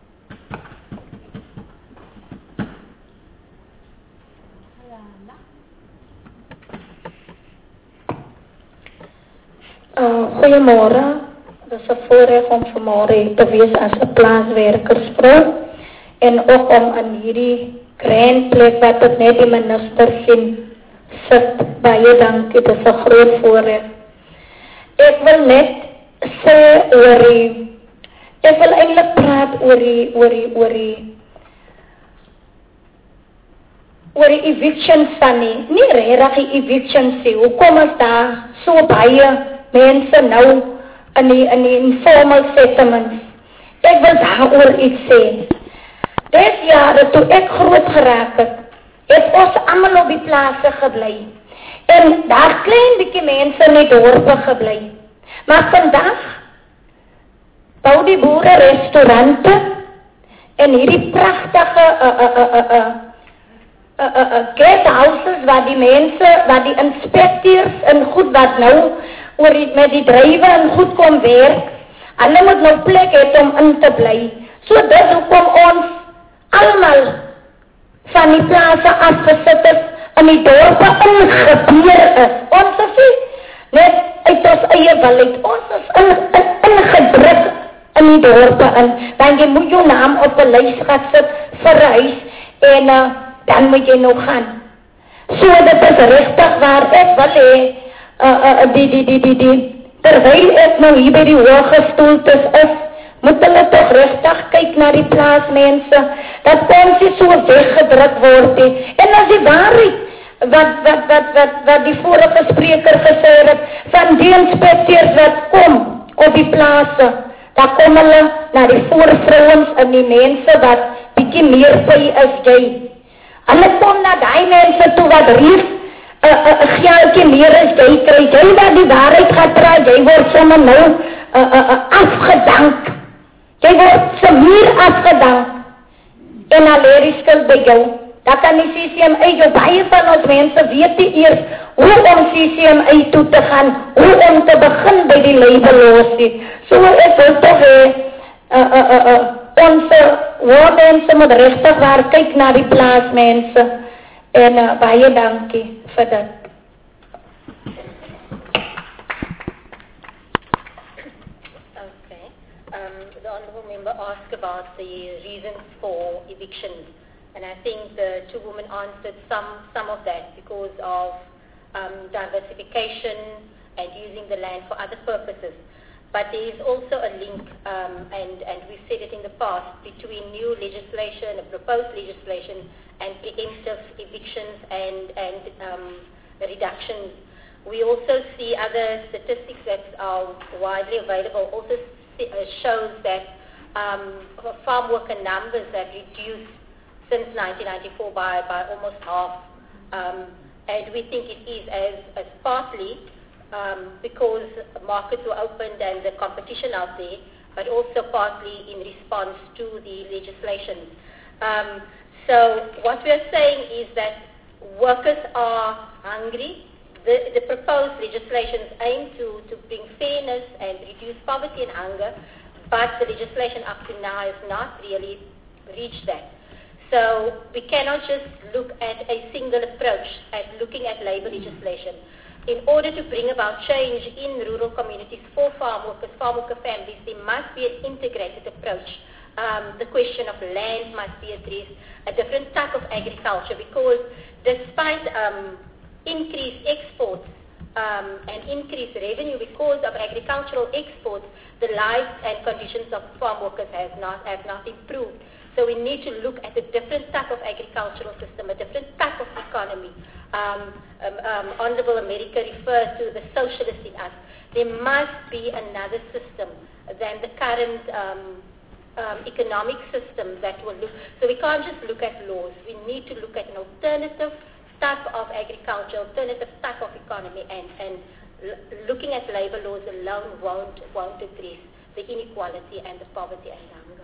Goeiemôre. Dit is 'n voorreg om vanmôre te wees as 'n plaaswerkersvrou en ook om in hierdie grand plek wat ek net die minister sien sit. Baie dankie, dit is 'n groot voorreg. Ek wil net sê ek wil eintlik praat oor die eviction van nie regtig die eviction sê. Hoekom is daar so baie mense nou in die informal settlements? Ek wil daaroor iets sê. Des jare toe ek groot geraak het ons almal op die plase gebly. En daar klein bietjie mense in die dorpe gebly. Maar vandag bou die boere restaurante en hierdie pragtige guest houses waar die mense, waar die inspecteurs en goed wat nou met die drywe en goed kom werk, hulle moet nou plek hê om in te bly. So dis hoekom ons almal van die plase afgesit is in die dorpe ingebeur is. Ons is nie net uit ons eie wil uit, ons is ingedruk in die dorpe in, want jy moet jou naam op 'n lys gaan sit vir 'n huis en dan moet jy nog gaan. So dit is regtig waar ek wil hê, terwyl ek nou hier by die hooggestoeltes is, moet hulle toch regtig kyk na die plaasmense, dat ons nie so weggedruk word nie. En as die waarheid, wat die vorige spreker gesê het, van die inspecteurs wat kom op die plase, dan kom hulle na die voorvrouwens en die mense wat bietjie meer by is jy. Hulle kom na die mense toe wat reef, geldjie meer as jy kry, jy wat die waarheid gaat praat, jy word sommer nou afgedank. Jy word so meer afgedank en al leer die skuld by jou. Dat kan die CCMA, jou baie van ons mense weet nie eers hoe om CCMA toe te gaan, hoe om te begin by die labellosie. So ek wil toch onze woordmense moet regtig waar kyk na die plaasmense en baie dankie vir dit. The Honourable Member asked about the reasons for evictions, and I think the two women answered some of that because of diversification and using the land for other purposes. But there is also a link, and we've said it in the past, between new legislation, proposed legislation, and preemptive evictions and reductions. We also see other statistics that are widely available also shows that farm worker numbers have reduced since 1994 by almost half. And we think it is as partly because markets were opened and the competition out there, but also partly in response to the legislation. So what we are saying is that workers are hungry. The proposed legislations aim to bring fairness and reduce poverty and hunger, but the legislation up to now has not really reached that. So we cannot just look at a single approach at looking at labor legislation. In order to bring about change in rural communities for farm workers, farm worker families, there must be an integrated approach. The question of land must be addressed, a different type of agriculture, because despite increased exports and increased revenue because of agricultural exports, the lives and conditions of farm workers have not improved. So we need to look at a different type of agricultural system, a different type of economy. Honourable America refers to the socialist in us. There must be another system than the current economic system that will look. So we can't just look at laws. We need to look at an alternative type of agriculture, alternative type of economy, and looking at labor laws alone won't address the inequality and the poverty and hunger.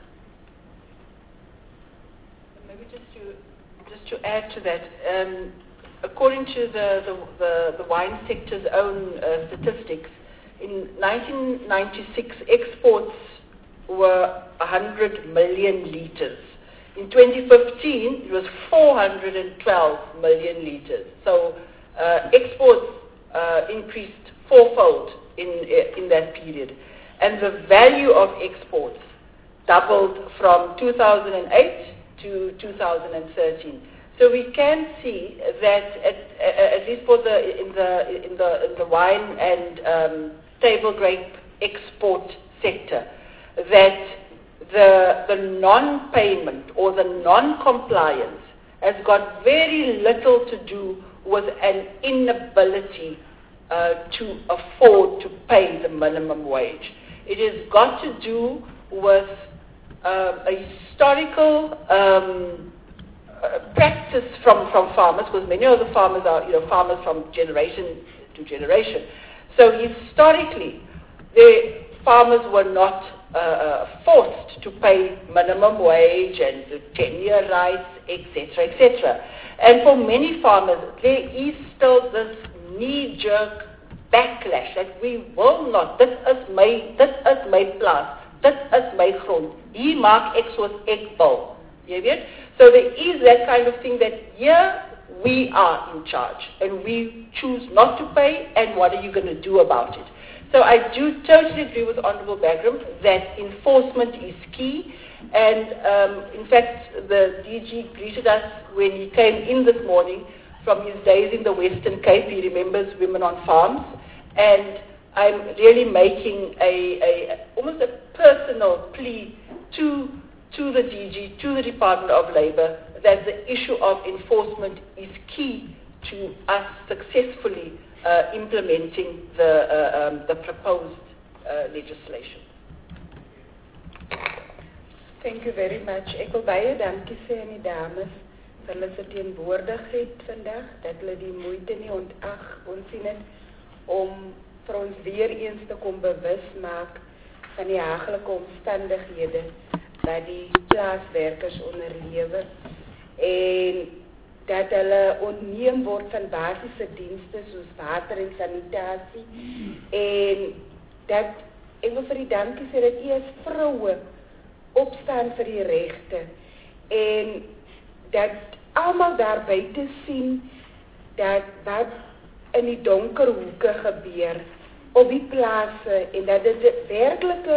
Maybe just to add to that, according to the wine sector's own statistics, in 1996 exports were 100 million litres. In 2015, it was 412 million litres. So exports increased fourfold in that period. And the value of exports doubled from 2008 to 2013. So we can see that, at least for in the wine and table grape export sector, that the non-payment or the non-compliance has got very little to do with an inability to afford to pay the minimum wage. It has got to do with a historical practice from farmers, because many of the farmers are farmers from generation to generation. So historically, the farmers were not forced to pay minimum wage and the tenure rights, etc., etc. And for many farmers, there is still this knee-jerk backlash that we will not, dit is my plaas, dit is my grond, hier maak ek soos ek wil. Jy weet? So there is that kind of thing that here we are in charge and we choose not to pay, and what are you going to do about it? So I do totally agree with Honourable Bagram that enforcement is key, and in fact the DG greeted us when he came in this morning from his days in the Western Cape. He remembers Women on Farms, and I'm really making almost a personal plea to the DG, to the Department of Labour, that the issue of enforcement is key to us successfully implementing the proposed legislation. Thank you very much. Ek wil baie dankie sê aan die dames vir hulle se teenwoordigheid vandag, dat hulle die moeite nie ontag ontsien het om vir ons weer eens te kom bewus maak van die haglike omstandighede dat die plaaswerkers onderlewe en dat hulle ontneem word van basiese dienste soos water en sanitasie, en dat ek wil vir die dankie sê dat u as vroue opstaan vir die regte en dat almal daar buite sien dat wat in die donker hoeke gebeur op die plase en dat dit werklike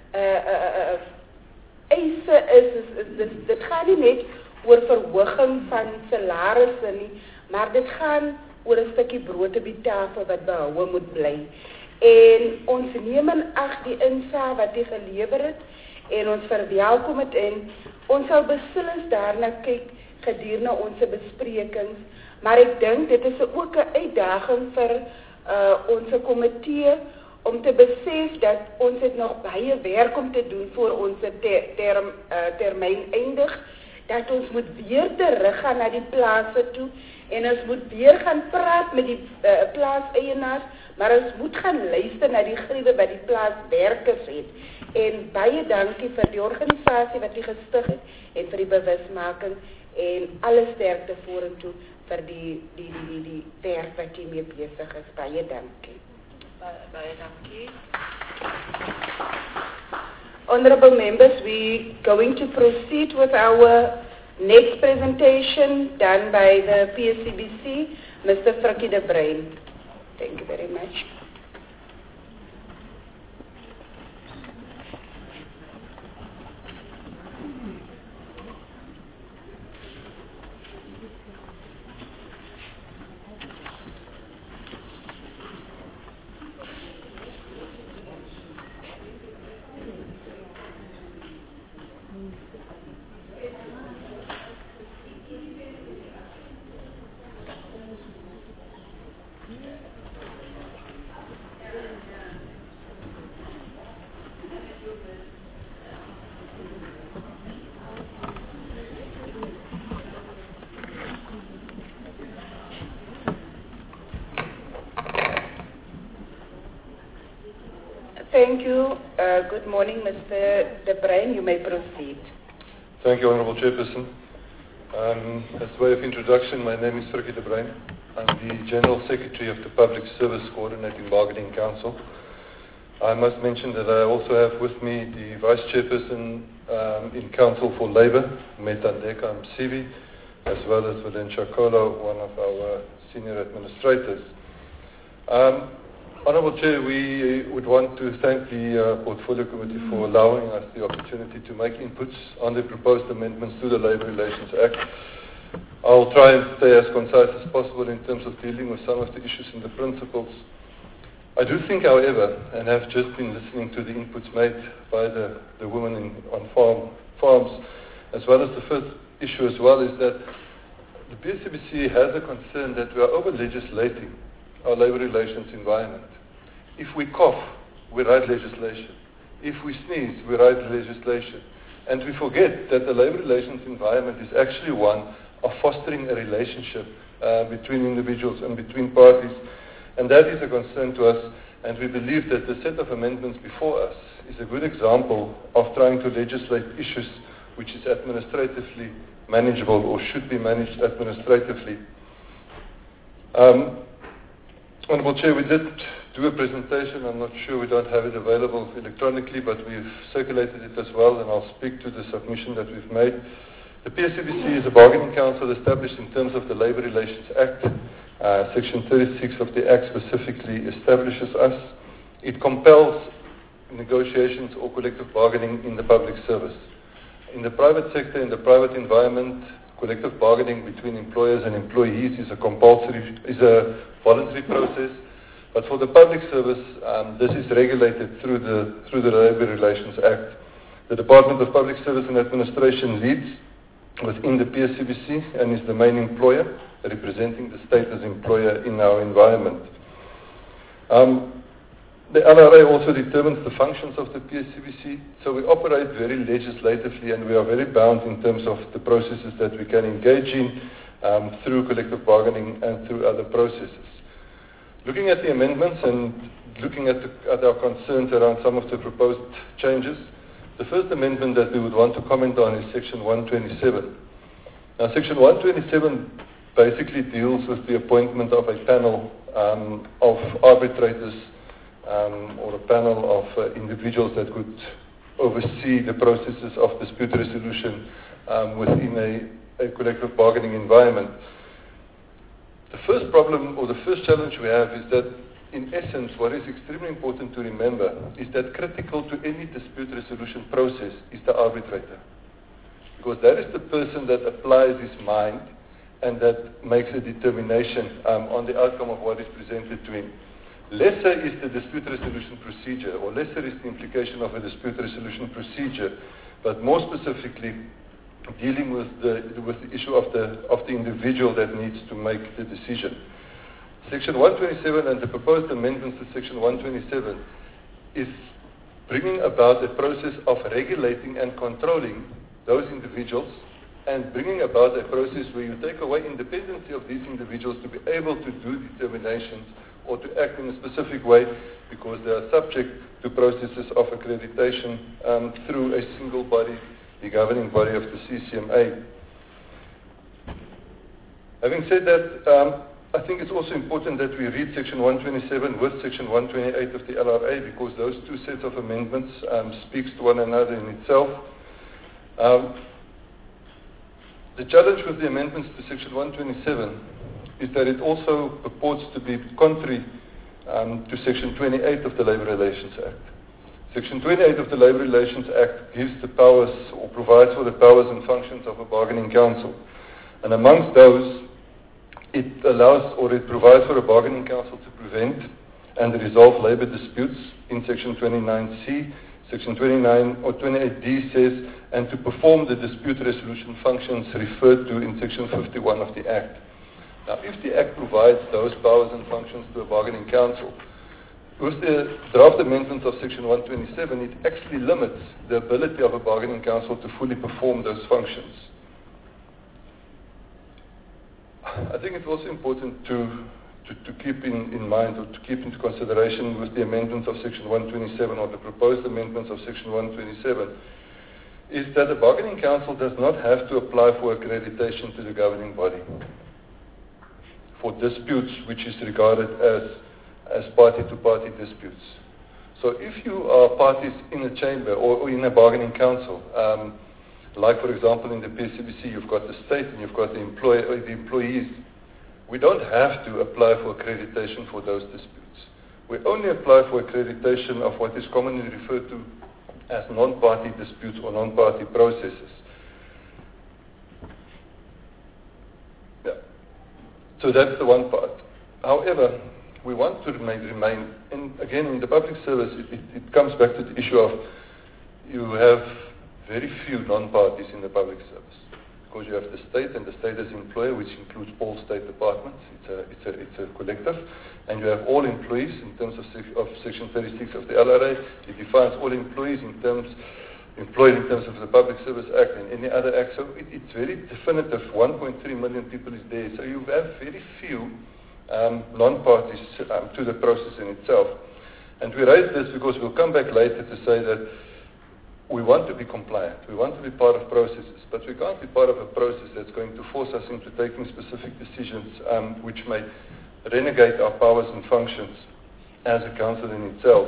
eise is. Dit gaan nie net oor verhoging van salarisse nie, maar dit gaan oor 'n stukkie brood op die tafel wat behoue moet bly. En ons neem in ag die insaag wat u gelewer het en ons verwelkom dit, en ons sal beslis daarna kyk gedurende ons besprekings, maar ek dink dit is ook 'n uitdaging vir ons komitee om te besef dat ons het nog baie werk om te doen voor ons termyn eindig, dat ons moet weer terug gaan na die plase toe en ons moet weer gaan praat met die plaaseienaars, maar ons moet gaan luister na die griewe wat die plaaswerkers het. En baie dankie vir die organisasie wat u gestig het en vir die bewusmaking, en alle sterkte vorentoe vir die werk wat u mee besig is. Baie dankie. Baie dankie. Honorable members, we're going to proceed with our next presentation done by the PSCBC, Mr. Frikkie de Bruin. Thank you very much. Thank you. Good morning, Mr. de Bruin. You may proceed. Thank you, Honourable Chairperson. As a way of introduction, my name is Frikkie de Bruin. I'm the General Secretary of the Public Service Coordinating Bargaining Council. I must mention that I also have with me the Vice Chairperson in Council for Labour, Metandeka Msibi, as well as Valentia Kolo, one of our senior administrators. Honourable Chair, we would want to thank the Portfolio Committee for allowing us the opportunity to make inputs on the proposed amendments to the Labour Relations Act. I'll try and stay as concise as possible in terms of dealing with some of the issues and the principles. I do think, however, and have just been listening to the inputs made by the women on farms, as well as the first issue as well, is that the PSCBC has a concern that we are over-legislating our labour relations environment. If we cough, we write legislation. If we sneeze, we write legislation. And we forget that the labour relations environment is actually one of fostering a relationship between individuals and between parties. And that is a concern to us, And we believe that the set of amendments before us is a good example of trying to legislate issues which is administratively manageable or should be managed administratively. Honourable Chair, we did do a presentation. I'm not sure, we don't have it available electronically, but we've circulated it as well, and I'll speak to the submission that we've made. The PSCBC is a bargaining council established in terms of the Labour Relations Act. Section 36 of the Act specifically establishes us. It compels negotiations or collective bargaining in the public service. In the private sector, in the private environment, collective bargaining between employers and employees is a voluntary process. But for the public service, this is regulated through the Labour Relations Act. The Department of Public Service and Administration leads within the PSCBC and is the main employer, representing the state as employer in our environment. The LRA also determines the functions of the PSCBC, so we operate very legislatively and we are very bound in terms of the processes that we can engage in through collective bargaining and through other processes. Looking at the amendments and looking at our concerns around some of the proposed changes, the first amendment that we would want to comment on is Section 127. Now, Section 127 basically deals with the appointment of a panel of arbitrators or a panel of individuals that could oversee the processes of dispute resolution within a collective bargaining environment. The first problem or the first challenge we have is that, in essence, what is extremely important to remember is that critical to any dispute resolution process is the arbitrator. Because that is the person that applies his mind and that makes a determination on the outcome of what is presented to him. Lesser is the dispute resolution procedure, or lesser is the implication of a dispute resolution procedure, but more specifically, dealing with the issue of the individual that needs to make the decision. Section 127 and the proposed amendments to Section 127 is bringing about a process of regulating and controlling those individuals and bringing about a process where you take away independency of these individuals to be able to do determinations or to act in a specific way because they are subject to processes of accreditation through a single body, the governing body of the CCMA. Having said that, I think it's also important that we read Section 127 with Section 128 of the LRA because those two sets of amendments speaks to one another in itself. The challenge with the amendments to Section 127 is that it also purports to be contrary to Section 28 of the Labour Relations Act. Section 28 of the Labour Relations Act gives the powers or provides for the powers and functions of a bargaining council. And amongst those, it allows or it provides for a bargaining council to prevent and resolve labour disputes in Section 29C. Section 29 or 28D says, and to perform the dispute resolution functions referred to in Section 51 of the Act. Now, if the Act provides those powers and functions to a bargaining council, with the draft amendments of Section 127, it actually limits the ability of a bargaining council to fully perform those functions. I think it's also important to keep in mind or to keep into consideration with the amendments of Section 127 or the proposed amendments of Section 127 is that the bargaining council does not have to apply for accreditation to the governing body for disputes which is regarded as party-to-party disputes. So if you are parties in a chamber or in a bargaining council, like for example in the PSCBC you've got the state and you've got the employees, we don't have to apply for accreditation for those disputes. We only apply for accreditation of what is commonly referred to as non-party disputes or non-party processes. Yeah. So that's the one part. However, we want to remain and again, in the public service, it comes back to the issue of you have very few non-parties in the public service. Because you have the state and the state as employer, which includes all state departments. It's a collective. And you have all employees in terms of Section 36 of the LRA. It defines all employees employed in terms of the Public Service Act and any other act. So it's very definitive. 1.3 million people is there. So you have very few non-parties to the process in itself. And we raise this because we'll come back later to say that we want to be compliant. We want to be part of processes, but we can't be part of a process that's going to force us into taking specific decisions which may renegade our powers and functions as a council in itself.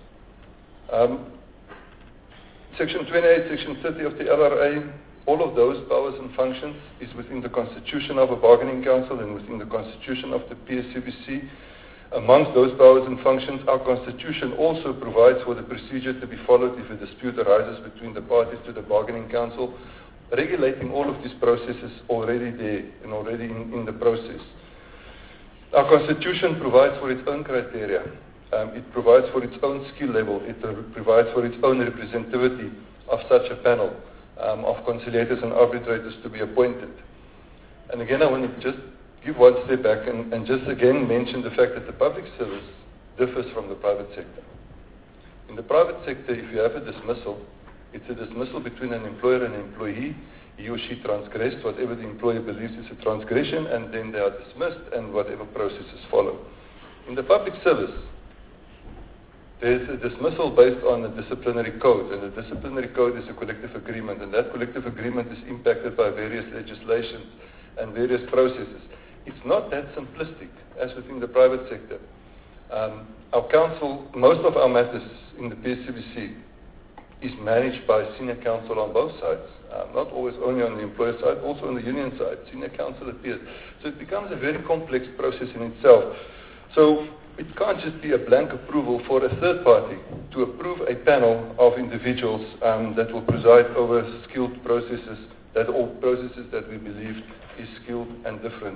Section 28, Section 30 of the LRA, all of those powers and functions is within the constitution of a bargaining council and within the constitution of the PSCBC. Amongst those powers and functions, our constitution also provides for the procedure to be followed if a dispute arises between the parties to the bargaining council, regulating all of these processes already there and already in the process. Our constitution provides for its own criteria. It provides for its own skill level. It provides for its own representativity of such a panel of conciliators and arbitrators to be appointed. And again, I want to just give one step back and just again mention the fact that the public service differs from the private sector. In the private sector, if you have a dismissal, it's a dismissal between an employer and an employee. He or she transgressed whatever the employer believes is a transgression, and then they are dismissed and whatever processes follow. In the public service, there's a dismissal based on a disciplinary code, and the disciplinary code is a collective agreement, and that collective agreement is impacted by various legislations and various processes. It's not that simplistic as within the private sector. Our council, most of our matters in the PSCBC is managed by senior counsel on both sides, not always only on the employer side, also on the union side, senior counsel appears. So it becomes a very complex process in itself. So it can't just be a blank approval for a third party to approve a panel of individuals that will preside over skilled processes, processes that we believe is skilled and different.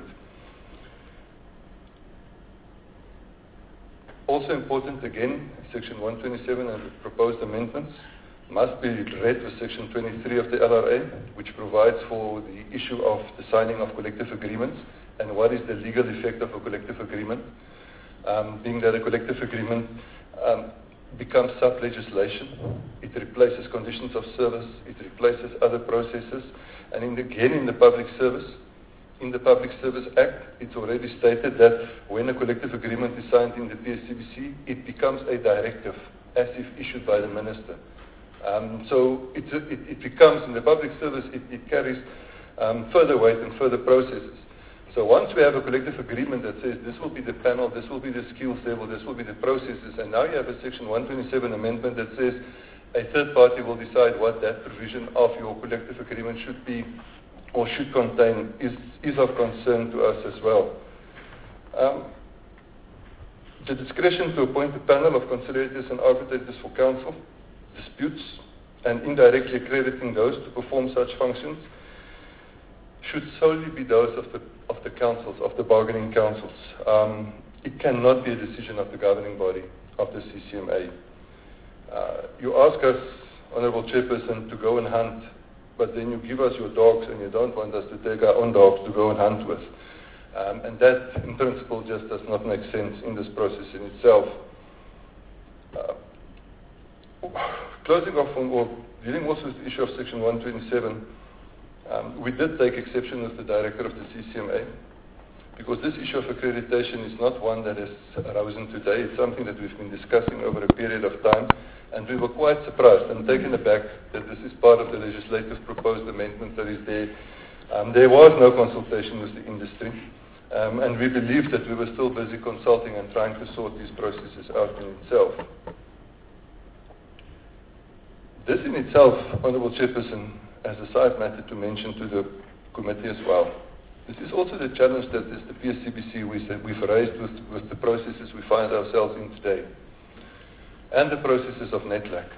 Also important again, Section 127 and the proposed amendments must be read with Section 23 of the LRA, which provides for the issue of the signing of collective agreements and what is the legal effect of a collective agreement, being that a collective agreement becomes sub-legislation. It replaces conditions of service, it replaces other processes, and again in the Public Service Act, it's already stated that when a collective agreement is signed in the PSCBC, it becomes a directive as if issued by the minister. So it becomes, in the public service, it carries further weight and further processes. So once we have a collective agreement that says this will be the panel, this will be the skills level, this will be the processes, and now you have a Section 127 amendment that says a third party will decide what that provision of your collective agreement should be or should contain is of concern to us as well. The discretion to appoint a panel of conciliators and arbitrators for counsel, disputes, and indirectly accrediting those to perform such functions should solely be those of the councils, of the bargaining councils. It cannot be a decision of the governing body of the CCMA. You ask us, Honourable Chairperson, to go and hunt, but then you give us your dogs and you don't want us to take our own dogs to go and hunt with. And that, in principle, just does not make sense in this process in itself. Closing off on, or dealing also with the issue of Section 127, we did take exception with the Director of the CCMA, because this issue of accreditation is not one that has arisen today. It's something that we've been discussing over a period of time, and we were quite surprised and taken aback that this is part of the legislative proposed amendment that is there. There was no consultation with the industry, and we believed that we were still busy consulting and trying to sort these processes out in itself. This in itself, Honourable Chairperson, as a side matter to mention to the committee as well. This is also the challenge that is the PSCBC we've raised with the processes we find ourselves in today, and the processes of NETLAC.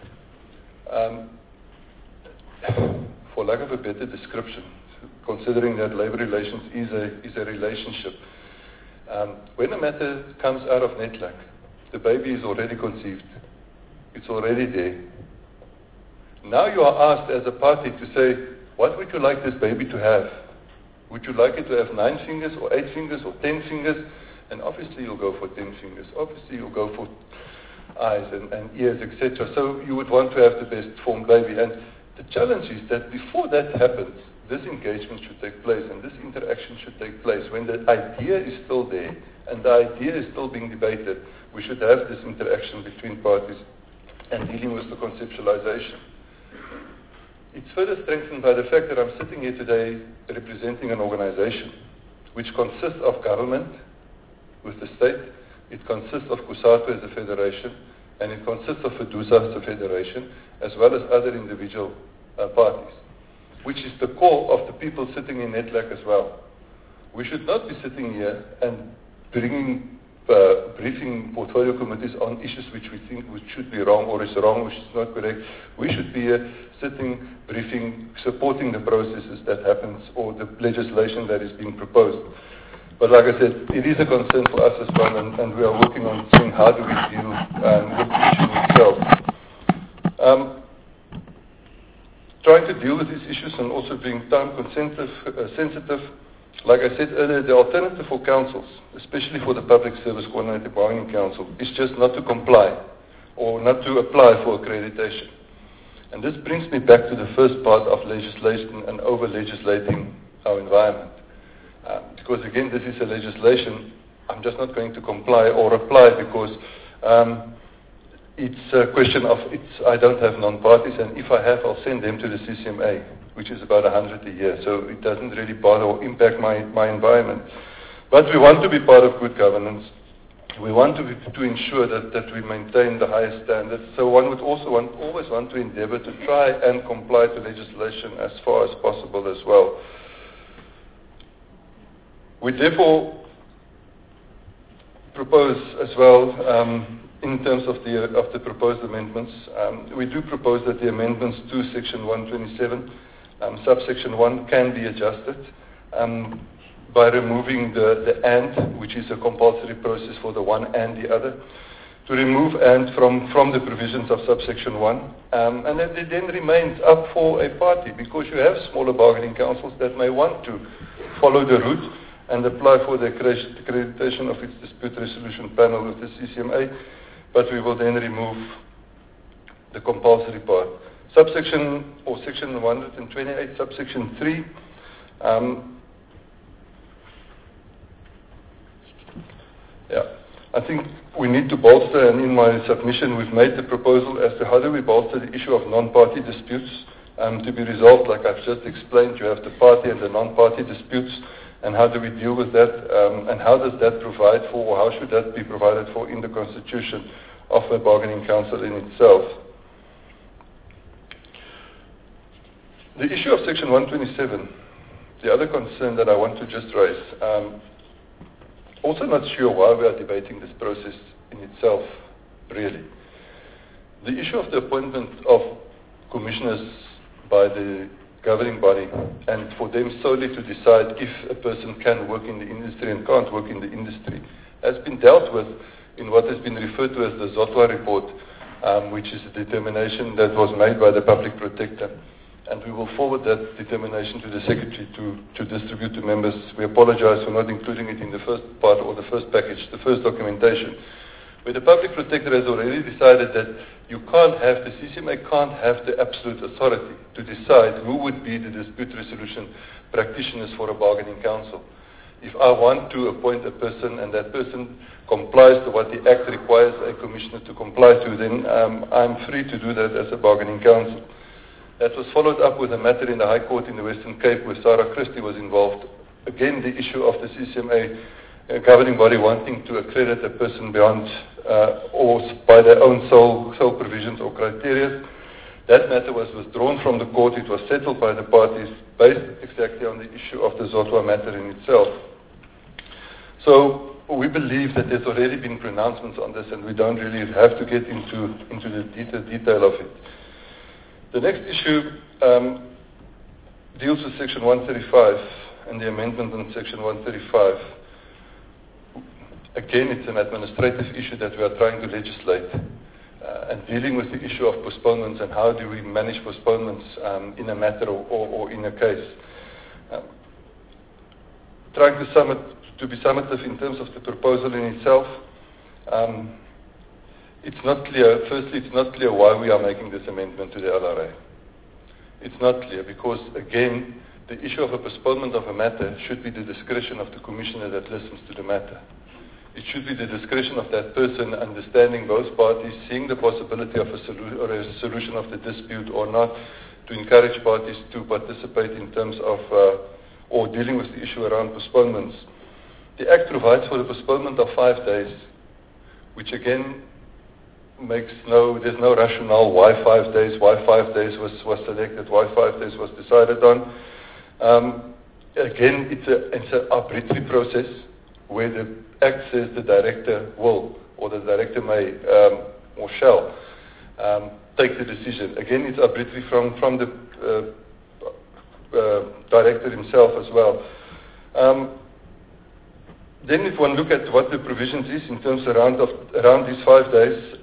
For lack of a better description, considering that labour relations is a relationship, when a matter comes out of NETLAC, the baby is already conceived. It's already there. Now you are asked as a party to say, what would you like this baby to have? Would you like it to have 9 fingers or 8 fingers or 10 fingers? And obviously you'll go for 10 fingers. Obviously you'll go for eyes and ears, etc. So you would want to have the best formed baby. And the challenge is that before that happens, this engagement should take place and this interaction should take place. When the idea is still there and the idea is still being debated, we should have this interaction between parties and dealing with the conceptualization. It's further strengthened by the fact that I'm sitting here today representing an organization which consists of government with the state, it consists of COSATU as a federation, and it consists of FEDUSA as a federation, as well as other individual parties, which is the core of the people sitting in NEDLAC as well. We should not be sitting here and briefing portfolio committees on issues which we think which should be wrong or is wrong, which is not correct. We should be here sitting, briefing, supporting the processes that happens or the legislation that is being proposed. But like I said, it is a concern for us as well, and we are working on seeing how do we deal with the issue itself. Trying to deal with these issues and also being time sensitive. Like I said earlier, the alternative for councils, especially for the Public Service Coordinated Bargaining Council, is just not to comply or not to apply for accreditation. And this brings me back to the first part of legislation and over-legislating our environment. Because again, this is a legislation, I'm just not going to comply or apply because it's a question of, I don't have non-parties, and if I have, I'll send them to the CCMA, which is about 100 a year, so it doesn't really bother or impact my environment. But we want to be part of good governance. We want to ensure that we maintain the highest standards. So one would also always want to endeavor to try and comply to legislation as far as possible as well. We therefore propose as well, in terms of the proposed amendments, we do propose that the amendments to Section 127, subsection 1 can be adjusted by removing the and, which is a compulsory process for the one and the other, to remove and from the provisions of subsection 1, and it then remains up for a party, because you have smaller bargaining councils that may want to follow the route and apply for the accreditation of its dispute resolution panel with the CCMA, but we will then remove the compulsory part. Subsection or Section 128, subsection 3, I think we need to bolster, and in my submission we've made the proposal as to how do we bolster the issue of non-party disputes to be resolved. Like I've just explained, you have the party and the non-party disputes, and how do we deal with that, and how does that provide for, or how should that be provided for in the constitution of a bargaining council in itself. The issue of Section 127, the other concern that I want to just raise, also not sure why we are debating this process in itself, really. The issue of the appointment of commissioners by the governing body, and for them solely to decide if a person can work in the industry and can't work in the industry, has been dealt with in what has been referred to as the Zotwa report, which is a determination that was made by the public protector. And we will forward that determination to the Secretary to distribute to members. We apologize for not including it in the first part or the first package, the first documentation, where the public protector has already decided that you can't have, the CCMA can't have the absolute authority to decide who would be the dispute resolution practitioners for a bargaining council. If I want to appoint a person and that person complies to what the Act requires a commissioner to comply to, then I'm free to do that as a bargaining council. That was followed up with a matter in the High Court in the Western Cape where Sarah Christie was involved. Again, the issue of the CCMA governing body wanting to accredit a person beyond or by their own sole provisions or criteria. That matter was withdrawn from the court. It was settled by the parties based exactly on the issue of the Zotwa matter in itself. So we believe that there's already been pronouncements on this, and we don't really have to get into the detail of it. The next issue deals with Section 135 and the amendment on Section 135. Again, it's an administrative issue that we are trying to legislate and dealing with the issue of postponements and how do we manage postponements in a matter or in a case. Trying to be summative in terms of the proposal in itself. It's not clear, firstly, it's not clear why we are making this amendment to the LRA. It's not clear because, again, the issue of a postponement of a matter should be the discretion of the commissioner that listens to the matter. It should be the discretion of that person understanding both parties, seeing the possibility of a solution of the dispute or not, to encourage parties to participate in terms of or dealing with the issue around postponements. The Act provides for the postponement of 5 days, which again there's no rationale why 5 days, why 5 days was selected, why 5 days was decided on. Again, it's an arbitrary process where the Act says the director will, or the director may, or shall, take the decision. Again, it's arbitrary from the director himself as well. Then if one look at what the provisions is in terms around these 5 days,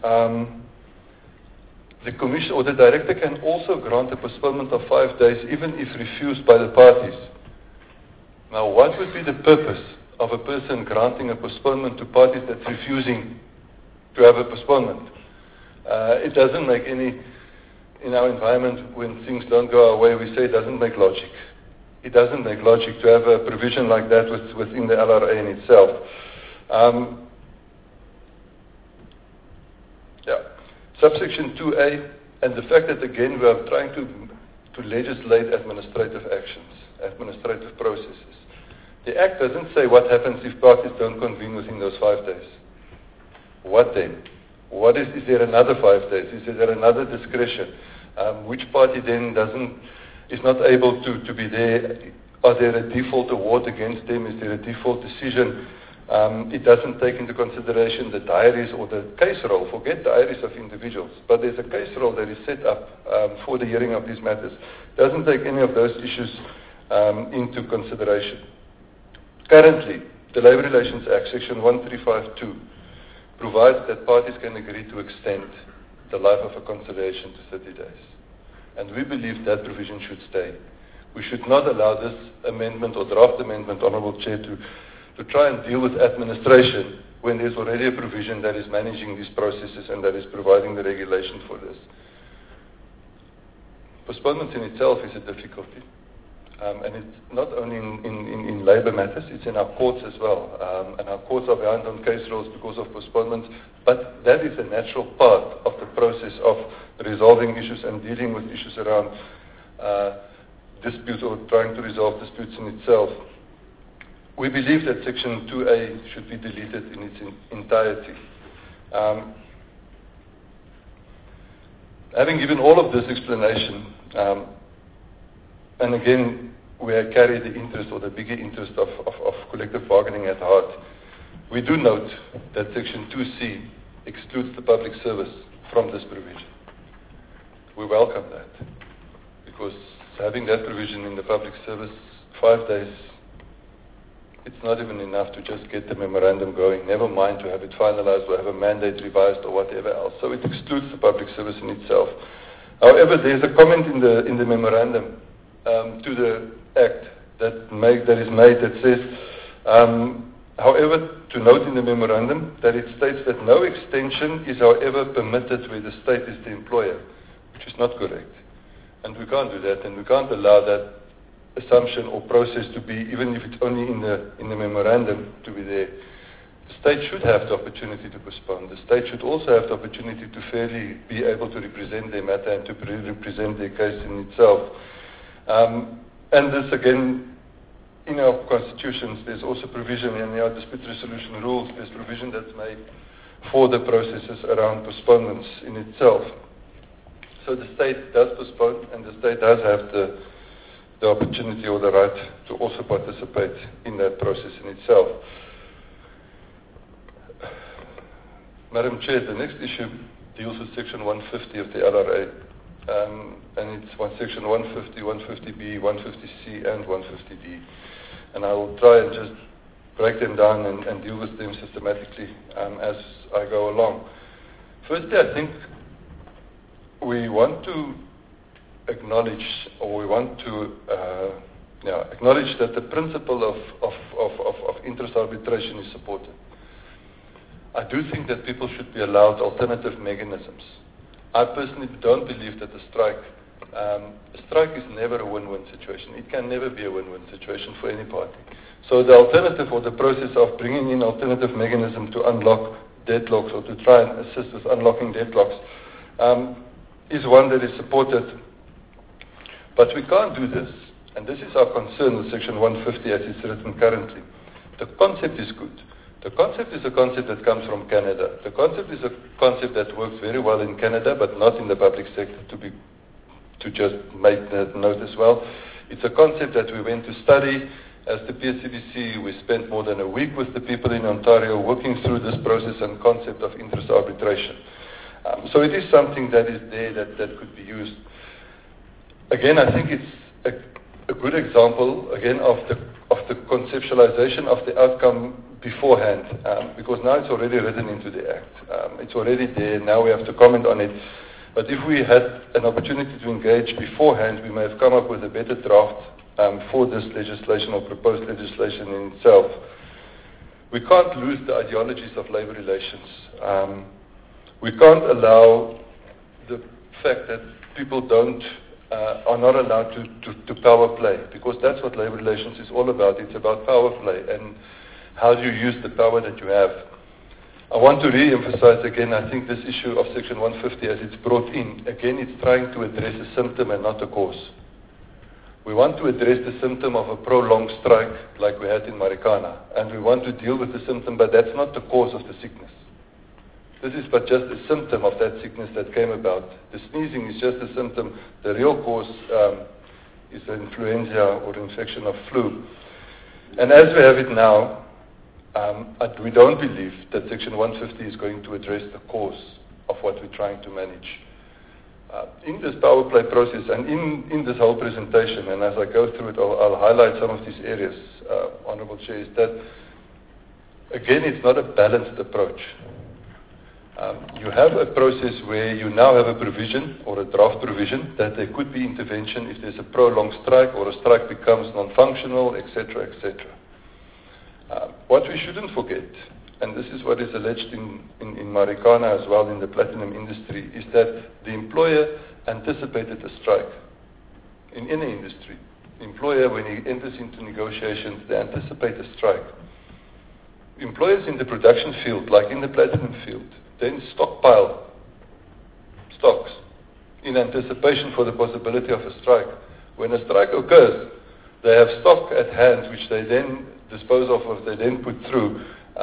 the commission or the director can also grant a postponement of 5 days even if refused by the parties. Now, what would be the purpose of a person granting a postponement to parties that's refusing to have a postponement? It doesn't make any, in our environment, when things don't go our way, we say it doesn't make logic. It doesn't make logic to have a provision like that within the LRA in itself. Subsection 2A, and the fact that, again, we are trying to legislate administrative actions, administrative processes. The Act doesn't say what happens if parties don't convene within those 5 days. What then? Is there another 5 days? Is there another discretion? Which party then is not able to be there? Are there a default award against them? Is there a default decision? It doesn't take into consideration the diaries or the case roll. Forget diaries of individuals. But there's a case roll that is set up for the hearing of these matters. Doesn't take any of those issues into consideration. Currently, the Labour Relations Act, Section 1352, provides that parties can agree to extend the life of a conciliation to 30 days. And we believe that provision should stay. We should not allow this amendment or draft amendment, Honourable Chair, to try and deal with administration when there's already a provision that is managing these processes and that is providing the regulation for this. Postponement in itself is a difficulty. And it's not only in labour matters, it's in our courts as well. And our courts are behind on case rolls because of postponement, but that is a natural part of the process of resolving issues and dealing with issues around disputes or trying to resolve disputes in itself. We believe that Section 2A should be deleted in its entirety. Having given all of this explanation, and again, where I carry the interest or the bigger interest of collective bargaining at heart, we do note that Section 2C excludes the public service from this provision. We welcome that, because having that provision in the public service, 5 days, it's not even enough to just get the memorandum going, never mind to have it finalized or have a mandate revised or whatever else. So it excludes the public service in itself. However, there's a comment in the memorandum to the Act that is made that says, however, to note in the memorandum that it states that no extension is, however, permitted where the state is the employer, which is not correct. And we can't do that, and we can't allow that assumption or process to be, even if it's only in the memorandum, to be there. The state should have the opportunity to postpone. The state should also have the opportunity to fairly be able to represent their matter and to represent their case in itself. And this, again, in our constitutions, there's also provision in our dispute resolution rules, there's provision that's made for the processes around postponements in itself. So the state does postpone, and the state does have the opportunity or the right to also participate in that process in itself. Madam Chair, the next issue deals with Section 150 of the LRA. And it's Section 150, 150B, 150C, and 150D. And I will try and just break them down and deal with them systematically as I go along. Firstly, I think we want to acknowledge, or we want to acknowledge that the principle of interest arbitration is supported. I do think that people should be allowed alternative mechanisms. I personally don't believe that the strike a strike is never a win-win situation. It can never be a win-win situation for any party. So the alternative or the process of bringing in alternative mechanism to unlock deadlocks or to try and assist with unlocking deadlocks is one that is supported. But we can't do this, and this is our concern with Section 150 as it's written currently. The concept is good. The concept is a concept that comes from Canada. The concept is a concept that works very well in Canada, but not in the public sector, to just make that note as well. It's a concept that we went to study. As the PSCDC, we spent more than a week with the people in Ontario working through this process and concept of interest arbitration. So it is something that is there that could be used. Again, I think it's a good example, again, of the conceptualization of the outcome beforehand, because now it's already written into the Act. It's already there. Now we have to comment on it. But if we had an opportunity to engage beforehand, we may have come up with a better draft for this legislation or proposed legislation in itself. We can't lose the ideologies of labor relations. We can't allow the fact that people are not allowed to power play, because that's what labor relations is all about. It's about power play and how do you use the power that you have. I want to re-emphasize again, I think this issue of Section 150 as it's brought in, again, it's trying to address a symptom and not a cause. We want to address the symptom of a prolonged strike like we had in Marikana, and we want to deal with the symptom, but that's not the cause of the sickness. This is but just a symptom of that sickness that came about. The sneezing is just a symptom. The real cause is the influenza or infection of flu. And as we have it now, we don't believe that Section 150 is going to address the cause of what we're trying to manage. In this power play process and in this whole presentation, and as I go through it, I'll highlight some of these areas, Honourable Chair, is that, again, it's not a balanced approach. You have a process where you now have a provision or a draft provision that there could be intervention if there's a prolonged strike or a strike becomes non-functional, etc., etc. What we shouldn't forget, and this is what is alleged in Marikana as well in the platinum industry, is that the employer anticipated a strike. In any industry, the employer, when he enters into negotiations, they anticipate a strike. Employers in the production field, like in the platinum field, then stockpile stocks in anticipation for the possibility of a strike. When a strike occurs, they have stock at hand which they then dispose of, or they then put through,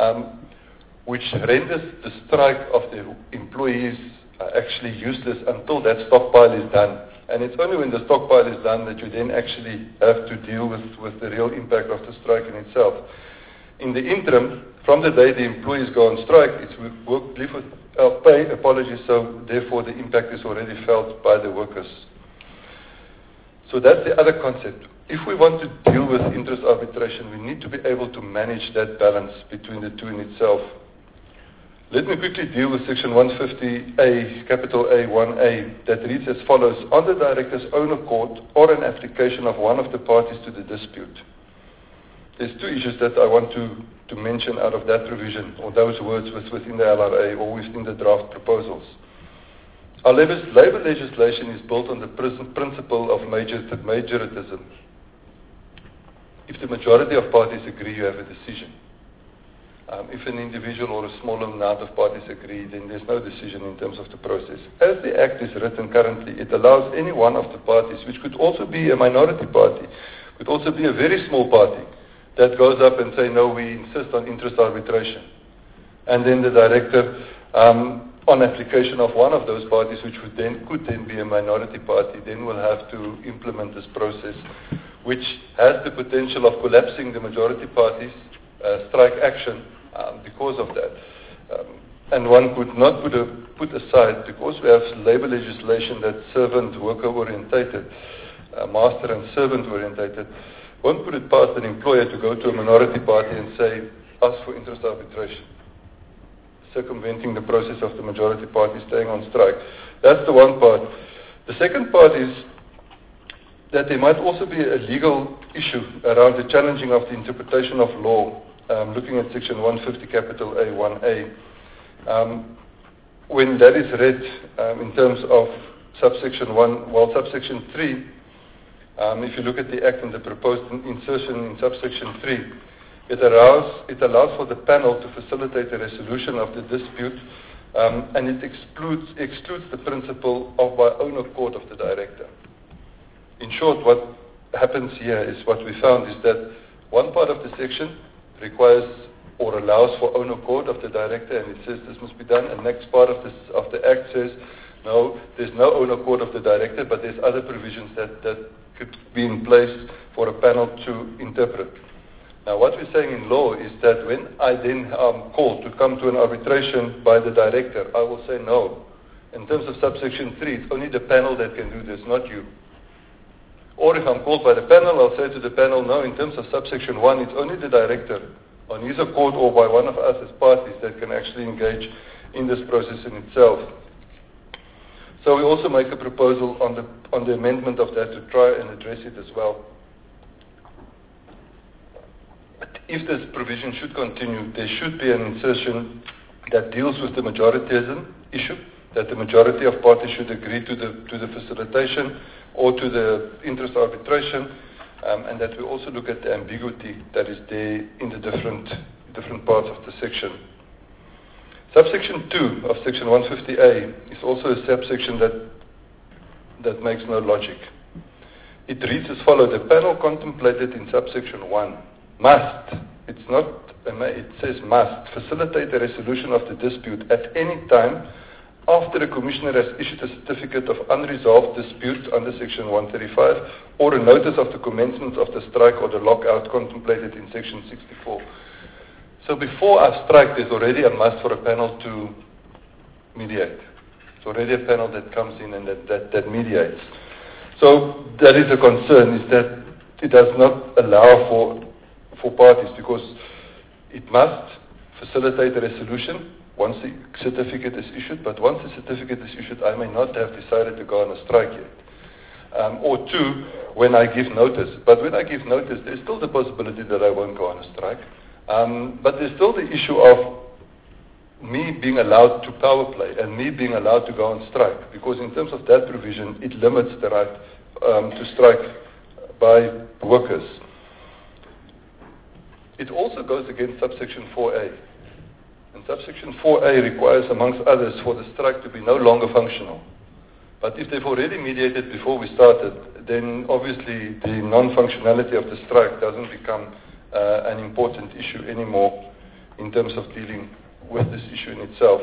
which renders the strike of the employees actually useless until that stockpile is done. And it's only when the stockpile is done that you then actually have to deal with the real impact of the strike in itself. In the interim, from the day the employees go on strike, it's leave without pay, apologies, so therefore the impact is already felt by the workers. So that's the other concept. If we want to deal with interest arbitration, we need to be able to manage that balance between the two in itself. Let me quickly deal with Section 150A, capital A, 1A, that reads as follows: on the director's own accord or an application of one of the parties to the dispute. There's two issues that I want to mention out of that provision, or those words within the LRA or within the draft proposals. Our labor legislation is built on the principle of majoritism. If the majority of parties agree, you have a decision. If an individual or a small amount of parties agree, then there's no decision in terms of the process. As the Act is written currently, it allows any one of the parties, which could also be a minority party, could also be a very small party, that goes up and say, no, we insist on interest arbitration. And then the director, on application of one of those parties, which could then be a minority party, then will have to implement this process, which has the potential of collapsing the majority party's strike action because of that. And one could not put aside, because we have labor legislation that's servant-worker orientated, master and servant orientated, one put it past an employer to go to a minority party and say, ask for interest arbitration, circumventing the process of the majority party staying on strike. That's the one part. The second part is that there might also be a legal issue around the challenging of the interpretation of law, looking at Section 150, capital A, 1A. When that is read in terms of subsection 1, while subsection 3, if you look at the Act and the proposed insertion in subsection 3, it allows for the panel to facilitate the resolution of the dispute, and it excludes the principle of by own accord of the director. In short, what happens here is what we found is that one part of the section requires or allows for own accord of the director, and it says this must be done, and the next part of the Act says, no, there's no own accord of the director, but there's other provisions that could be in place for a panel to interpret. Now, what we're saying in law is that when I then am called to come to an arbitration by the director, I will say no. In terms of subsection 3, it's only the panel that can do this, not you. Or if I'm called by the panel, I'll say to the panel, no, in terms of subsection 1, it's only the director on his accord or by one of us as parties that can actually engage in this process in itself. So we also make a proposal on the amendment of that to try and address it as well. If this provision should continue, there should be an insertion that deals with the majoritism issue, that the majority of parties should agree to the facilitation or to the interest arbitration, and that we also look at the ambiguity that is there in the different parts of the section. Subsection 2 of section 150A is also a subsection that makes no logic. It reads as follows: the panel contemplated in subsection 1 must, it says must, facilitate the resolution of the dispute at any time after the commissioner has issued a certificate of unresolved dispute under section 135 or a notice of the commencement of the strike or the lockout contemplated in section 64. So before I strike, there's already a must for a panel to mediate. It's already a panel that comes in and that mediates. So that is a concern, is that it does not allow for parties, because it must facilitate a resolution once the certificate is issued, but once the certificate is issued, I may not have decided to go on a strike yet. Or 2, when I give notice. But when I give notice, there's still the possibility that I won't go on a strike. But there's still the issue of me being allowed to power play and me being allowed to go on strike, because in terms of that provision, it limits the right to strike by workers. It also goes against subsection 4A. And subsection 4A requires, amongst others, for the strike to be no longer functional. But if they've already mediated before we started, then obviously the non-functionality of the strike doesn't become an important issue anymore in terms of dealing with this issue in itself.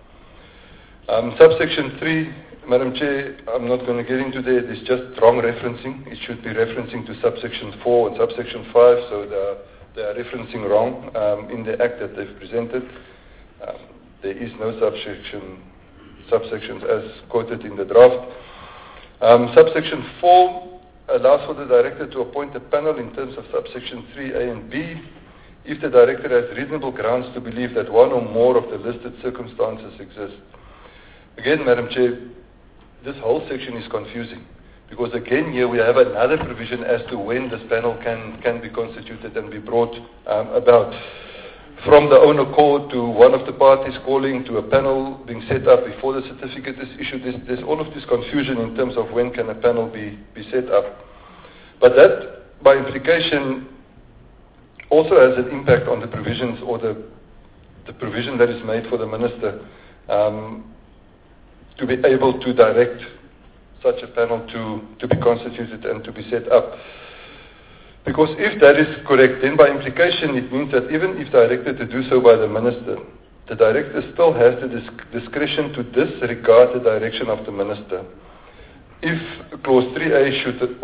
Subsection 3, Madam Chair, I'm not going to get into there. It's just wrong referencing. It should be referencing to subsection 4 and subsection 5, so they are referencing wrong in the Act that they've presented. There is no subsections as quoted in the draft. Subsection 4 allows for the director to appoint a panel in terms of subsection 3A and B if the director has reasonable grounds to believe that one or more of the listed circumstances exist. Again, Madam Chair, this whole section is confusing, because again here we have another provision as to when this panel can be constituted and be brought about. From the own accord to one of the parties calling to a panel being set up before the certificate is issued, there's all of this confusion in terms of when can a panel be set up. But that, by implication, also has an impact on the provisions or the provision that is made for the minister to be able to direct such a panel to be constituted and to be set up. Because if that is correct, then by implication it means that even if directed to do so by the minister, the director still has the discretion to disregard the direction of the minister. If clause 3A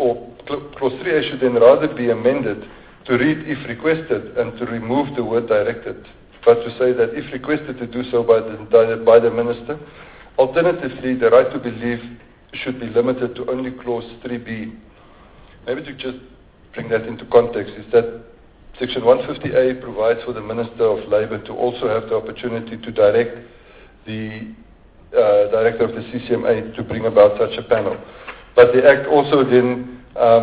should then rather be amended to read if requested and to remove the word directed, but to say that if requested to do so by the minister. Alternatively, the right to believe should be limited to only clause 3B. Maybe to just bring that into context, is that Section 150A provides for the Minister of Labour to also have the opportunity to direct the Director of the CCMA to bring about such a panel. But the Act also then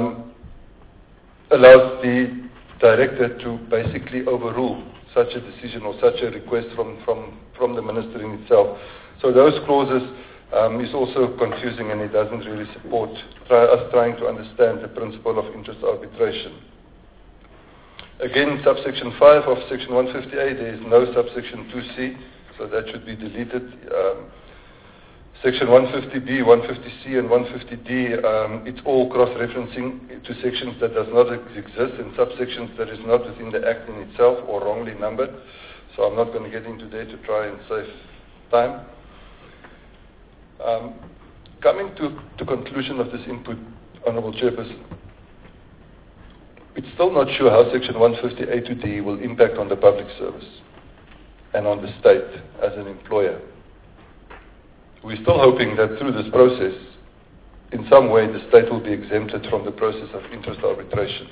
allows the Director to basically overrule such a decision or such a request from the Minister in itself. So those clauses is also confusing, and it doesn't really support us trying to understand the principle of interest arbitration. Again, subsection 5 of section 158, there is no subsection 2C, so that should be deleted. Section 150B, 150C, and 150D, it's all cross-referencing to sections that does not exist and subsections that is not within the Act in itself or wrongly numbered. So I'm not going to get into there to try and save time. Coming to conclusion of this input, Honourable Chairperson, it's still not sure how Section 150A to D will impact on the public service and on the state as an employer. We're still hoping that through this process, in some way, the state will be exempted from the process of interest arbitration.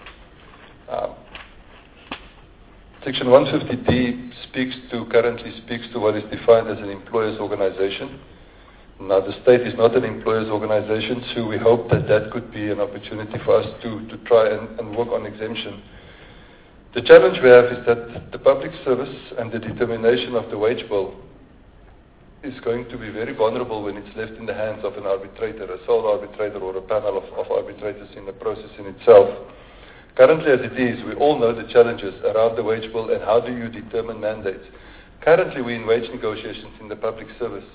Section 150D currently speaks to what is defined as an employer's organization. Now, the state is not an employer's organization, so we hope that that could be an opportunity for us to try and work on exemption. The challenge we have is that the public service and the determination of the wage bill is going to be very vulnerable when it's left in the hands of an arbitrator, a sole arbitrator or a panel of arbitrators in the process in itself. Currently as it is, we all know the challenges around the wage bill and how do you determine mandates. Currently we're in wage negotiations in the public service,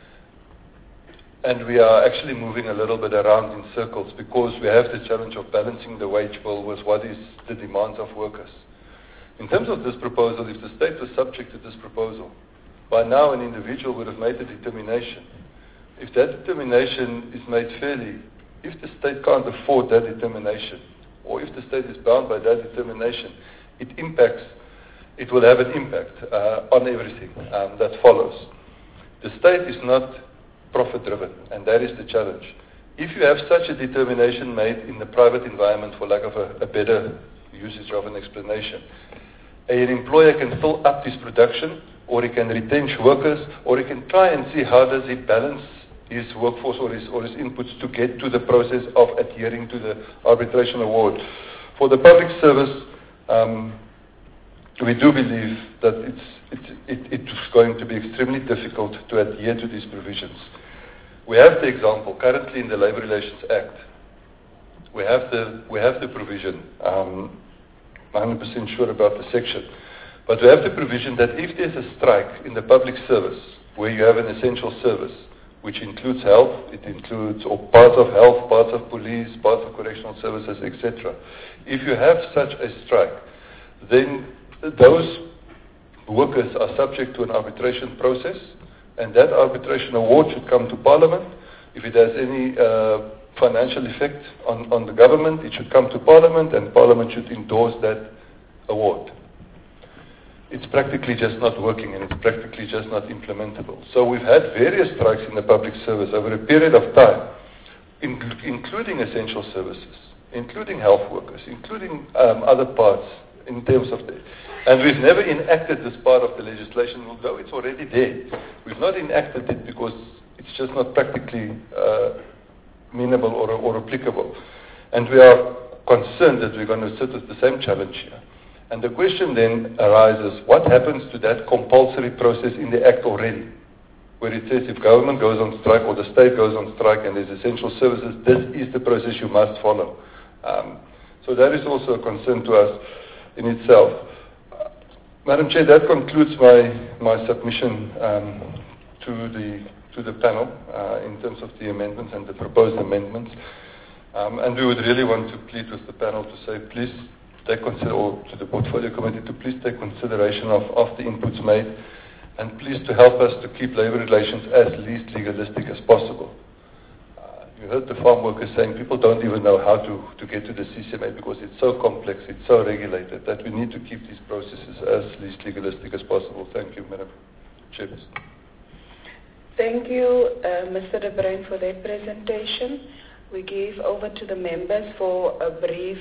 and we are actually moving a little bit around in circles because we have the challenge of balancing the wage bill with what is the demands of workers. In terms of this proposal, if the state was subject to this proposal, by now an individual would have made a determination. If that determination is made fairly, if the state can't afford that determination, or if the state is bound by that determination, it will have an impact on everything that follows. The state is not profit-driven, and that is the challenge. If you have such a determination made in the private environment, for lack of a better usage of an explanation, an employer can still up his production, or he can retrench workers, or he can try and see how does he balance his workforce or his inputs to get to the process of adhering to the arbitration award. For the public service, we do believe that it's going to be extremely difficult to adhere to these provisions. We have the example currently in the Labour Relations Act. We have the provision. I'm 100% sure about the section. But we have the provision that if there's a strike in the public service, where you have an essential service, which includes health, it includes or parts of health, parts of police, parts of correctional services, etc. If you have such a strike, then those workers are subject to an arbitration process, and that arbitration award should come to Parliament. If it has any financial effect on the government, it should come to Parliament, and Parliament should endorse that award. It's practically just not working, and it's practically just not implementable. So we've had various strikes in the public service over a period of time, including essential services, including health workers, including other parts in terms of the... And we've never enacted this part of the legislation, although it's already there. We've not enacted it because it's just not practically amenable or applicable. And we are concerned that we're going to sit with the same challenge here. And the question then arises, what happens to that compulsory process in the Act already, where it says if government goes on strike or the state goes on strike and there's essential services, this is the process you must follow. So that is also a concern to us in itself. Madam Chair, that concludes my submission to the panel in terms of the amendments and the proposed amendments. And we would really want to plead with the panel to say, please take or to the Portfolio Committee to please take consideration of the inputs made, and please to help us to keep labour relations as least legalistic as possible. You heard the farm workers saying people don't even know how to get to the CCMA because it's so complex, it's so regulated, that we need to keep these processes as least legalistic as possible. Thank you, Madam Chairperson. Thank you, Mr. De Bruin, for that presentation. We give over to the members for a brief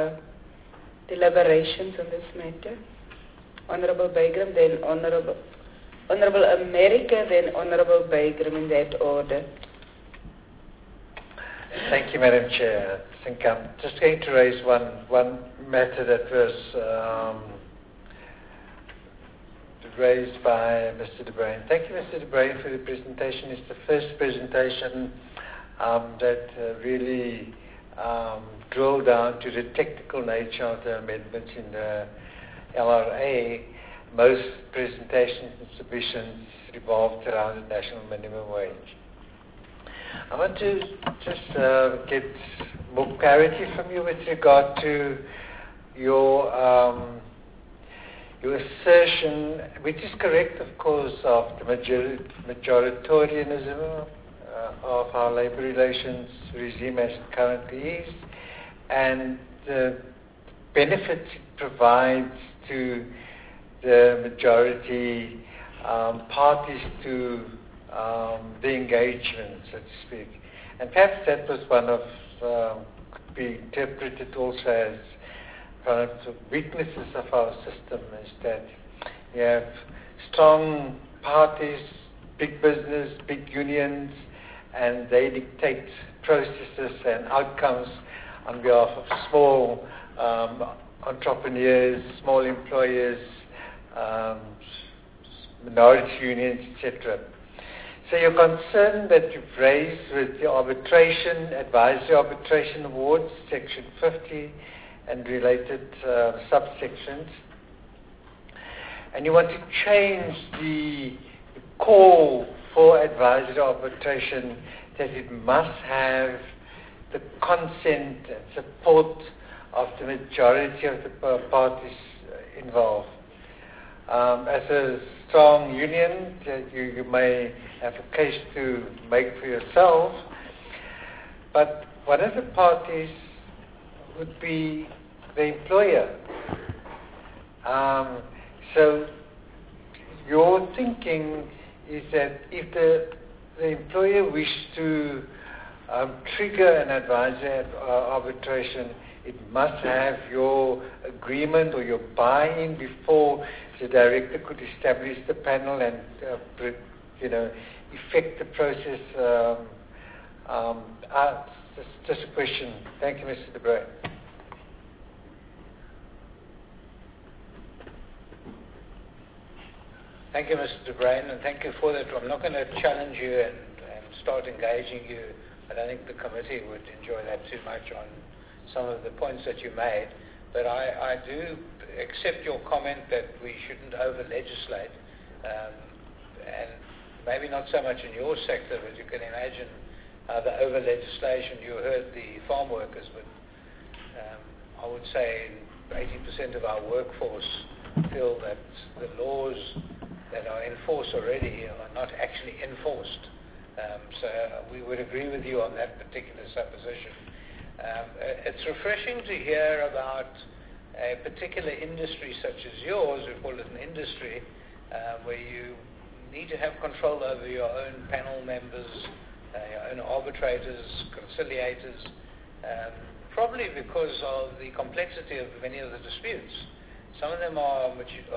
deliberations on this matter. Honorable Bagram, then Honorable America, then Honorable Bagram, in that order. Thank you, Madam Chair. I think I'm just going to raise one matter that was raised by Mr. De Bruin. Thank you, Mr. De Bruin, for the presentation. It's the first presentation that really drilled down to the technical nature of the amendments in the LRA. Most presentations and submissions revolved around the national minimum wage. I want to just get more clarity from you with regard to your assertion, which is correct, of course, of the majoritarianism of our labor relations regime as it currently is, and the benefits it provides to the majority parties to the engagement, so to speak. And perhaps that was one of, could be interpreted also as one of the weaknesses of our system, is that you have strong parties, big business, big unions, and they dictate processes and outcomes on behalf of small entrepreneurs, small employers, minority unions, etc. So your concern that you've raised with the advisory arbitration awards, Section 50, and related subsections, and you want to change the call for advisory arbitration, that it must have the consent and support of the majority of the parties involved. As a strong union, you may have a case to make for yourself, but one of the parties would be the employer. So your thinking is that if the employer wishes to trigger an advisory arbitration, it must have your agreement or your buy-in before the director could establish the panel and effect the process. Just a question. Thank you, Mr. De Bruin. Thank you, Mr. De Bruin, and thank you for that. I'm not going to challenge you and start engaging you. I don't think the committee would enjoy that too much on some of the points that you made. But I do accept your comment that we shouldn't over-legislate, and maybe not so much in your sector, but you can imagine the over-legislation. You heard the farm workers, but I would say 80% of our workforce feel that the laws that are in force already are not actually enforced. So we would agree with you on that particular supposition. It's refreshing to hear about a particular industry such as yours, we call it an industry, where you need to have control over your own panel members, your own arbitrators, conciliators, probably because of the complexity of many of the disputes. Some of them are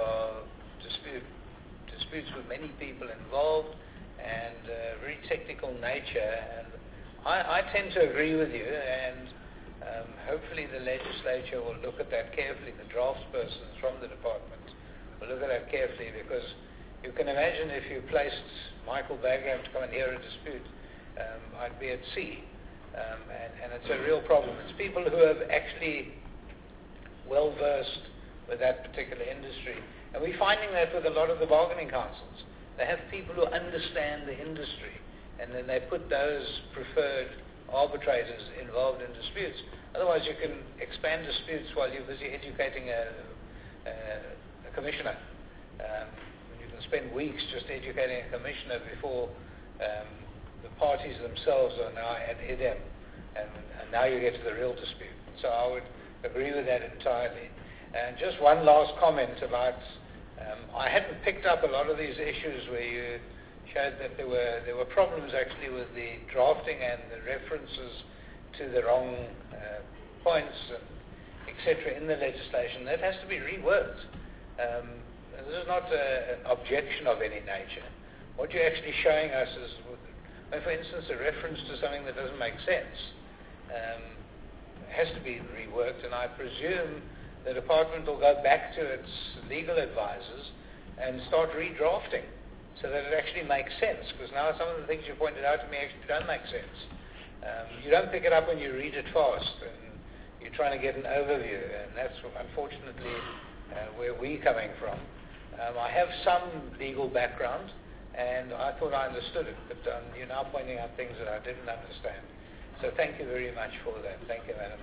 disputes with many people involved and very technical nature. And I tend to agree with you, and hopefully the legislature will look at that carefully. The draftspersons from the department will look at that carefully, because you can imagine if you placed Michael Bagram to come and hear a dispute, I'd be at sea. And it's a real problem. It's people who have actually well-versed with that particular industry. And we're finding that with a lot of the bargaining councils. They have people who understand the industry, and then they put those preferred arbitrators involved in disputes. Otherwise, you can expand disputes while you're busy educating a commissioner. You can spend weeks just educating a commissioner before the parties themselves are now at idem, and now you get to the real dispute. So I would agree with that entirely. And just one last comment about, I hadn't picked up a lot of these issues where you showed that there were problems actually with the drafting and the references to the wrong points, etc. in the legislation. That has to be reworked. This is not an objection of any nature. What you're actually showing us is, for instance, a reference to something that doesn't make sense has to be reworked, and I presume the department will go back to its legal advisors and start redrafting so that it actually makes sense. Because now some of the things you pointed out to me actually don't make sense. You don't pick it up when you read it fast, and you're trying to get an overview, and that's unfortunately where we're coming from. I have some legal background, and I thought I understood it, but you're now pointing out things that I didn't understand. So thank you very much for that. Thank you, Madam.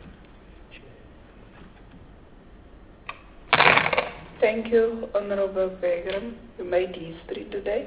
Thank you, Honorable Pegram. You made history today.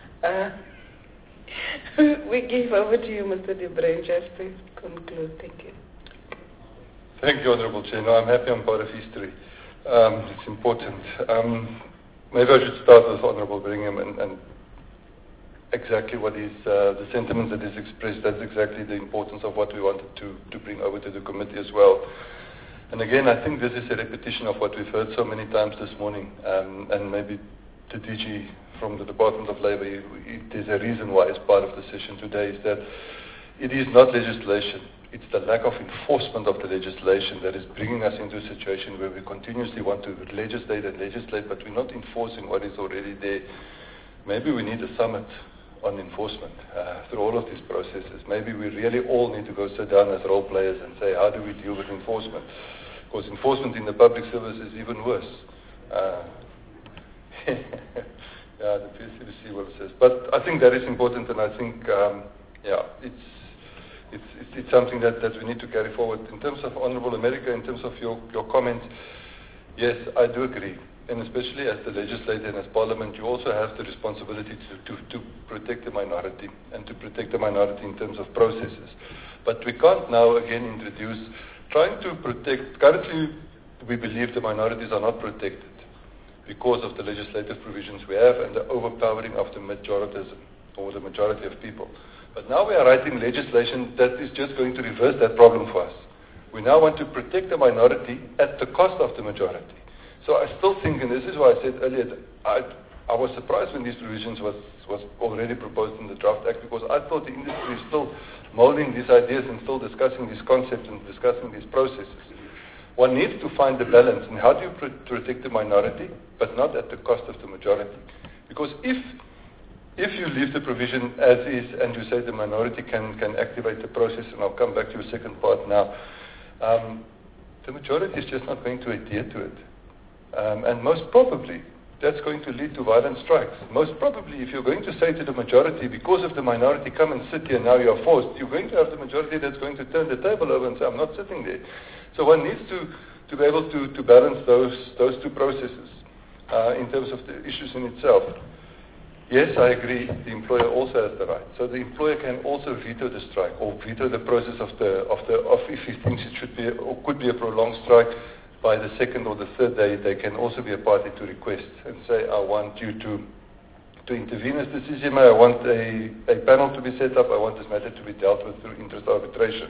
We give over to you, Mr. De Bruin, just to conclude. Thank you. Thank you, Honorable Chair. No, I'm happy I'm part of history. It's important. Maybe I should start with Honorable Brigham and exactly what is the sentiment that is expressed. That's exactly the importance of what we wanted to bring over to the committee as well. And again, I think this is a repetition of what we've heard so many times this morning, and maybe the DG from the Department of Labour, there's a reason why it's part of the session today, is that it is not legislation. It's the lack of enforcement of the legislation that is bringing us into a situation where we continuously want to legislate and legislate, but we're not enforcing what is already there. Maybe we need a summit on enforcement through all of these processes. Maybe we really all need to go sit down as role players and say, how do we deal with enforcement? Because enforcement in the public service is even worse. Yeah, the PCBC will says. But I think that is important, and I think, it's something that we need to carry forward. In terms of Honourable America, in terms of your comments, yes, I do agree. And especially as the legislator and as Parliament, you also have the responsibility to protect the minority, and to protect the minority in terms of processes. But we can't now again introduce, trying to protect, currently we believe the minorities are not protected because of the legislative provisions we have and the overpowering of the majoritism, or the majority of people. But now we are writing legislation that is just going to reverse that problem for us. We now want to protect the minority at the cost of the majority. So I still think, and this is why I said earlier, that I was surprised when these provisions was already proposed in the Draft Act, because I thought the industry is still molding these ideas and still discussing these concepts and discussing these processes. One needs to find the balance in how do you protect the minority, but not at the cost of the majority. Because if you leave the provision as is and you say the minority can activate the process, and I'll come back to your second part now, the majority is just not going to adhere to it. And most probably, that's going to lead to violent strikes. Most probably, if you're going to say to the majority, because of the minority, come and sit here, now you are forced, you're going to have the majority that's going to turn the table over and say, I'm not sitting there. So one needs to be able to balance those two processes in terms of the issues in itself. Yes, I agree, the employer also has the right. So the employer can also veto the strike, or veto the process of if he thinks it should be or could be a prolonged strike. By the second or the third day, they can also be a party to request and say, I want you to intervene as the CCMA, I want a panel to be set up, I want this matter to be dealt with through interest arbitration.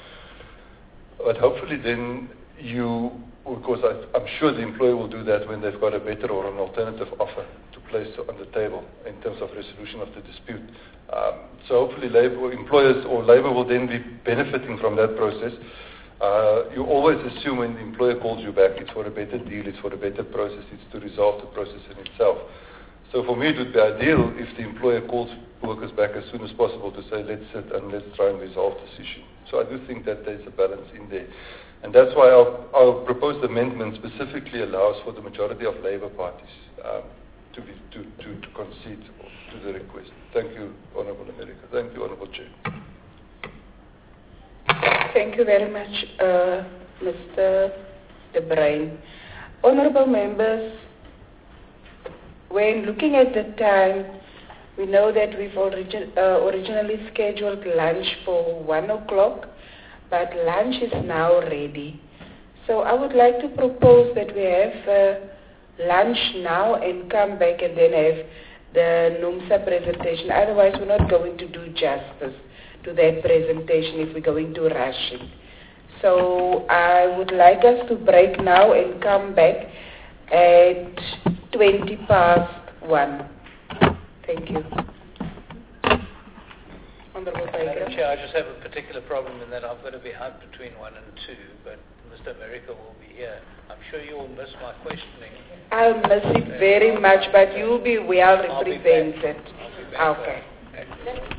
But hopefully then because I'm sure the employer will do that when they've got a better or an alternative offer to place on the table in terms of resolution of the dispute. So hopefully employers or Labour will then be benefiting from that process. You always assume when the employer calls you back, it's for a better deal, it's for a better process, it's to resolve the process in itself. So for me, it would be ideal if the employer calls workers back as soon as possible to say, let's sit and let's try and resolve this issue. So I do think that there's a balance in there. And that's why our proposed amendment specifically allows for the majority of Labour parties to concede to the request. Thank you, Honourable America. Thank you, Honourable Chair. Thank you very much, Mr. De Bruin. Honourable members, when looking at the time, we know that we've originally scheduled lunch for 1 o'clock, but lunch is now ready. So I would like to propose that we have lunch now and come back and then have the NUMSA presentation. Otherwise, we're not going to do justice to that presentation if we're going to rush it. So I would like us to break now and come back at 1:20. Thank you. Honorable Madam Baker. Chair, I just have a particular problem in that I've got to be out between 1 and 2, but Mr. America will be here. I'm sure you will miss my questioning. I'll miss it very much, but you'll be well I'll be back. represented. I'll be back. Okay.